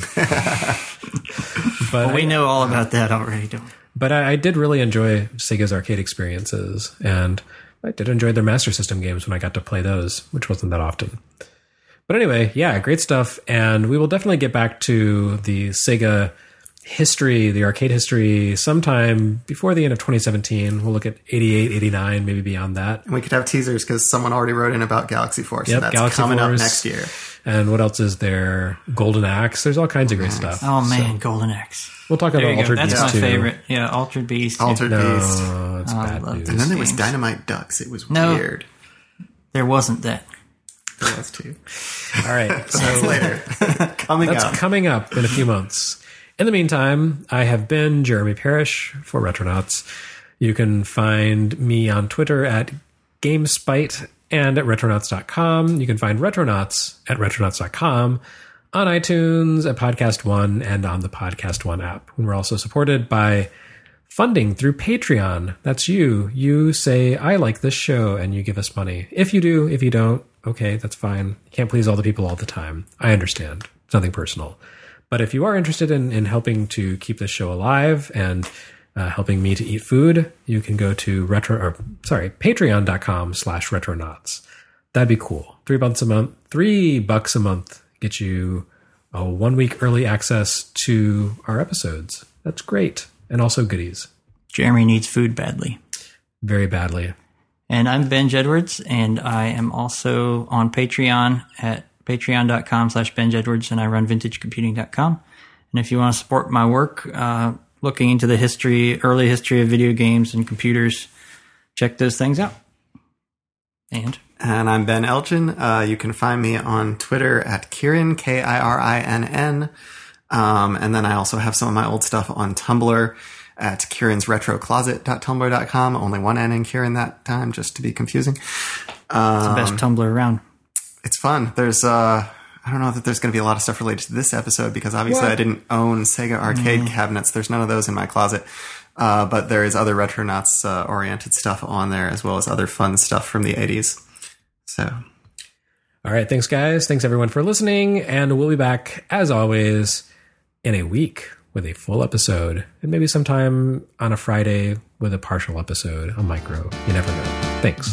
But well, we I, know all about that already, don't we? But I, I did really enjoy Sega's arcade experiences, and I did enjoy their Master System games when I got to play those, which wasn't that often. But anyway, yeah, great stuff, and we will definitely get back to the Sega history, the arcade history, sometime before the end of twenty seventeen. We'll look at eighty-eight, eighty-nine, maybe beyond that. And we could have teasers because someone already wrote in about Galaxy Force, yep, and that's Galaxy coming Force. up next year. And what else is there? Golden Axe. There's all kinds of great stuff. Oh, man, so, Golden Axe. We'll talk there about Altered That's Beast, my too. favorite. Yeah, Altered Beast. Altered no, Beast. It's oh, bad news. And then there was games. Dynamite Ducks. It was no, weird. There wasn't that. There was too. All right. So that's later. coming that's up. coming up in a few months. In the meantime, I have been Jeremy Parrish for Retronauts. You can find me on Twitter at GameSpite and at retronauts dot com. You can find Retronauts at retronauts dot com on iTunes, at Podcast One, and on the Podcast One app. And we're also supported by funding through Patreon. That's you. You say, I like this show, and you give us money. If you do, if you don't, okay, that's fine. You can't please all the people all the time. I understand. It's nothing personal. But if you are interested in, in helping to keep this show alive and uh, helping me to eat food, you can go to retro, or sorry, patreon.com slash retronauts. That'd be cool. Three months a month, three bucks a month get you a one week early access to our episodes. That's great. And also goodies. Jeremy needs food badly. Very badly. And I'm Benj Edwards, and I am also on Patreon at patreon.com slash Benj Edwards, and I run vintage computing dot com. And if you want to support my work, uh, looking into the history, early history of video games and computers, check those things out. And? And I'm Ben Elgin. Uh, you can find me on Twitter at Kieran, K I R I N N. Um, and then I also have some of my old stuff on Tumblr at kieran's retro closet dot tumblr dot com. Only one N in Kieran that time, just to be confusing. Um, it's the best Tumblr around. It's fun. There's, uh, I don't know that there's going to be a lot of stuff related to this episode because obviously what? I didn't own Sega arcade mm. cabinets. There's none of those in my closet. Uh, but there is other Retronauts uh, oriented stuff on there as well as other fun stuff from the eighties. So... All right. Thanks, guys. Thanks, everyone, for listening. And we'll be back, as always, in a week with a full episode, and maybe sometime on a Friday with a partial episode, a micro. You never know. Thanks.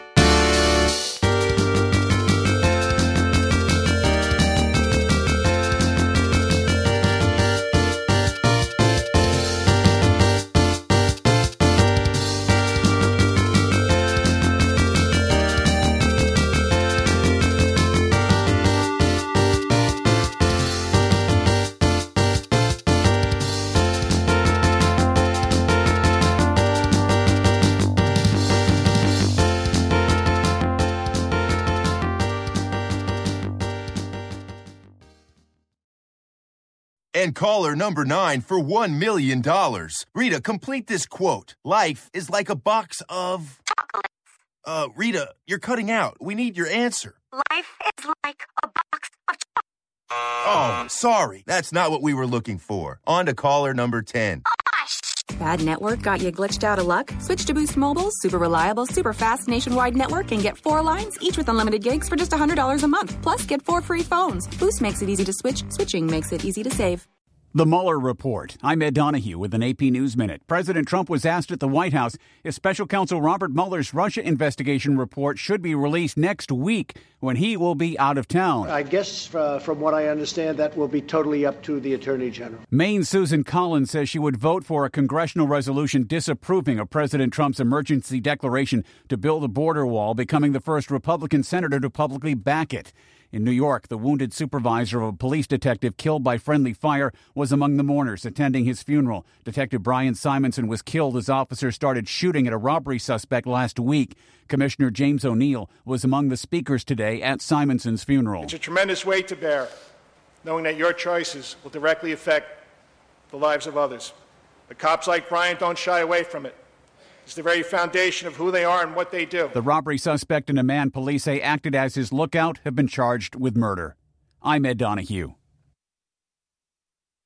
And caller number nine for one million dollars. Rita, complete this quote. Life is like a box of... chocolates. Uh, Rita, you're cutting out. We need your answer. Life is like a box of chocolates. Oh, sorry. That's not what we were looking for. On to caller number ten. Bad network got you glitched out of luck? Switch to Boost Mobile's super reliable, super fast nationwide network and get four lines, each with unlimited gigs for just one hundred dollars a month. Plus, get four free phones. Boost makes it easy to switch. Switching makes it easy to save. The Mueller Report. I'm Ed Donahue with an A P News Minute. President Trump was asked at the White House if Special Counsel Robert Mueller's Russia investigation report should be released next week when he will be out of town. I guess, uh, from what I understand, that will be totally up to the Attorney General. Maine's Susan Collins says she would vote for a congressional resolution disapproving of President Trump's emergency declaration to build a border wall, becoming the first Republican senator to publicly back it. In New York, the wounded supervisor of a police detective killed by friendly fire was among the mourners attending his funeral. Detective Brian Simonson was killed as officers started shooting at a robbery suspect last week. Commissioner James O'Neill was among the speakers today at Simonson's funeral. It's a tremendous weight to bear, knowing that your choices will directly affect the lives of others. But cops like Brian don't shy away from it. It's the very foundation of who they are and what they do. The robbery suspect and a man police say acted as his lookout have been charged with murder. I'm Ed Donahue.